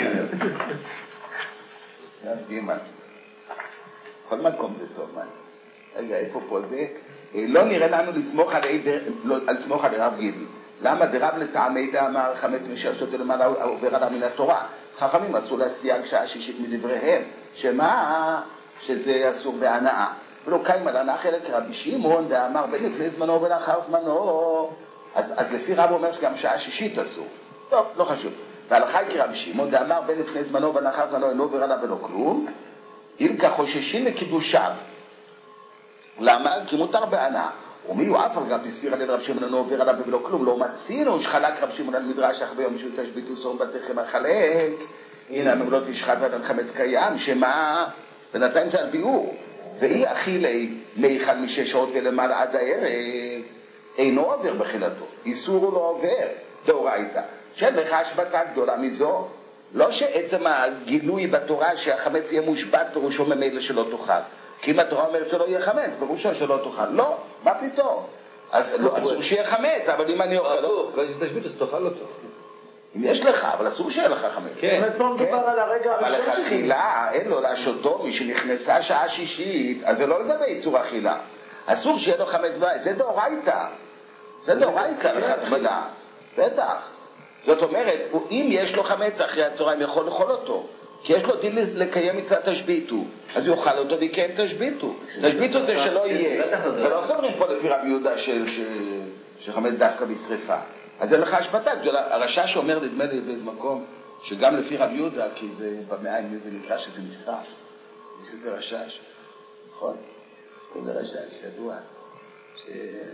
גימן. בכל מקום זה טוב, מה? רגע, איפה פה זה? לא נראה לנו לסמוך על רב גידי. למה דרב לטעמי דאמר חמץ משרשות זה למעלה עובר עליו מן התורה? חכמים עשו לה סייג שעה שישית מדבריהם. שמה? שזה אסור בהנאה. ולא קיים על הנאה חלק רבי שמעון דאמר בין לפני זמנו ובין אחר זמנו. אז, אז לפי רב אומר שגם שעה שישית אסור. טוב, לא חשוב. והלכה היא כרבי שמעון דאמר בין לפני זמנו ובין אחר זמנו אינו עובר עליו ולא כלום. אילקה חוששים לקידושיו. למה? כי מותר בהנאה. ומי הוא אף על גם תסביר על יד רב שמעון אינו עובר עליו ולא כלום. לא מצינו שחלק רב שמעון על מדרש אך ביום שהוא תשביתו סור בתיכם החלק. הנה המגלות ישחט ועדת חמץ קיים. שמה? בינתיים זה על ביאור. ואי אכילי מיכל משש שעות ולמעלה עד הערב. אינו עובר בחילתו, איסור הוא לא עובר, דאורייתא. שאין לך השבתה גדולה מזו, לא שעצם הגילוי בתורה שהחמץ יהיה מושבת פירושו ממילא שלא תאכל. כי אם התורה אומרת שלא יהיה חמץ, פירושו שלא תאכל. לא, מה פתאום? אז לא, אסור שיהיה חמץ, אבל אם אני אוכל... לא, לא יש תשבית, אז תאכל אותו. אם יש לך, אבל אסור שיהיה לך חמץ. כן. באמת פה מדובר על הרגע אבל הראשון שלי. אכילה, אין לו להשותו, מי שנכנסה שעה שישית, אז זה לא לגבי איסור אכילה. אסור שיהיה לו חמץ בית, זה דאורייתא. זה דאורייתא לכתחילה. בטח. זאת אומרת, אם יש לו חמץ אחרי הצהריים, יכול לאכול אותו. כי יש לו דין לקיים מצוות תשביתו. אז הוא יאכל אותו ויקיים תשביתו. תשביתו זה שלא יהיה. ולא סוברים פה לפי רבי יהודה שחמץ דווקא בשריפה. אז זה לך השפטה גדולה. הרשש אומר, נדמה לי באיזה מקום, שגם לפי רבי יהודה, כי זה במאה הימית זה נקרא שזה נשרף. יש איזה רשש. נכון? זה רשש, ידוע. ש...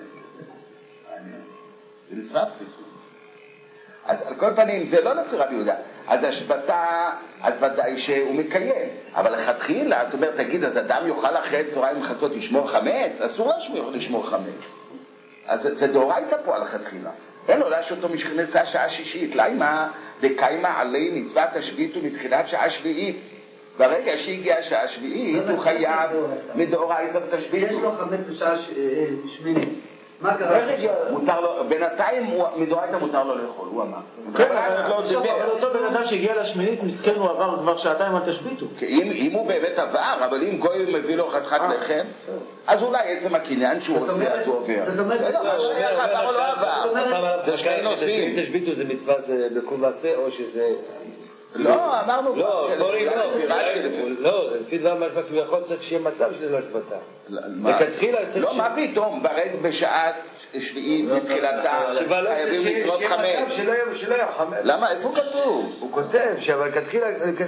זה נשרף לפי. אז על כל פנים, זה לא לפי רבי יהודה. אז השבטה, אז ודאי שהוא מקיים. אבל לכתחילה, זאת אומרת, תגיד, אז אדם יוכל אחרי צהריים וחצות לשמור חמץ? אסור לשמור חמץ. אז זה דאורייתא פה על לכתחילה. אין לו להשותו משכנסה שעה שישית. למה דקיימה עלי מצוות השביתו מתחילת שעה שביעית? ברגע שהגיעה שעה שביעית, הוא חייב מדאורייתא בתשביתו. יש לו חמץ בשעה שמינית. מה קרה? מותר לו, בינתיים מדאורייתא מותר לו לאכול, הוא אמר. כן, אבל אותו בן אדם שהגיע לשמינית, מסכן הוא עבר כבר שעתיים על תשביתו. אם הוא באמת עבר, אבל אם גוי מביא לו חתיכת לחם, אז אולי עצם הקניין שהוא עושה, אז הוא עובר. זאת אומרת, זה שני נושאים. תשביתו זה מצוות בקום ועשה, או שזה... לא, אמרנו... לא, לא, לפי דבר משמע כביכול צריך שיהיה מצב שזה לא השבטה. לא, מה פתאום? ברגע בשעה שביעית מתחילתה חייבים לשרוף חמץ. שלא יהיה חמץ. למה? איפה כתוב? הוא כותב שאבל כתחילה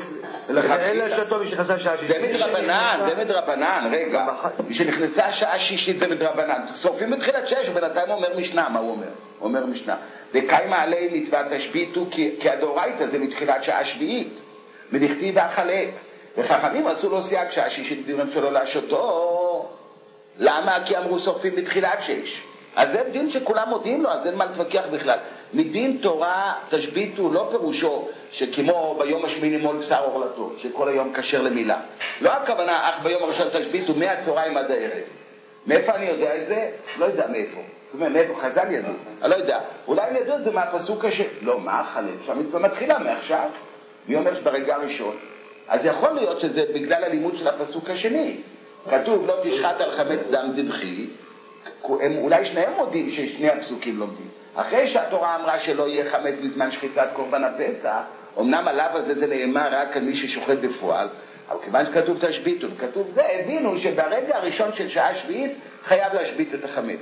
אין לשתו מי שנכנסה שעה שישית. זה מדרבנן, זה מדרבנן, רגע. מי שנכנסה שעה שישית זה מדרבנן. שורפים בתחילת שש, ובינתיים הוא אומר משנה, מה הוא אומר? הוא אומר משנה. וקיימה עלי מצוות תשביתו כי הדאורייתא זה מתחילת שעה שביעית. מדכתיב והחלק. וחכמים עשו לו סייג שעה שישית דיברם שלא להשותו. למה? כי אמרו שורפים בתחילת שש. אז זה דין שכולם מודיעים לו, אז אין מה להתווכח בכלל. מדין תורה תשביתו לא פירושו שכמו ביום השמיני מול בשר אוכלתו, שכל היום כשר למילה. לא הכוונה אך ביום הראשון תשביתו מהצהריים עד הערב. מאיפה אני יודע את זה? לא יודע מאיפה. זאת אומרת, מאיפה חז"ל ידעו? אני לא יודע. אולי הם ידעו את זה מהפסוק השני. לא, מה החלק? שהמצווה מתחילה מעכשיו. מי אומר שברגע הראשון? אז יכול להיות שזה בגלל הלימוד של הפסוק השני. כתוב, לא תשחט על חמץ דם זבחי. הם אולי שניהם מודים ששני הפסוקים לומדים. אחרי שהתורה אמרה שלא יהיה חמץ בזמן שחיטת קורבן הפסח, אמנם הלאו הזה זה נאמר רק על מי ששוחט בפועל, אבל כיוון שכתוב תשביתו, וכתוב זה, הבינו שברגע הראשון של שעה שביעית חייב להשבית את החמץ.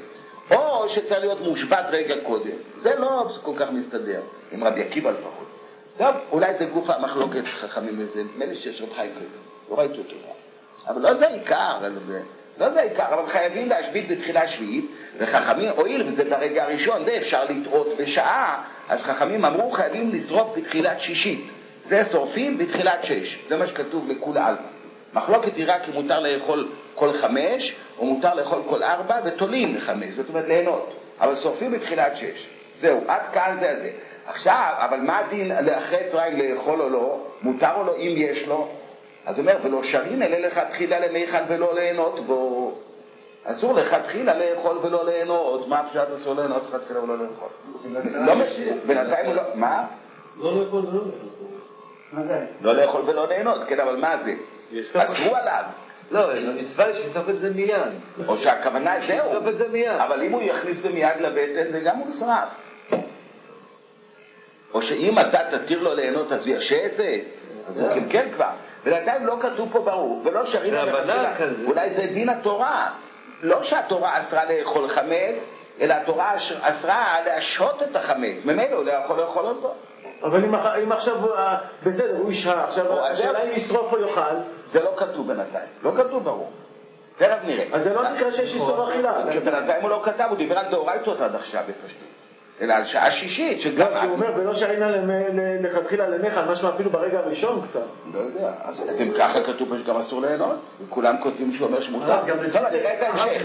או שצריך להיות מושבת רגע קודם. זה לא כל כך מסתדר, עם רבי עקיבא לפחות. טוב, אולי זה גוף המחלוקת חכמים לזה, מלי שיש רב חיים קודם, לא ראיתי אותו. אבל לא זה העיקר, לא זה העיקר, אבל חייבים להשבית בתחילה שביעית, וחכמים, הואיל וזה ברגע הראשון, זה אפשר לטעות בשעה, אז חכמים אמרו חייבים לשרוף בתחילת שישית. זה שורפים בתחילת שש, זה מה שכתוב לכול עלמא. מחלוקת היא רק אם מותר לאכול כל חמש, או מותר לאכול כל ארבע, ותולים לחמש, זאת אומרת ליהנות. אבל שורפים בתחילת שש. זהו, עד כאן זה הזה. עכשיו, אבל מה הדין אחרי צהריים לאכול או לא? מותר או לא אם יש לו? אז הוא אומר, ולא שרין אלה לך תחילה למיכל ולא ליהנות בו. אסור לך תחילה לאכול ולא ליהנות. מה פשוט אסור ליהנות לך תחילה ולא לאכול? לא משנה, בינתיים הוא לא... מה? לא לאכול ולא ליהנות. מה זה? לא לאכול ולא ליהנות, כן, אבל מה זה? אסרו עליו. לא, מצווה שסוף את זה מיד. או שהכוונה זהו. שסוף את זה מיד. אבל אם הוא יכניס זה מיד לבטן, זה גם הוא שרף. או שאם אתה תתיר לו ליהנות, אז הוא ירשה את זה. אז הוא כן כבר. ולעתיים לא כתוב פה ברור, ולא שרים למתחילה. אולי זה דין התורה. לא שהתורה אסרה לאכול חמץ, אלא התורה אסרה להשהות את החמץ. ממילא הוא לא יכול לאכול אותו. אבל אם עכשיו, בסדר, הוא ישהה, עכשיו השאלה אם ישרוף או יאכל. זה לא כתוב בינתיים, לא כתוב ברור. תכף נראה. אז זה לא נקרא שיש איסור אכילה. בינתיים הוא לא כתב, הוא דיבר על דאורייתות עד עכשיו בפשטות. אלא על שעה שישית, שגם... גם שהוא אומר, ולא שרינה לכתחילה למיכל, משמע אפילו ברגע הראשון קצת. לא יודע, אז אם ככה כתוב שגם אסור ליהנות, וכולם כותבים שהוא אומר שמותר. טוב, אני אראה את ההמשך.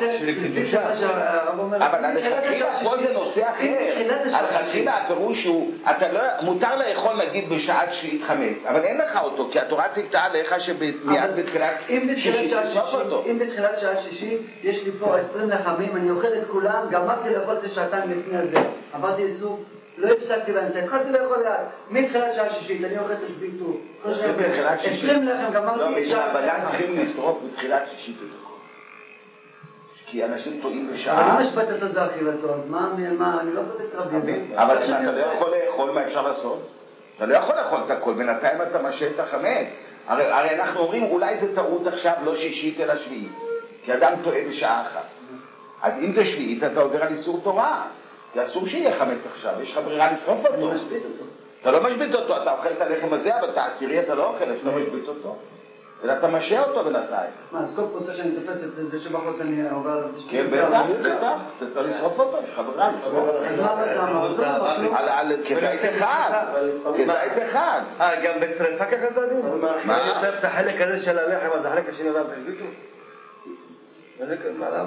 אבל הלכתחילה, פה זה נושא אחר. הלכתחילה הפירוש הוא, מותר לאכול נגיד בשעה שביעית חמץ, אבל אין לך אותו, כי התורה ציוותה עליך שמיד בתחילת שישית לסוף אותו. אם בתחילת שעה שישית יש לי פה עשרים לחמים, אני אוכל את כולם, גמרתי לאכול את השעתיים לפני הזה. עברתי איסור, לא הפסקתי באמצע, התחלתי לאכול לאט. מתחילת שעה שישית, אני אוכל את השביתו. עשרים לחם, גמרתי את שעה. לא, אבל צריכים לשרוף בתחילת שישית את הכל. כי אנשים טועים בשעה. אבל אם השפט אותו זה אכילתו, אז מה, אני לא חוזק רבים. אבל אם אתה לא יכול לאכול, מה אפשר לעשות? אתה לא יכול לאכול את הכל, בינתיים אתה משה את החמץ. הרי אנחנו אומרים, אולי זה טעות עכשיו, לא שישית אלא שביעית. כי אדם טועה בשעה אחת. אז אם זה שביעית, אתה עובר על איסור תורה. כי אסור שיהיה חמץ עכשיו, יש לך ברירה לשרוף אותו. אני משבית אותו. אתה לא משבית אותו, אתה אוכל את הלחם הזה, אבל את העשירי אתה לא אוכל, אתה לא משבית אותו. אלא אתה משה אותו בינתיים. מה, אז כל פרוסה שאני תופס את זה שבחוץ אני עובר... כן, בטח, בטח. אתה צריך לשרוף אותו, יש לך ברירה לשרוף. אז מה בצעמה? כזית אחד. כזית אחד. אה, גם בשריפה ככה זה הדין? מה? אני שרף את החלק הזה של הלחם, אז החלק השני עבר תשביתו? מה, למה?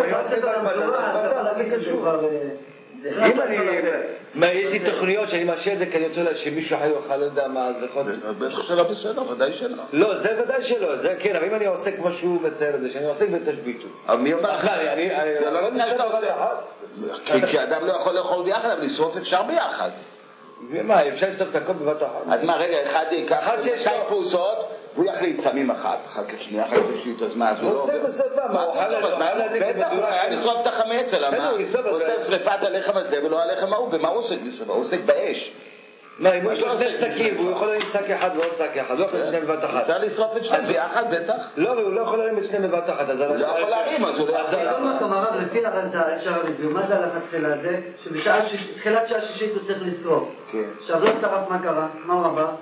אם אני... מה, יש לי תוכניות שאני משה את זה כי אני רוצה שמישהו אחר יוכל לדע מה זה חודש. בטח שלא בסדר, ודאי שלא. לא, זה ודאי שלא, זה כן, אבל אם אני עוסק כמו שהוא מצייר את זה, שאני עוסק בתשביתו. אבל מי אומר לך? זה לא נשאר דבר אחד. כי אדם לא יכול לאכול ביחד, אבל לשרוף אפשר ביחד. ומה, אפשר לשרוף את הכל בבת אחת? אז מה, רגע, אחד ייקח שתי פרוסות, והוא יחליט סמים אחת, אחר כך שנייה, אחר כך שלישית, אז מה, אז הוא לא עושה בשרפה, מה, הוא היה לשרוף את החמץ, אלא מה? הוא עושה שרפת הלחם הזה ולא הלחם ההוא, ומה הוא עוסק בשרפה? הוא עוסק באש. מה, אם הוא יש לו שני שקים, הוא יכול להרים שק אחד ועוד שק אחד, לא יכול להרים שני בבת אחת. אפשר לשרוף את שניהם ביחד, בטח? לא, הוא לא יכול להרים את שניהם בבת אחת, אז הוא לא יכול להרים, אז הוא לא יכול להרים. כל מקום הרב, לפי אפשר להסביר, מה זה הלכת תחילה הזה? שבתחילת שעה שישית הוא צריך לשרוף. עכשיו לא שרף מה קרה, מה הוא עבר?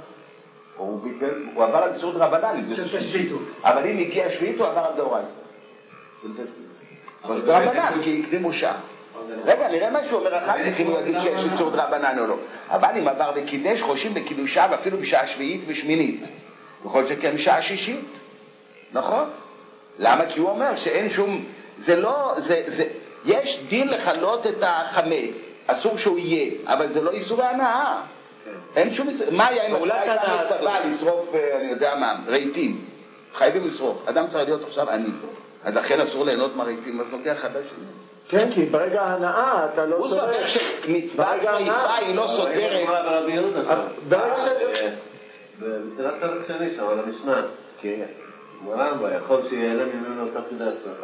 הוא עבר על איסור דרבנן. של תשביתו. אבל אם הגיע שביעית הוא עבר על דאורייתא. של תשביתו. אז דרבנן, כי הקדימו שעה. רגע, נראה מה שהוא אומר אחר כך, אם הוא יגיד שיש איסור דרבנן או לא. אבל אם עבר וקידש, חושים בקידושה ואפילו בשעה שביעית ושמינית. בכל שכן בשעה שישית. נכון? למה? כי הוא אומר שאין שום... זה לא... זה, זה... יש דין לחלות את החמץ. אסור שהוא יהיה, אבל זה לא איסור ההנאה. אין שום... מה היה אם אולי הייתה מצווה לשרוף, אני יודע מה, רהיטים. חייבים לשרוף. אדם צריך להיות עכשיו עני. אז לכן אסור ליהנות מהרהיטים, אז נוגע אחד לשני. כן, כי ברגע ההנאה אתה לא הוא סובר שמצווה צריפה היא לא סודרת. ברגע ש... בתחילת פרק שני שם על המשנה. כן. מרמב"ם, יכול שיעלה ממנו תוך כדי השרפה.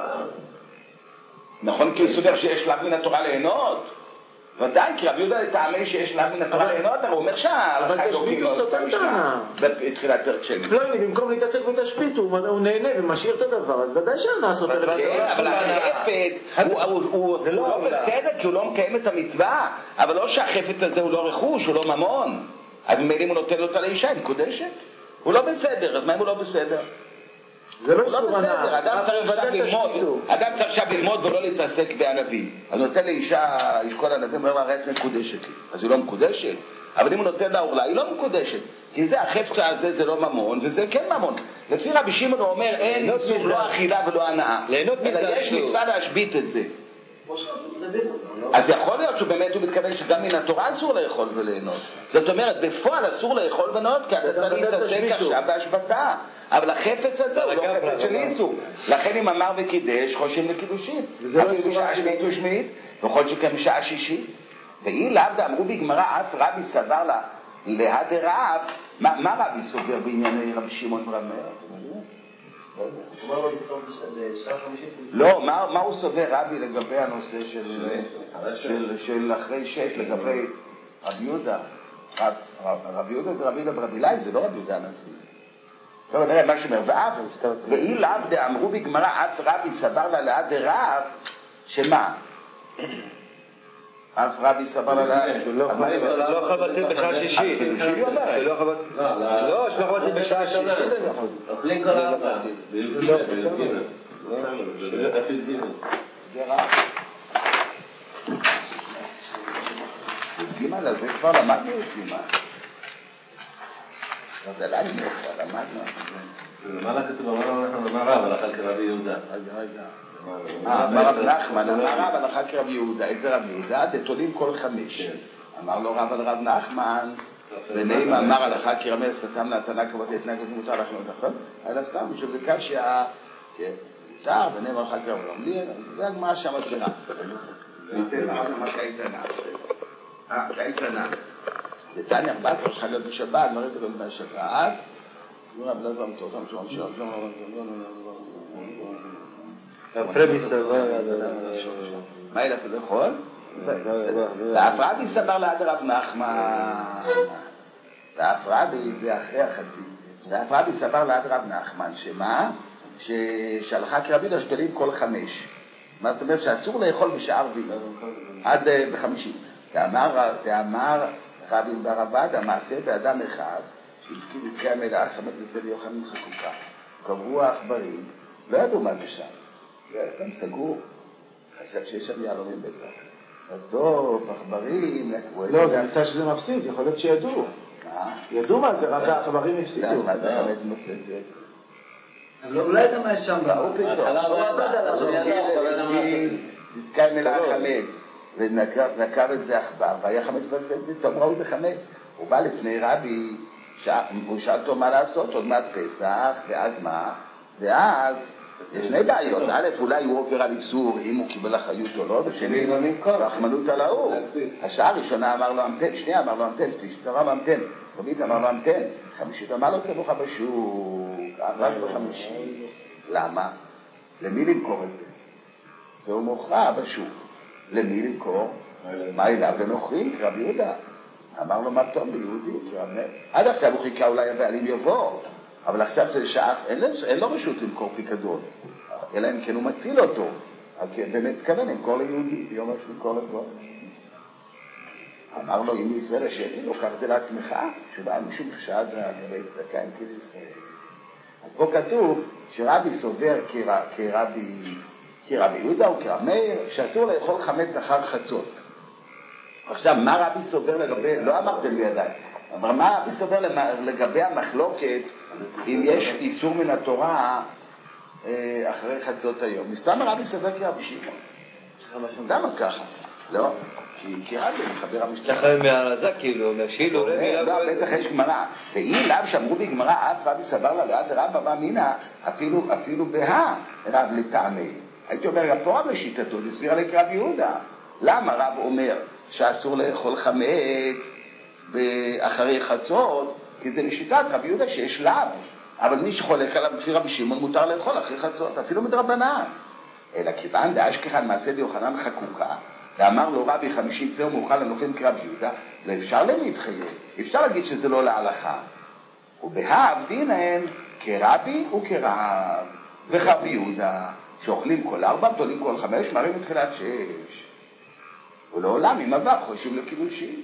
נכון, כי הוא סובר שיש שלב מן התורה ליהנות. ודאי, כי רבי יהודה לטעמי שיש שלב מן התורה ליהנות, הוא אומר שההלכה אלוקים לא עושה משנה. בתחילת פרק שני. לא, במקום להתעסק בתשבית, הוא נהנה ומשאיר את הדבר, אז ודאי שההנאה סותרת. אבל החפץ, הוא לא בסדר, כי הוא לא מקיים את המצווה, אבל לא שהחפץ הזה הוא לא רכוש, הוא לא ממון. אז ממילא אם הוא נותן אותה לאישה, היא מקודשת. הוא לא בסדר, אז מה אם הוא לא בסדר? זה לא איסור הנאה. אדם צריך עכשיו ללמוד, אדם צריך עכשיו ללמוד ולא להתעסק בענבים. אז הוא נותן לאישה, איש כל ענבים, אומר לה, ראה את מקודשת לי. אז היא לא מקודשת. אבל אם הוא נותן לה אורלה, היא לא מקודשת. כי זה, החפצה הזה זה לא ממון, וזה כן ממון. לפי רבי שמעון הוא אומר, אין איסור לא אכילה ולא הנאה. אלא יש מצווה להשבית את זה. אז יכול להיות שבאמת הוא מתכוון שגם מן התורה אסור לאכול וליהנות. זאת אומרת, בפועל אסור לאכול וליהנות, כי אתה צריך להתעסק עכשיו בהשבתה. אבל החפץ הזה הוא לא חפץ של איסור. לכן אם אמר וקידש, חושים לקידושים. אפילו בשעה שביעית ושמינית, וכל שכן בשעה שישית. ואי לאו אמרו בגמרא, אף רבי סבר לה, להדר רב, מה רבי סובר בענייני רבי שמעון ברמר? לא, מה הוא סובר רבי לגבי הנושא של אחרי שש, לגבי רבי יהודה? רבי יהודה זה רבי יהודה ברבילאי, זה לא רבי יהודה הנשיא. טוב, נראה מה שאומר, ואף, ואי לאו דאמרו בגמרא, אף רבי סבר לה להדר רב, שמה? אף רבי סבר לה להדר לא חבטים בשעה שישית. לא חבטים בשעה שישית. אוכלים כל ארבע. בי"ג. זה רע. גימל הזה כבר למדנו את גימל. זה לא אני כבר למדנו את זה. למעלה כתוב, אמרנו אנחנו אמר רב, הלכה כרבי יהודה. רגע, רגע. אמר רב נחמן, אמר רב הלכה כרבי יהודה. איזה רב יהודה? תתולים כל חמש. אמר לו רב על רב נחמן, ונעים אמר הלכה כרמל סתם להתנה כבוד להתנהג את מותר לך לא נכון? אלא סתם, בשביל זה כך שה... מותר, ונעים הלכה כרמל לא זה הגמרא שם התקנה. ניתן לך מה קייטנה. אה, קייטנה. דתניא ארבע עשרה שלך להיות בשבת, מראה את זה גם בשבת. לא רב לזם תורתם שום שום הפרבי סבר מה ילך לאכול? ואף רבי סבר ליד רב נחמן. ואף רבי זה אחרי החצי. ואף רבי סבר ליד רב נחמן שמה? שהלכה כרבי לשתלים כל חמש. מה זאת אומרת שאסור לאכול בשעה רביעית עד בחמישי. ואמר רבי ברבד המעשה באדם אחד שהזכיר עסקי המלאך חמד לצל יוחנן חקוקה קברו העכברים, לא ידעו מה זה שם, זה היה סתם סגור, חשב שיש שם יהלומים בטח. בסוף עכברים לא, זה נמצא שזה מפסיד, יכול להיות שידעו. מה? ידעו מה זה, רק העכברים הפסידו. מה זה חמד מפלצת? אולי אתה מה יש שם באו פתאום. עסקי המלאך חמד ונקב את זה עכבר והיה חמד מפלצת, פתאום ראו את זה חמד. הוא בא לפני רבי, הוא שאל אותו מה לעשות, עוד מעט פסח, ואז מה? ואז יש שני בעיות. א', אולי הוא עובר על איסור אם הוא קיבל אחריות או לא, ושני, רחמנות על ההוא. השעה הראשונה אמר לו המתן, שנייה אמר לו המתן, שלישית אמר לו המתן, רבית אמר לו המתן, חמישית אמר לו צבוך בשוק, רק בחמישי. למה? למי למכור את זה? זהו מוכרע בשוק. למי למכור? מה אליו לנוכרים? רבי יהודה. אמר לו מה פתאום ביהודי, עד עכשיו הוא חיכה אולי הבעלים יבוא, אבל עכשיו זה שעה, אין, אין לו רשות למכור פיקדון, אלא אם כן הוא מציל אותו, באמת מתכוון למכור ליהודי, ביום השביעי למכור לגוי. אמר לו אם ישראל השני, לוקח את זה לעצמך, שבא משום חשד לגבי צדקה עם כאילו ישראל. אז פה כתוב שרבי סובר כרבי, כרבי יהודה או כרבי מאיר, שאסור לאכול חמץ אחר חצות. עכשיו, מה רבי סובר לגבי, לא אמרתם לי עדיין, אבל מה רבי סובר לגבי המחלוקת אם יש איסור מן התורה אחרי חצות היום? מסתם רבי סובר כרבי שמעון. סתם ככה. לא, כי רבי מחבר המשתנה. ככה מהרזה כאילו, נשילו. לא, בטח יש גמרא. ואי לאו שאמרו בגמרא, אף רבי סבר לה ליד רב אבא מינה, אפילו בה רב לטעמי. הייתי אומר, גם פה רב לשיטתו, לסביר עלי כרבי יהודה. למה רב אומר שאסור לאכול חמץ אחרי חצות? כי זה לשיטת רבי יהודה שיש לאו, אבל מי שחולק עליו לפי רבי שמעון מותר לאכול אחרי חצות, אפילו מדרבנן. אלא כיוון דאשכחן מעשה דיוחנן חקוקה, ואמר לו רבי חמישית זהו מאוכל לנוכלים כרבי יהודה, לא אפשר להם להתחייב, אפשר להגיד שזה לא להלכה. ובהב דינן כרבי וכרב וכרבי יהודה, שאוכלים כל ארבע, תולים כל חמש, מראים מתחילת שש. ולעולם עם עבר חושבים לקידושים.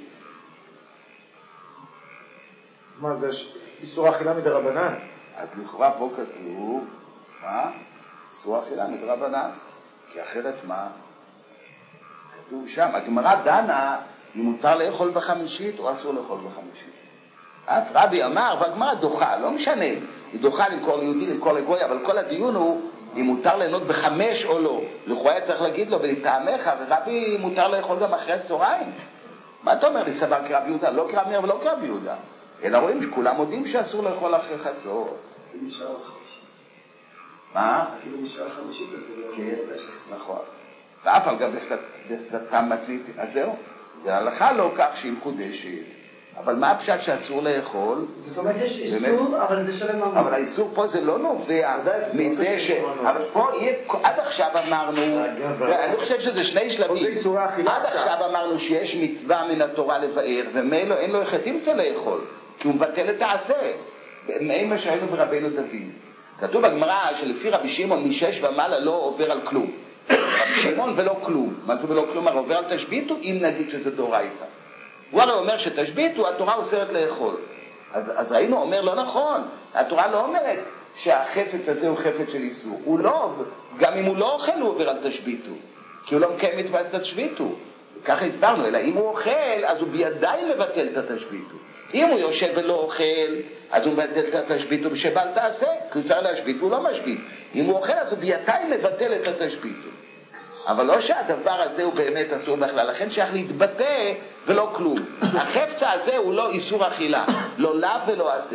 מה זה איסור אכילה מדרבנן? אז לכאורה פה כתוב, מה? איסור אכילה מדרבנן. כי אחרת מה? כתוב שם, הגמרא דנה אם מותר לאכול בחמישית או אסור לאכול בחמישית. אף רבי אמר, והגמרא דוחה, לא משנה, היא דוחה למכור ליהודי, למכור לגוי, אבל כל הדיון הוא אם מותר ליהנות בחמש או לא. לכאורה היה צריך להגיד לו, ולטעמך, ורבי מותר לאכול גם אחרי הצהריים. מה אתה אומר לי, סבר כרבי יהודה? לא כרבי מאיר ולא כרבי יהודה. אלא רואים שכולם יודעים שאסור לאכול אחרי חצות. אפילו משעה חמישית. מה? אפילו משעה חמישית אסור. כן, נכון. ואף על גם דסתתם מתלית, אז זהו. זה הלכה לא כך שהיא מקודשת. אבל מה הפשט שאסור לאכול? זאת אומרת, יש איסור, אבל זה שווה ממש. אבל האיסור פה זה לא נובע מזה ש... אבל פה עד עכשיו אמרנו, אני חושב שזה שני שלבים. עד עכשיו אמרנו שיש מצווה מן התורה לבאר, ומילא אין לו איך תמצא לאכול, כי הוא מבטל את העשה. אין מה שהיינו ברבינו דוד. כתוב בגמרא שלפי רבי שמעון משש ומעלה לא עובר על כלום. רבי שמעון ולא כלום. מה זה ולא כלום? עובר על תשביתו אם נגיד שזה דאורייתא. הוא הרי אומר שתשביתו, התורה אוסרת לאכול. אז, אז ראינו, אומר לא נכון. התורה לא אומרת שהחפץ הזה הוא חפץ של איסור. הוא לא, גם אם הוא לא אוכל הוא עובר על תשביתו. כי הוא לא מקיים מצוות תשביתו. ככה הסברנו, אלא אם הוא אוכל, אז הוא בידיים מבטל את התשביתו. אם הוא יושב ולא אוכל, אז הוא מבטל את התשביתו בשבל תעשה, כי הוא צריך להשבית והוא לא משבית. אם הוא אוכל, אז הוא בידיים מבטל את התשביתו. אבל לא שהדבר הזה הוא באמת אסור בכלל, לכן שייך להתבטא ולא כלום. החפצה הזה הוא לא איסור אכילה, לא לאו ולא עשה.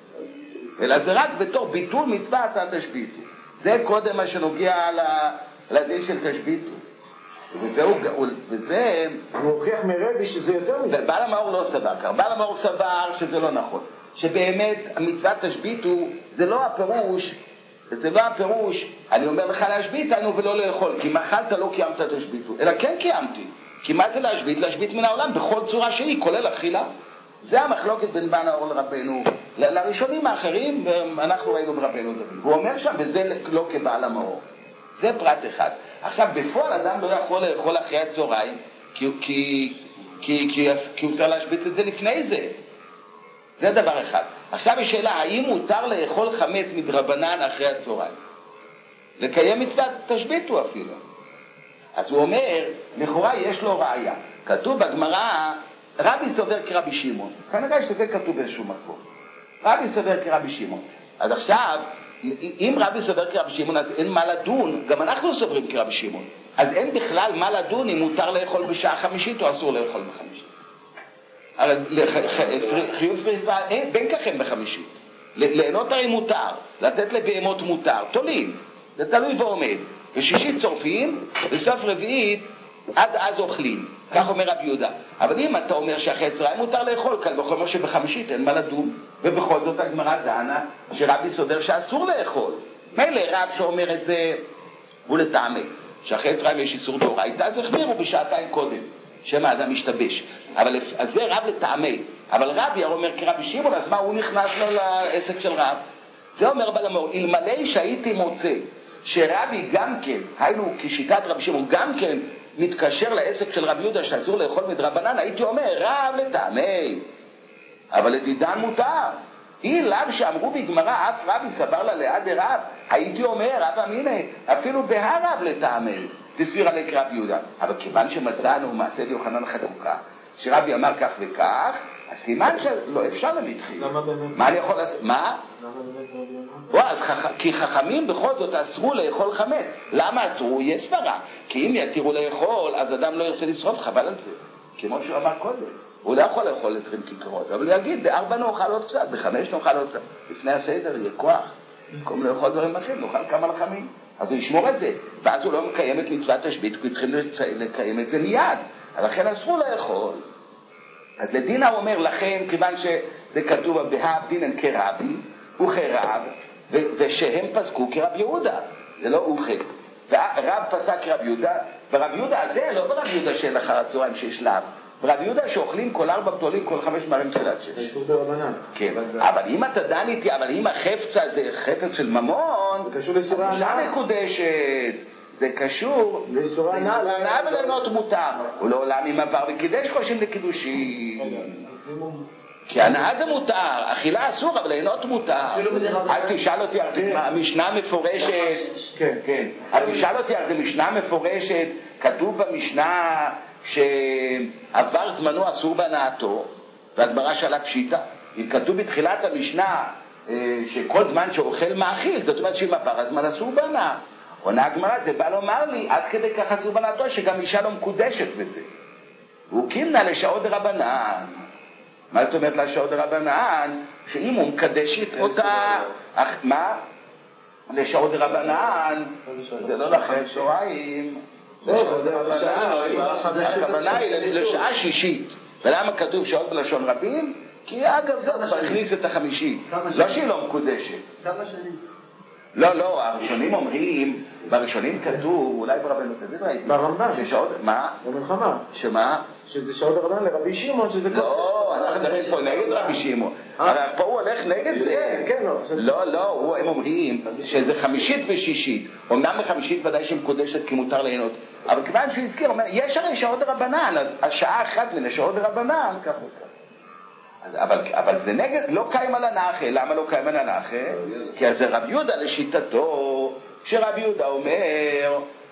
אלא זה רק בתור ביטול מצוות התשביתו. זה קודם מה שנוגע לדין של תשביתו. וזהו, וזה... הוא הוכיח מרבי שזה יותר מזה. בעל המאור לא סבר כך. בעל המאור סבר שזה לא נכון. שבאמת המצוות תשביתו זה לא הפירוש, זה לא הפירוש, אני אומר לך להשבית לנו ולא לאכול, כי אם אכלת לא קיימת תשביתו, אלא כן קיימתי. כי מה זה להשבית? להשבית מן העולם בכל צורה שהיא, כולל אכילה. זה המחלוקת בין בעל המאור לרבנו. לראשונים האחרים, אנחנו ראינו ברבנו דוד. הוא אומר שם, וזה לא כבעל המאור. זה פרט אחד. עכשיו, בפועל אדם לא יכול לאכול אחרי הצהריים, כי, כי, כי, כי, כי הוא צריך להשבית את זה לפני זה. זה דבר אחד. עכשיו יש שאלה, האם מותר לאכול חמץ מדרבנן אחרי הצהריים? לקיים מצוות תשביתו אפילו. אז הוא אומר, לכאורה יש לו ראיה. כתוב בגמרא, רבי סובר כרבי שמעון. כנראה שזה כתוב באיזשהו מקום. רבי סובר כרבי שמעון. אז עכשיו, אם רבי סובר כרבי שמעון, אז אין מה לדון, גם אנחנו סוברים כרבי שמעון. אז אין בכלל מה לדון אם מותר לאכול בשעה חמישית או אסור לאכול בחמישית. אבל חיוב שריפה, בין ככם בחמישית. ליהנות הרי מותר, לתת לבהמות מותר, תולים, זה תלוי ועומד. בשישית צורפים, בסוף רביעית, עד אז אוכלים. כך אומר רבי יהודה. אבל אם אתה אומר שאחרי הצהריים מותר לאכול, כאן בחומר שבחמישית אין מה לדון. ובכל זאת הגמרא דנה שרבי סובר שאסור לאכול. מילא רב שאומר את זה, הוא לטעמי, שאחרי הצהריים יש איסור דאורייתא, אז החמירו בשעתיים קודם, שמא האדם משתבש. אבל אז זה רב לטעמי. אבל רבי אומר כרבי שמעון, אז מה הוא נכנס לו לעסק של רב? זה אומר בעל המאור, אלמלא שהייתי מוצא שרבי גם כן, היינו כשיטת רבי שמעון, גם כן מתקשר לעסק של רבי יהודה שאסור לאכול מדרבנן, הייתי אומר רב לטעמי, אבל לדידן מותר. אי לאו שאמרו בגמרא אף רבי סבר לה ליד רב, הייתי אומר רב אמיני, אפילו בהרב לטעמי תסביר עלי כרבי יהודה. אבל כיוון שמצאנו מעשה יוחנן חנוכה שרבי אמר כך וכך, אז סימן שלא אפשר למתחיל. למה באמת? מה אני יכול לעשות? מה? למה באמת? אז חכ... כי חכמים בכל זאת אסרו לאכול חמץ. למה אסרו? יש סברה. כי אם יתירו לאכול, אז אדם לא ירצה לשרוף, חבל על זה. כמו שהוא אמר קודם. הוא לא יכול לאכול עשרים כיכרות, אבל הוא יגיד, בארבע נאכל עוד קצת, בחמש נאכל עוד קצת. לפני הסדר יהיה כוח. במקום לאכול דברים אחרים, נאכל כמה לחמים. אז הוא ישמור את זה. ואז הוא לא מקיים את מצוות תשבית, כי צריכים לקיים את זה מיד. לכן אסרו לאכול. אז לדינה הוא אומר לכן, כיוון שזה כתוב בהב דינן כרבי וכרב, ושהם פסקו כרב יהודה, זה לא אוכל. ורב פסק כרב יהודה, ורב יהודה הזה לא ברב יהודה של אחר הצהריים שיש לאו, ברב יהודה שאוכלים כל ארבע פתולים כל חמש מערים תחילת שש. איסור דרבנן. כן, אבל אם אתה דן איתי, אבל אם החפצה זה חפץ של ממון, זה קשור לאיסורי הנאה. מקודשת. זה קשור לאיסורי הנאה ולנות מותר. הוא לעולם עם עבר וקידש קושים לקידושים. כי הנאה זה מותר, אכילה אסור, אבל ליהנות מותר. אל תשאל אותי, המשנה מפורשת, כן, אל תשאל אותי, זה משנה מפורשת, כתוב במשנה שעבר זמנו אסור בהנאתו, והגמרא שאלה פשיטה. כתוב בתחילת המשנה שכל זמן שאוכל מאכיל, זאת אומרת שאם עבר הזמן אסור בהנאה. עונה הגמרא, זה בא לומר לי, עד כדי כך אסור בהנאתו, שגם אישה לא מקודשת בזה. והוא קימנה לשעות דרבנן. מה זאת אומרת לשעות דרבנן? שאם הוא מקדשת אותה, אך מה? לשעות דרבנן, זה לא לאחרי צהריים, לשעות דרבנן, הכוונה היא לשעה שישית. ולמה כתוב שעות בלשון רבים? כי אגב זה הכניס את החמישית, לא שהיא לא מקודשת. כמה שנים? לא, לא, הראשונים אומרים, בראשונים כתוב, אולי ברבנות תגיד ראיתי, ברמב"ם. ששעות, מה? במלחמה. שמה? שזה שעות דרבנן לרבי שמעון, שזה כל לא, אנחנו מדברים פה נגד רבי שמעון. אבל פה הוא הולך נגד זה. כן, לא. לא, לא, הם אומרים שזה חמישית ושישית. אמנם בחמישית ודאי שמקודשת כי מותר ליהנות. אבל כיוון שהוא הזכיר, אומר, יש הרי שעות דרבנן, אז השעה אחת מן השעות דרבנן, כך וכך. אז, אבל, אבל זה נגד, לא קיים על הנאכל. למה לא קיים על הנאכל? כי אז זה רב יהודה לשיטתו, שרב יהודה אומר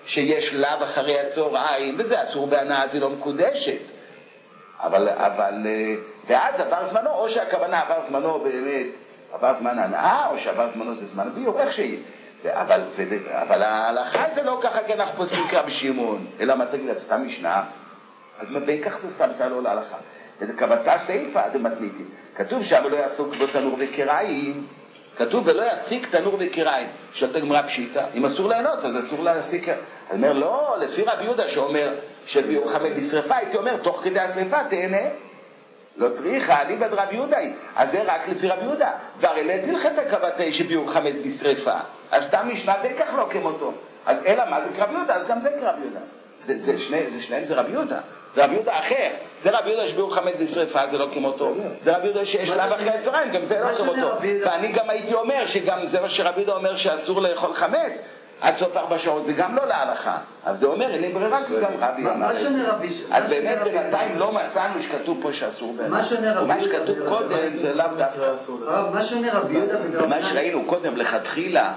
שיש לאו אחרי הצהריים, וזה אסור בהנאה, אז היא לא מקודשת. אבל, אבל, ואז עבר זמנו, או שהכוונה עבר זמנו באמת, עבר זמן הנאה, או שעבר זמנו זה זמן ביור, איך שהיא. אבל, אבל ההלכה זה לא ככה, כי אנחנו פוסקים כרבי שמעון, אלא מה תגיד, סתם משנה, אז בין כך זה סתם משנה לא להלכה. וזה כבתה סעיפה, זה מתניתי. כתוב שם לא יעסוק בו תנור וקריים, כתוב ולא יעסיק תנור וקריים, שאתה גמרה פשיטה, אם אסור ליהנות, אז אסור להעסיק. אני אומר, לא, לפי רבי יהודה שאומר שביום חמץ בשריפה, הייתי אומר, תוך כדי השריפה תהנה. לא צריכה, אני בד רבי יהודה, אז זה רק לפי רבי יהודה. והרי להטיל לך את הכבתי שביום חמץ בשריפה, אז סתם משנה וכך לא כמותו. אז אלא מה זה כרבי יהודה? אז גם זה כרבי יהודה. זה, זה, שני, זה שניהם זה רבי יהודה. זה רבי יהודה אחר. זה רבי יהודה שביום חמץ בשריפה, זה לא כמותו. זה רבי יהודה שיש לאו אחרי הצהריים, גם זה לא כמותו. ואני גם הייתי אומר שגם זה מה שרבי יהודה אומר שאסור לאכול חמץ עד סוף ארבע שעות, זה גם לא להלכה. אז זה אומר, אין לי ברירה, כי גם רבי אמר. אז באמת בינתיים לא מצאנו שכתוב פה שאסור בהנאה. ומה שכתוב קודם זה לאו דווקא. מה שונה רבי יהודה בדרבנן? ומה שראינו קודם לכתחילה,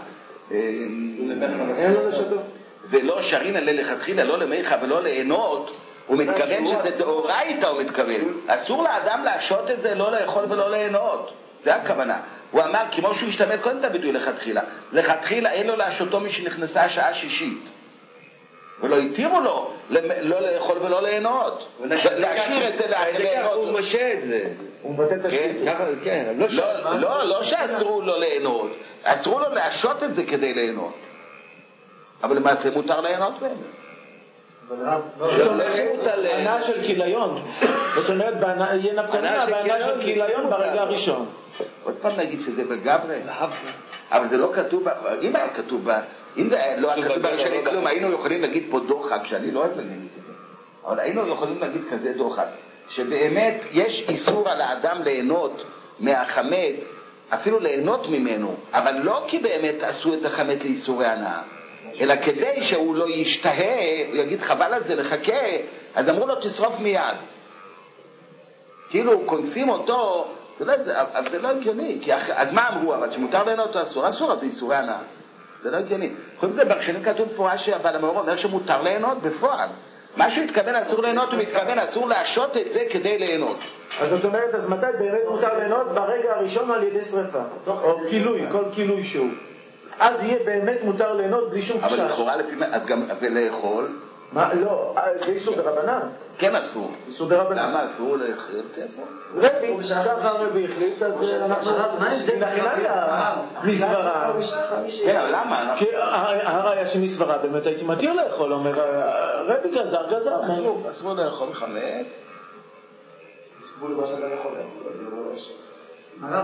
ולא שרינא לכתחילה, לא למיכה ולא ליהנות, הוא מתכוון שזה דאורייתא, הוא מתכוון. אסור לאדם להשעות את זה, לא לאכול ולא ליהנות. זה הכוונה. הוא אמר, כמו שהוא השתמש קודם את הביטוי לכתחילה, לכתחילה אין לו להשעותו מי שנכנסה השעה שישית. ולא התירו לו לא לאכול ולא ליהנות. להשאיר את זה לאחרי ליהנות. הוא משה את זה. הוא מבטא את השליטה. כן, לא, לא שאסרו לו ליהנות. אסרו לו להשעות את זה כדי ליהנות. אבל למעשה מותר ליהנות באמת. זאת אומרת, הנאה של כיליון. זאת אומרת, יהיה נפקניה בהנאה של כיליון ברגע הראשון. עוד פעם נגיד שזה בגברי, אבל זה לא כתוב, אם היה כתוב, אם לא היה כתוב בראשונים כלום, היינו יכולים להגיד פה דוחק, שאני לא אוהב להגיד את זה, אבל היינו יכולים להגיד כזה דוחק, שבאמת יש איסור על האדם ליהנות מהחמץ, אפילו ליהנות ממנו, אבל לא כי באמת עשו את החמץ לאיסורי הנאה, אלא כדי שהוא לא ישתהה, הוא יגיד חבל על זה, לחכה, אז אמרו לו תשרוף מיד. כאילו כונסים אותו, זה לא, זה, אבל זה לא הגיוני, כי אח, אז מה אמרו? אבל שמותר ליהנות אסור, אסור, אז זה איסורי הנאה. זה לא הגיוני. חושבים זה, בראשונים כתוב פורש, אבל המאור אומר שמותר ליהנות בפועל. מה שהוא התכוון אסור ליהנות, הוא מתכוון אסור להשעות את זה כדי ליהנות. אז זאת אומרת, אז מתי באמת מותר ליהנות? ברגע הראשון על ידי שריפה. או כילוי, כל כילוי שהוא. אז יהיה באמת מותר ליהנות בלי שום חשש. אבל לכאורה לפי מה, אז גם, ולאכול? מה, לא, זה איסור דרבנן. כן אסור. איסור דרבנן. למה אסור לאכול? כסף? רבי, ככה הרבי החליט, אז אנחנו... מה ההבדל בין מסברה. כן, אבל למה? כי הראיה שמסברה באמת הייתי מתיר לאכול, אומר, רבי גזר, גזר. אסור, אסור לאכול חמץ. גבול מה שאתה יכול לאכול.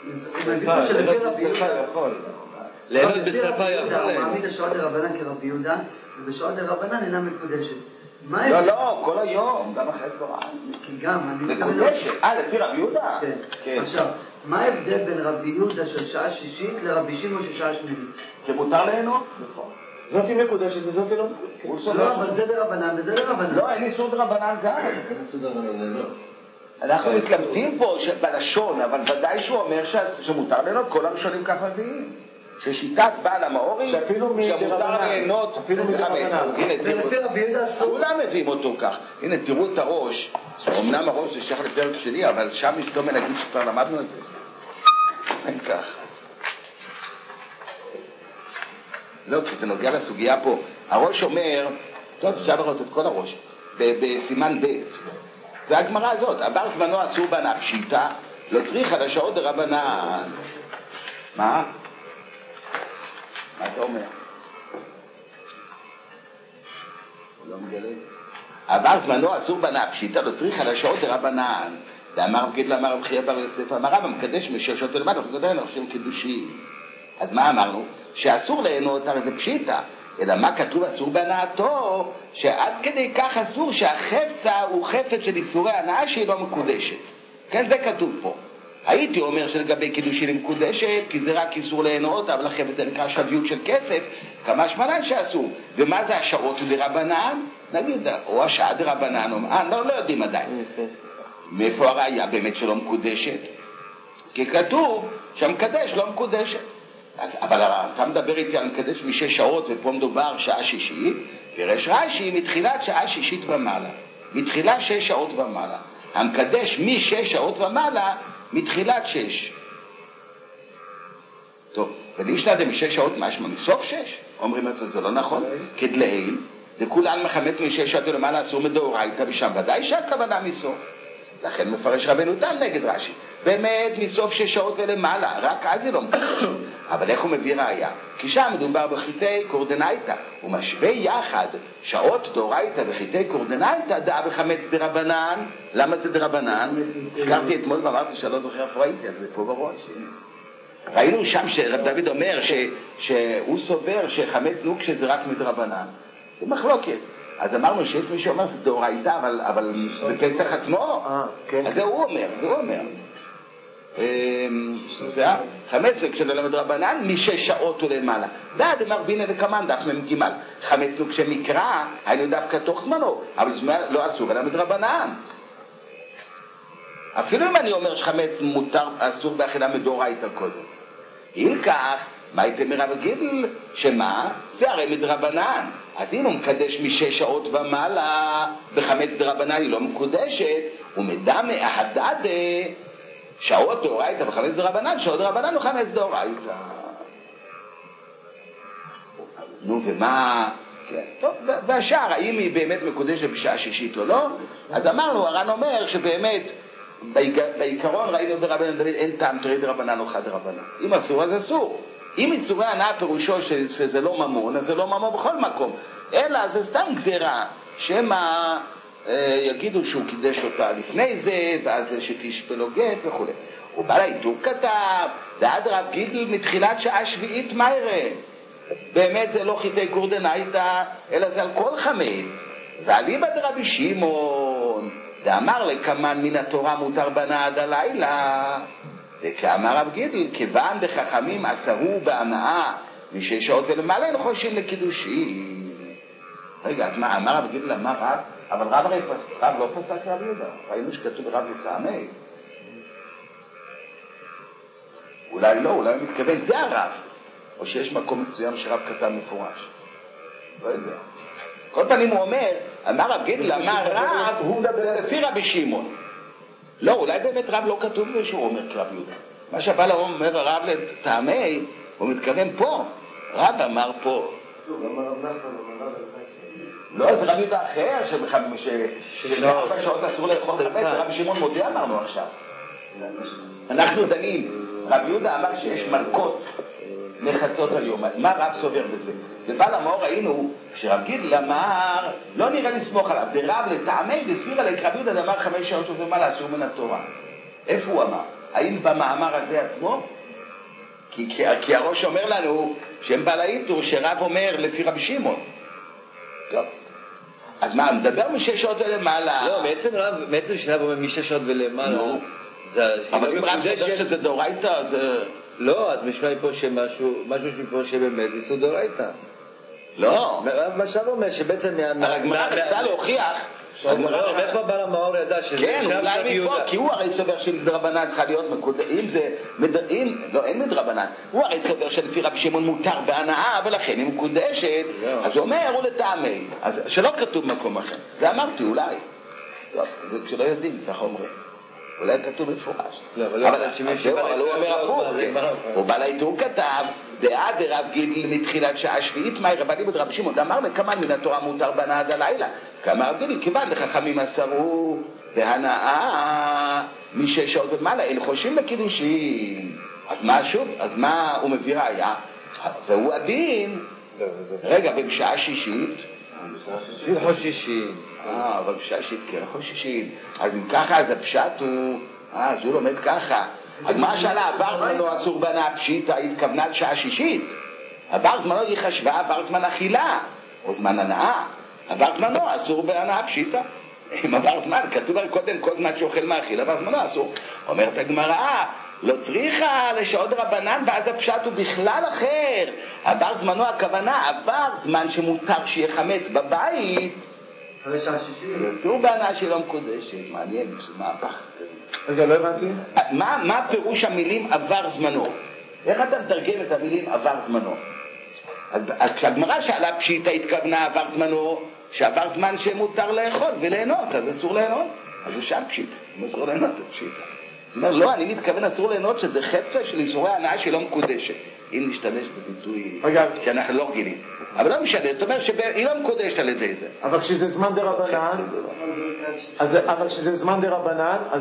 הרב, ליהנות בשריפה יכול. הוא מעמיד השעות דרבנן כרבי יהודה, ובשעות דרבנן אינה מקודשת. לא, לא, כל היום, גם אחרי צהריים. כי גם, אני... מקודשת. אה, לפי רבי יהודה? כן. עכשיו, מה ההבדל בין רבי יהודה של שעה שישית לרבי שמעון של שעה שמינית? שמותר ליהנות? נכון. זאת היא מקודשת וזאת היא לא מקודשת. לא, אבל זה דרבנן וזה דרבנן. לא, אין איסור דרבנן גם. אנחנו מתלבטים פה בלשון, אבל ודאי שהוא אומר שמותר ליהנות, כל הראשונים כך מביאים. ששיטת בעל המאורי, שמותר ליהנות, אפילו מדרבנן. ולפי רבי יהודה אסור. כולם מביאים אותו כך. הנה, תראו את הראש. אמנם הראש זה שייך לפרק שלי, אבל שם מסתום להגיד שכבר למדנו את זה. אין כך. לא, כי זה נוגע לסוגיה פה. הראש אומר, טוב, אפשר לראות את כל הראש, בסימן ב'. זה הגמרא הזאת. עבר זמנו אסור בהנאה פשיטה, לא צריך על השעות דרבנן. מה? מה אתה אומר? הוא לא מגלה. עבר זמנו אסור בהנאה פשיטה, לא צריך על השעות דרבנן. ואמר רב גיטל, אמר רב חייא בר יוסף, אמר רב המקדש משש שעות למעלה, אנחנו עדיין חושבים קידושים. אז מה אמרנו? שאסור ליהנות הרי זה פשיטה. אלא מה כתוב אסור בהנאתו? שעד כדי כך אסור שהחפצה הוא חפץ של איסורי הנאה שהיא לא מקודשת. כן, זה כתוב פה. הייתי אומר שלגבי קידושין היא מקודשת, כי זה רק איסור ליהנות, אבל החפץ זה נקרא שוויות של כסף, כמה שמנן שאסור. ומה זה השעות דרבנן? נגיד, או השעה דרבנן, או מה, לא, לא יודעים עדיין. מאיפה הראיה באמת שלא מקודשת? כי כתוב שהמקדש לא מקודשת. אז, אבל אתה מדבר איתי על מקדש משש שעות, ופה מדובר שעה שישית, פירש רש"י מתחילת שעה שישית ומעלה. מתחילת שש שעות ומעלה. המקדש משש שעות ומעלה, מתחילת שש. טוב, ולישנא דמשש שעות משמע מסוף שש? אומרים את זה, זה לא נכון. כדלעיל, דכולן מחמת משש שעות ולמעלה אסור מדאורייתא, ושם ודאי שהכוונה מסוף. לכן מפרש רבנו תם נגד רש"י. באמת מסוף שש שעות ולמעלה, רק אז היא לא מקדש. אבל איך הוא מביא ראיה? כי שם מדובר בחיטי קורדנייתא. הוא משווה יחד שעות דאורייתא וחיטי קורדנייתא דעה בחמץ דרבנן. למה זה דרבנן? הזכרתי אתמול ואמרתי שלא זוכר איפה ראיתי, אז זה פה בראש. ראינו שם שרב דוד אומר ש, שהוא סובר שחמץ נוקשה זה רק מדרבנן. זה מחלוקת. אז אמרנו שיש מי שאומר שזה דאורייתא, אבל, אבל בפסח עצמו, אז זה הוא אומר, זה הוא אומר. זה חמץ נוקשה ללמד רבנן משש שעות ולמעלה. דעת אמר בינה לקמן דף ממ"ג. חמץ נוקשה מקרא, היינו דווקא תוך זמנו, אבל זה לא אסור ללמד רבנן. אפילו אם אני אומר שחמץ מותר, אסור באכילה מדאורייתא קודם. אם כך, מה הייתם מרב גידל? שמה? זה הרי מדרבנן. אז אם הוא מקדש משש שעות ומעלה, בחמץ דרבנן היא לא מקודשת, ומדמה אהדדה, שעות דאורייתא וחמץ דרבנן, שעות דרבנן וחמץ דאורייתא. נו, ומה? כן. טוב, והשאר, האם היא באמת מקודשת בשעה שישית או לא? אז אמרנו, הר"ן אומר שבאמת, בעיקרון ראינו ברבנן דוד אין טעם תרי דרבנן או חד דרבנן. אם אסור אז אסור. אם איסורי הנאה פירושו שזה לא ממון, אז זה לא ממון בכל מקום. אלא זה סתם גזירה, שמה אה, יגידו שהוא קידש אותה לפני זה, ואז שתשפלו גט וכו'. הוא בא לעיתור כתב, דעת רב גידל מתחילת שעה שביעית מיירה. באמת זה לא חיטי קורדנייתא, אלא זה על כל חמץ. ואליבא דרבי שמעון, ואמר לקמן מן התורה מותר בנה עד הלילה, וכאמר רב גידל, כיוון דחכמים אסרו בהנאה משש שעות ולמעלה הם חושבים לקידושים. רגע, אז מה, אמר רב גידל, אמר רב, אבל רב הרי פס, רב לא פסק רב יהודה, ראינו שכתוב רב לטעמי. אולי לא, אולי הוא מתכוון, זה הרב, או שיש מקום מסוים שרב כתב מפורש. לא יודע. כל פנים הוא אומר, אמר רב גידל, אמר רב, זה לפי רבי שמעון. לא, אולי באמת רב לא כתוב שהוא אומר כרב יהודה. מה שבא לו אומר הרב לטעמי, הוא מתכוון פה. רב אמר פה. לא, זה רב יהודה אחר, שבארבע שעות אסור לאכול חמץ, רב שמעון מודיע אמרנו עכשיו. אנחנו דנים, רב יהודה אמר שיש מלכות מחצות היום. מה רב סובר בזה? ובעל המאור ראינו שרב גידל אמר, לא נראה לסמוך עליו, דרב לטעמי דסביר עלי רב יהודה אמר חמש שעות ומה לאסור מן התורה. איפה הוא אמר? האם במאמר הזה עצמו? כי, כי, כי הראש אומר לנו שהם בעל העיטור שרב אומר לפי רבי שמעון. טוב. אז מה, מדבר משש שעות ולמעלה? לא, בעצם רב, בעצם שרב אומר משש שעות ולמעלה. אבל אם רב סובר שזה דאורייתא, זה... לא, אז משמע פה שמשהו, משהו שמפה שבאמת איסור דאורייתא. לא. מה שאתה אומר שבעצם... הגמרא רצתה להוכיח... איפה בעל המאור ידע שזה... כן, אולי מפה, כי הוא הרי סובר שמדרבנן צריכה להיות מקודשת, אם זה... לא, אין מדרבנן. הוא הרי סובר שלפי רבי שמעון מותר בהנאה, ולכן היא מקודשת, אז הוא אומר, הוא לטעמי. אז שלא כתוב מקום אחר. זה אמרתי, אולי. טוב, זה כשלא יודעים, ככה אומרים. אולי כתוב מפורש. אבל הוא אומר הפוך, הוא בא לעיטור כתב, דעה דרב גידל מתחילת שעה שביעית, מהי רבני בדרב שמעון, אמר לכמן מן התורה מותר בהנאה עד הלילה, כאמר רב גידל, כיוון דחכמים אסרו בהנאה משש שעות ומעלה, אין חושבים לקידושים. אז מה שוב? אז מה הוא מביא ראיה? והוא הדין, רגע, בשעה שישית, הלכות שישית. אה, אבל בשעה שישית, כן, הלכות שישית. אז אם ככה, אז הפשט הוא, אה, אז הוא לומד ככה. הגמרא שאלה, עבר זמנו אסור בהנאה פשיטא, התכוונה שעה שישית. עבר זמנו היא חשבה, עבר זמן אכילה, או זמן הנאה. עבר זמנו אסור בהנאה פשיטא. אם עבר זמן, כתוב על קודם, כל זמן שאוכל מאכיל, עבר זמנו אסור. אומרת הגמרא, לא צריכה לשעות רבנן, ואז הפשט הוא בכלל אחר. עבר זמנו הכוונה, עבר זמן שמותר שיהיה חמץ בבית. חמש שישית. זה אסור בהנאה שלא מקודשת. מעניין, זה מהפך. רגע, לא הבנתי. מה, מה פירוש המילים עבר זמנו? איך אתה מתרגם את המילים עבר זמנו? אז, אז כשהגמרא שאלה פשיטה התכוונה עבר זמנו, שעבר זמן שמותר לאכול וליהנות, אז אסור ליהנות. אז הוא שאל פשיטה, אם אסור ליהנות זה פשיטה. זאת אומרת, לא, אני מתכוון אסור ליהנות שזה חפצה של איסורי הנאה שלא מקודשת. אם נשתמש בביטוי שאנחנו לא גילים. אבל לא משנה, זאת אומרת שהיא לא מקודשת על ידי זה. אבל כשזה זמן דרבנן, אבל כשזה זמן דרבנן, אז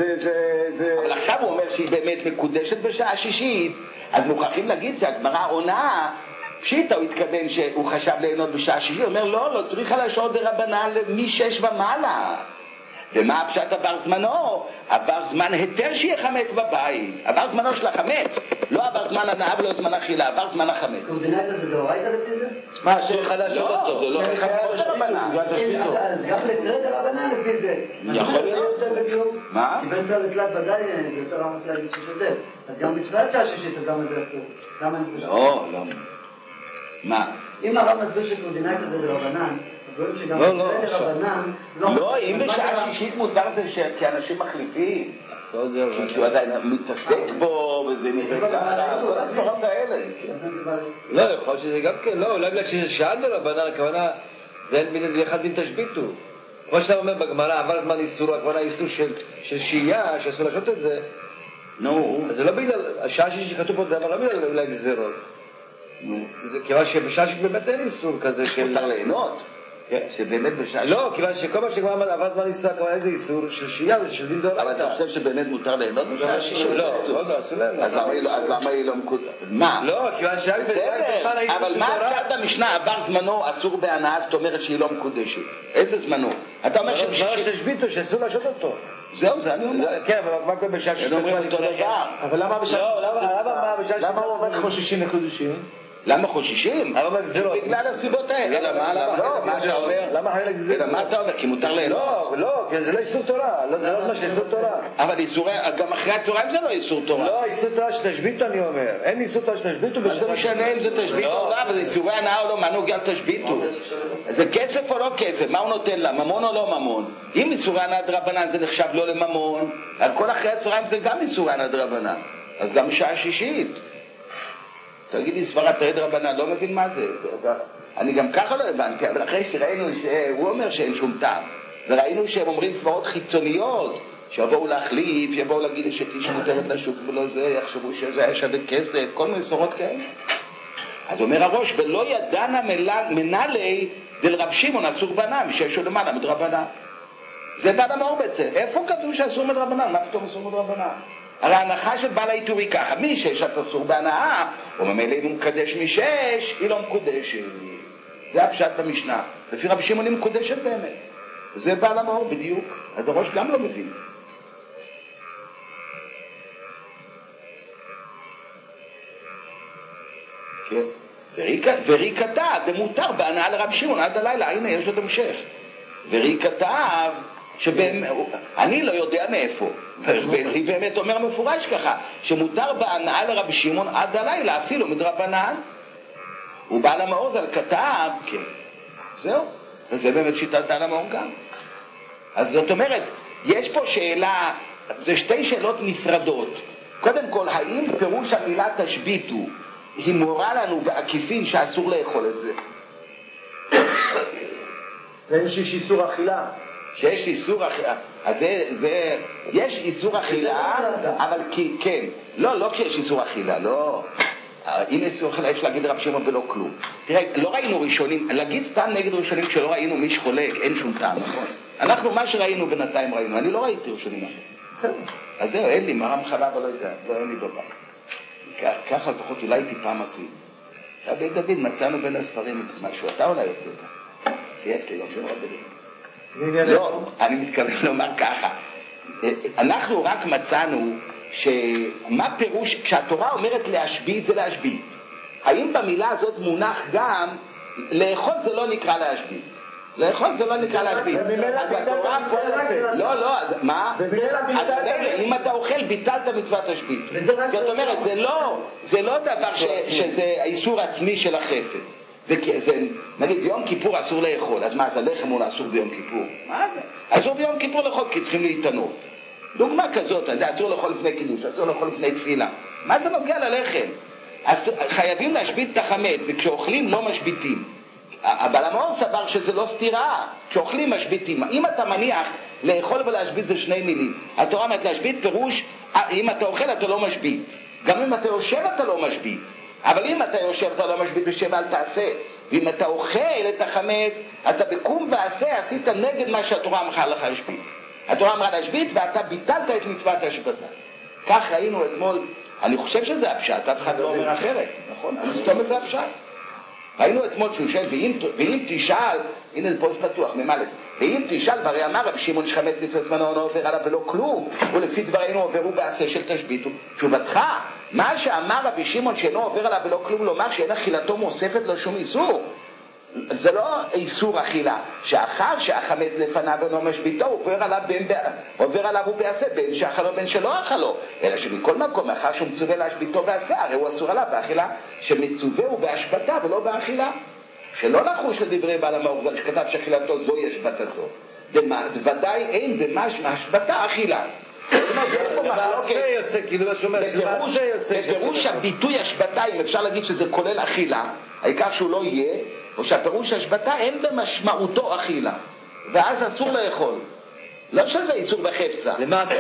זה... אבל עכשיו הוא אומר שהיא באמת מקודשת בשעה שישית, אז מוכרחים להגיד שהגמרא עונה, פשיטה הוא התכוון שהוא חשב ליהנות בשעה שישית, הוא אומר לא, לא צריך על השעות דרבנן משש ומעלה. ומה הפשט עבר זמנו? עבר זמן היתר שיהיה חמץ בבית. עבר זמנו של החמץ. לא עבר זמן הנאה ולא זמן אכילה, עבר זמן החמץ. קורדינטה זה דאורייתא לפי זה? מה, שחדש עוד אותו, זה לא חדש דרבנן. אז גם לתרי דרבנן לפי זה. יכול להיות. מה? כי בין תר לתלת ודאי זה יותר רמת להגיד ששוטף. אז גם בתפילת שעה שישית אז למה זה אסור? למה אין חושב? לא, לא. מה? אם הרב מסביר שקורדינטה זה דרבנן, לא, לא, לא, אם בשעה שישית מותר זה כי אנשים מחליפים, כי הוא עדיין מתעסק בו וזה נראה ככה, כל הסברות האלה. לא, יכול שזה גם כן, לא, אולי בגלל שזה שעה דרבנן, הכוונה זה אין בין אחד בין תשביתו. כמו שאתה אומר בגמרא, עבר זמן איסור, הכוונה איסור של שהייה, שאסור לעשות את זה. נו. אז זה לא בגלל, השעה שישית שכתוב פה דבר, לא בגלל אולי גזירות. כיוון שבשעה שישית באמת אין איסור כזה של... מותר ליהנות. שבאמת בשעה... לא, כיוון שכל מה שכבר עבר זמן איסור, כבר איזה איסור של שהייה ושל דין דור. אבל אתה חושב שבאמת מותר ליהנות בשעה שישית? לא, לא, אסור ליהנות. אז למה היא לא מקודשת? מה? לא, כיוון שרק בסדר, אבל מה הפשט במשנה עבר זמנו אסור בהנאה, זאת אומרת שהיא לא מקודשת? איזה זמנו? אתה אומר שבשביתו שאסור לשעות אותו. זהו, זה אני אומר. כן, אבל מה קורה בשעה שישית? אבל למה בשעה שישית? למה הוא אומר חוששים לקודשים? למה חוששים? בגלל הסיבות האלה. אלא מה? למה חלק זה? אלא מה אתה אומר? כי מותר ליהנות? לא, לא, כי זה לא איסור תורה. זה לא מה שאיסור תורה. אבל גם אחרי הצהריים זה לא איסור תורה. לא, איסור תורה שתשביתו אני אומר. אין איסור תורה שתשביתו. אז זה משנה אם זה תשביתו או לא, אבל זה איסורי הנאה או לא, מה נוגע תשביתו? זה כסף או לא כסף? מה הוא נותן לה? ממון או לא ממון? אם איסורי הנאה דרבנן זה נחשב לא לממון, כל אחרי הצהריים זה גם איסורי הנאה דרבנן. אז גם בשעה שישית. תגיד לי, סברת תרי דרבנן, לא מבין מה זה. אני גם ככה לא הבנתי, אבל אחרי שראינו שהוא אומר שאין שום טעם, וראינו שהם אומרים סברות חיצוניות, שיבואו להחליף, יבואו להגיד שתיש מותרת לשוק ולא זה, יחשבו שזה היה שווה כסף, כל מיני סברות כאלה. אז אומר הראש, ולא ידענה מנהלי דל רב שמעון אסור בנה, משש או למעלה מדרבנן. זה בא למאור בעצם. איפה כתוב שאסור מדרבנן? מה פתאום אסור מדרבנן? הרי ההנחה של בעל העיטור היא ככה, משש אתה אסור בהנאה, או ממילא אם הוא מקדש משש, היא לא מקודשת. זה הפשט במשנה. לפי רבי שמעון היא מקודשת באמת. זה בעל המאור בדיוק. אז הראש גם לא מבין. כן. ורי כתב, ומותר בהנאה לרבי שמעון עד הלילה, הנה יש עוד המשך. ורי כתב, שאני לא יודע מאיפה, והיא באמת אומר מפורש ככה, שמותר בהנאה לרבי שמעון עד הלילה, אפילו מדרבנן. הוא בעל המאור זה על כתב, כן. זהו. וזה באמת שיטת בעל המאור גם. אז זאת אומרת, יש פה שאלה, זה שתי שאלות נפרדות. קודם כל, האם פירוש המילה תשביתו, היא מורה לנו בעקיפין שאסור לאכול את זה? ויש איסור אכילה. שיש איסור אכילה, אז זה, זה, יש איסור אכילה, אבל כי, כן, לא, לא כי יש איסור אכילה, לא, אם יש איסור אכילה, יש להגיד רב שמעון ולא כלום. תראה, לא ראינו ראשונים, להגיד סתם נגד ראשונים כשלא ראינו מי שחולק, אין שום טעם, נכון? אנחנו, מה שראינו בינתיים ראינו, אני לא ראיתי ראשונים אחרים. בסדר. אז זהו, אין לי, מרם חלב או לא יודע, לא אין לי בבית. ככה לפחות אולי טיפה מציץ. דוד דוד, מצאנו בין הספרים משהו, אתה אולי יוצא. יש לי, לא שמור בדין. לא, אני מתכוון לומר ככה. אנחנו רק מצאנו שמה פירוש, כשהתורה אומרת להשבית זה להשבית. האם במילה הזאת מונח גם, לאכול זה לא נקרא להשבית. לאכול זה לא נקרא להשבית. לא, לא, מה? אז אם אתה אוכל ביטלת מצוות השבית. זאת אומרת, זה לא דבר שזה האיסור עצמי של החפץ. זה, נגיד, ביום כיפור אסור לאכול, אז מה, אז הלחם הוא אסור ביום כיפור? מה זה? אסור ביום כיפור לאכול, כי צריכים להתענות. דוגמה כזאת, אני יודע, אסור לאכול לפני קידוש, אסור לאכול לפני תפילה. מה זה נוגע ללחם? אז חייבים להשבית את החמץ, וכשאוכלים לא משביתים. אבל המאור סבר שזה לא סתירה, כשאוכלים משביתים. אם אתה מניח לאכול ולהשבית זה שני מילים. התורה אומרת להשבית פירוש, אם אתה אוכל אתה לא משבית. גם אם אתה יושב אתה לא משבית. אבל אם אתה יושב אתה לא משבית ושב אל תעשה. ואם אתה אוכל את החמץ, אתה בקום ועשה, עשית נגד מה שהתורה אמרה לך להשבית. התורה אמרה להשבית ואתה ביטלת את מצוות השבתה. כך ראינו אתמול, אני חושב שזה הפשט, אף אחד לא אומר אחרת, נכון? אני מסתום את זה הפשט. ראינו אתמול שהוא שואל, ואם, ואם תשאל, הנה זה פוסט פתוח, ממלא, ואם תשאל, ברי אמר רב שמעון שחמץ לפני זמנו לא עובר עליו ולא כלום, ולפי דברינו עוברו בעשה של תשביתו. תשובתך, מה שאמר רבי שמעון שאינו עובר עליו ולא כלום, לומר שאין אכילתו מוספת לו שום איסור. זה לא איסור אכילה, שאחר שהחמץ לפניו אינו משביתו, עובר עליו, בין, עובר עליו הוא בעשה, בין שאכלו בין שלא אכלו, אלא שמכל מקום, אחר שהוא מצווה להשביתו בעשה, הרי הוא אסור עליו באכילה, שמצווה הוא בהשבתה ולא באכילה. שלא לחוש לדברי בעל המאור ז"ל שכתב שאכילתו זוהי השבתתו. ודאי אין במשמע השבתה אכילה. למעשה יוצא, כאילו מה שאומר, למעשה יוצא. בפירוש הביטוי השבתה, אם אפשר להגיד שזה כולל אכילה, העיקר שהוא לא יהיה, או שהפירוש השבתה אין במשמעותו אכילה, ואז אסור לאכול. לא שזה איסור בחפצה. למעשה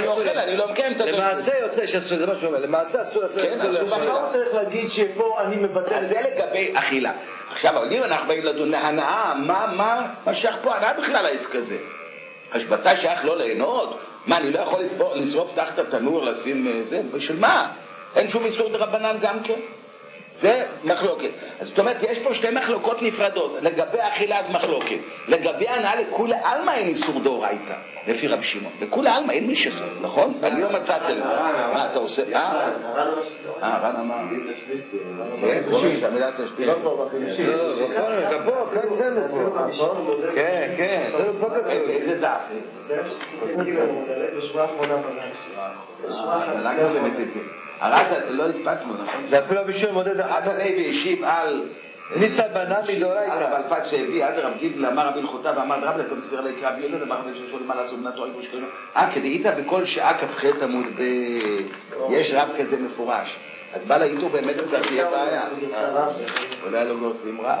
יוצא שאסור, זה מה שאומר, למעשה אסור לאכול. בכלל צריך להגיד שפה אני מבטל. אז זה לגבי אכילה. עכשיו, אבל אם אנחנו באים לדון להנאה, מה, מה, מה שייך פה הנאה בכלל העסק הזה? השבתה שייך לא ליהנות? מה, אני לא יכול לשרוף תחת התנור, לשים זה? בשביל מה? אין שום איסור דרבנן גם כן? זה מחלוקת. אז זאת אומרת, יש פה שתי מחלוקות נפרדות. לגבי אכילה אז מחלוקת. לגבי הנאה לכולי עלמא אין איסור דאורייתא, לפי רב שמעון. לכולי עלמא אין מי שזה, נכון? אני לא מצאתי לו. מה אתה עושה? אה? אה, רן אמר. כן, תשביט, המילה תשביט. לא פה, בחמישי. גם פה, כאן זה פה. כן, כן. איזה דף? בשבוע האחרונה פגשתי. הרעת, לא הספקנו, נכון? זה אפילו בשביל מודד הרעת הלוי השיב על ניצה בנה מדאורייתא. על הבלפת שהביא עד רב גידל אמר רבי הלכותיו ואמר רב לפעמים סביר להיקרא ביולד אמר רבי ששואלים מה לעשות בנתו היו שקוראים אה כדאית בכל שעה כ"ח עמוד ב... יש רב כזה מפורש אז בא לאיתו באמת קצת תהיה בעיה אולי לא גורסים רב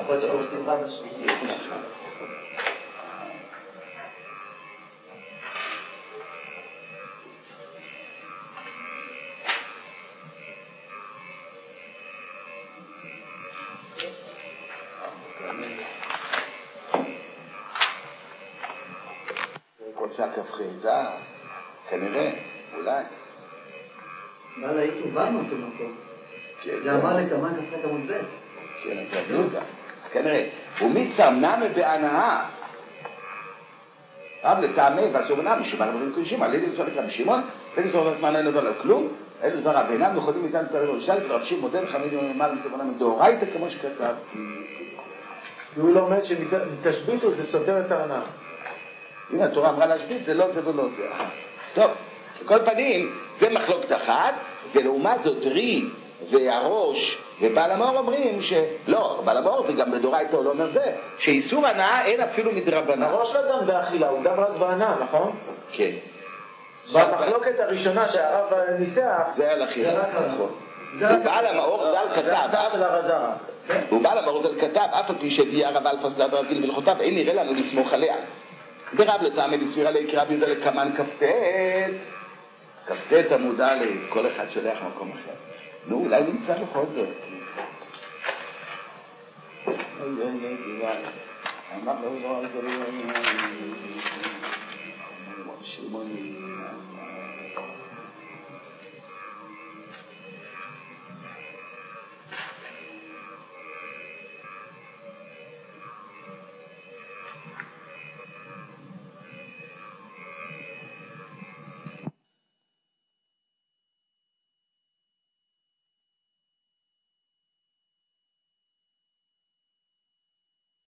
שהכפחיתה, כנראה, אולי. בא לאיתו בנו אותו מקום. זה אמר לכמה כפחת עמוד ב'. כן, תעזו אותה. כנראה. ומצמנמה בהנאה. רב לטעמי ועשו בנם, שמענו ברים קודשים, על ידי לצורך רב שמעון, ולצורך הזמן אין לדבר כלום, אלו דבר רב אינם יכולים איתן לתאר לראשל, כי רב שמעון מודל חמיד יום ממעל מצוונה מדאורייתא כמו שכתב. כי הוא לומד שמתשביתו זה סותר את ההנאה. אם התורה אמרה להשבית, זה לא זה ולא זה. טוב, בכל פנים, זה מחלוקת אחת, ולעומת זאת רי והראש ובעל המאור אומרים שלא, בעל המאור זה גם בדאורייתא לא אומר זה, שאיסור הנאה אין אפילו מדרבנן. הראש לא דן באכילה, הוא דן רק בהנאה, נכון? כן. במחלוקת הראשונה שהרב ניסח, זה על אכילה, נכון. ובעל המאור ז"ל כתב, זה הצעה של הרז"ר. ובעל המאור ז"ל כתב, אף על פי שהביאה הרב אלפא סלאט רב גיל בהלכותיו, אין נראה לנו לסמוך עליה. ברב לטעמי לסבירה להיקרא ביהודה לקמן כ"ט כ"ט עמוד א' כל אחד שולח מקום אחר נו אולי נמצא בכל זאת אמר לו לא שמעוני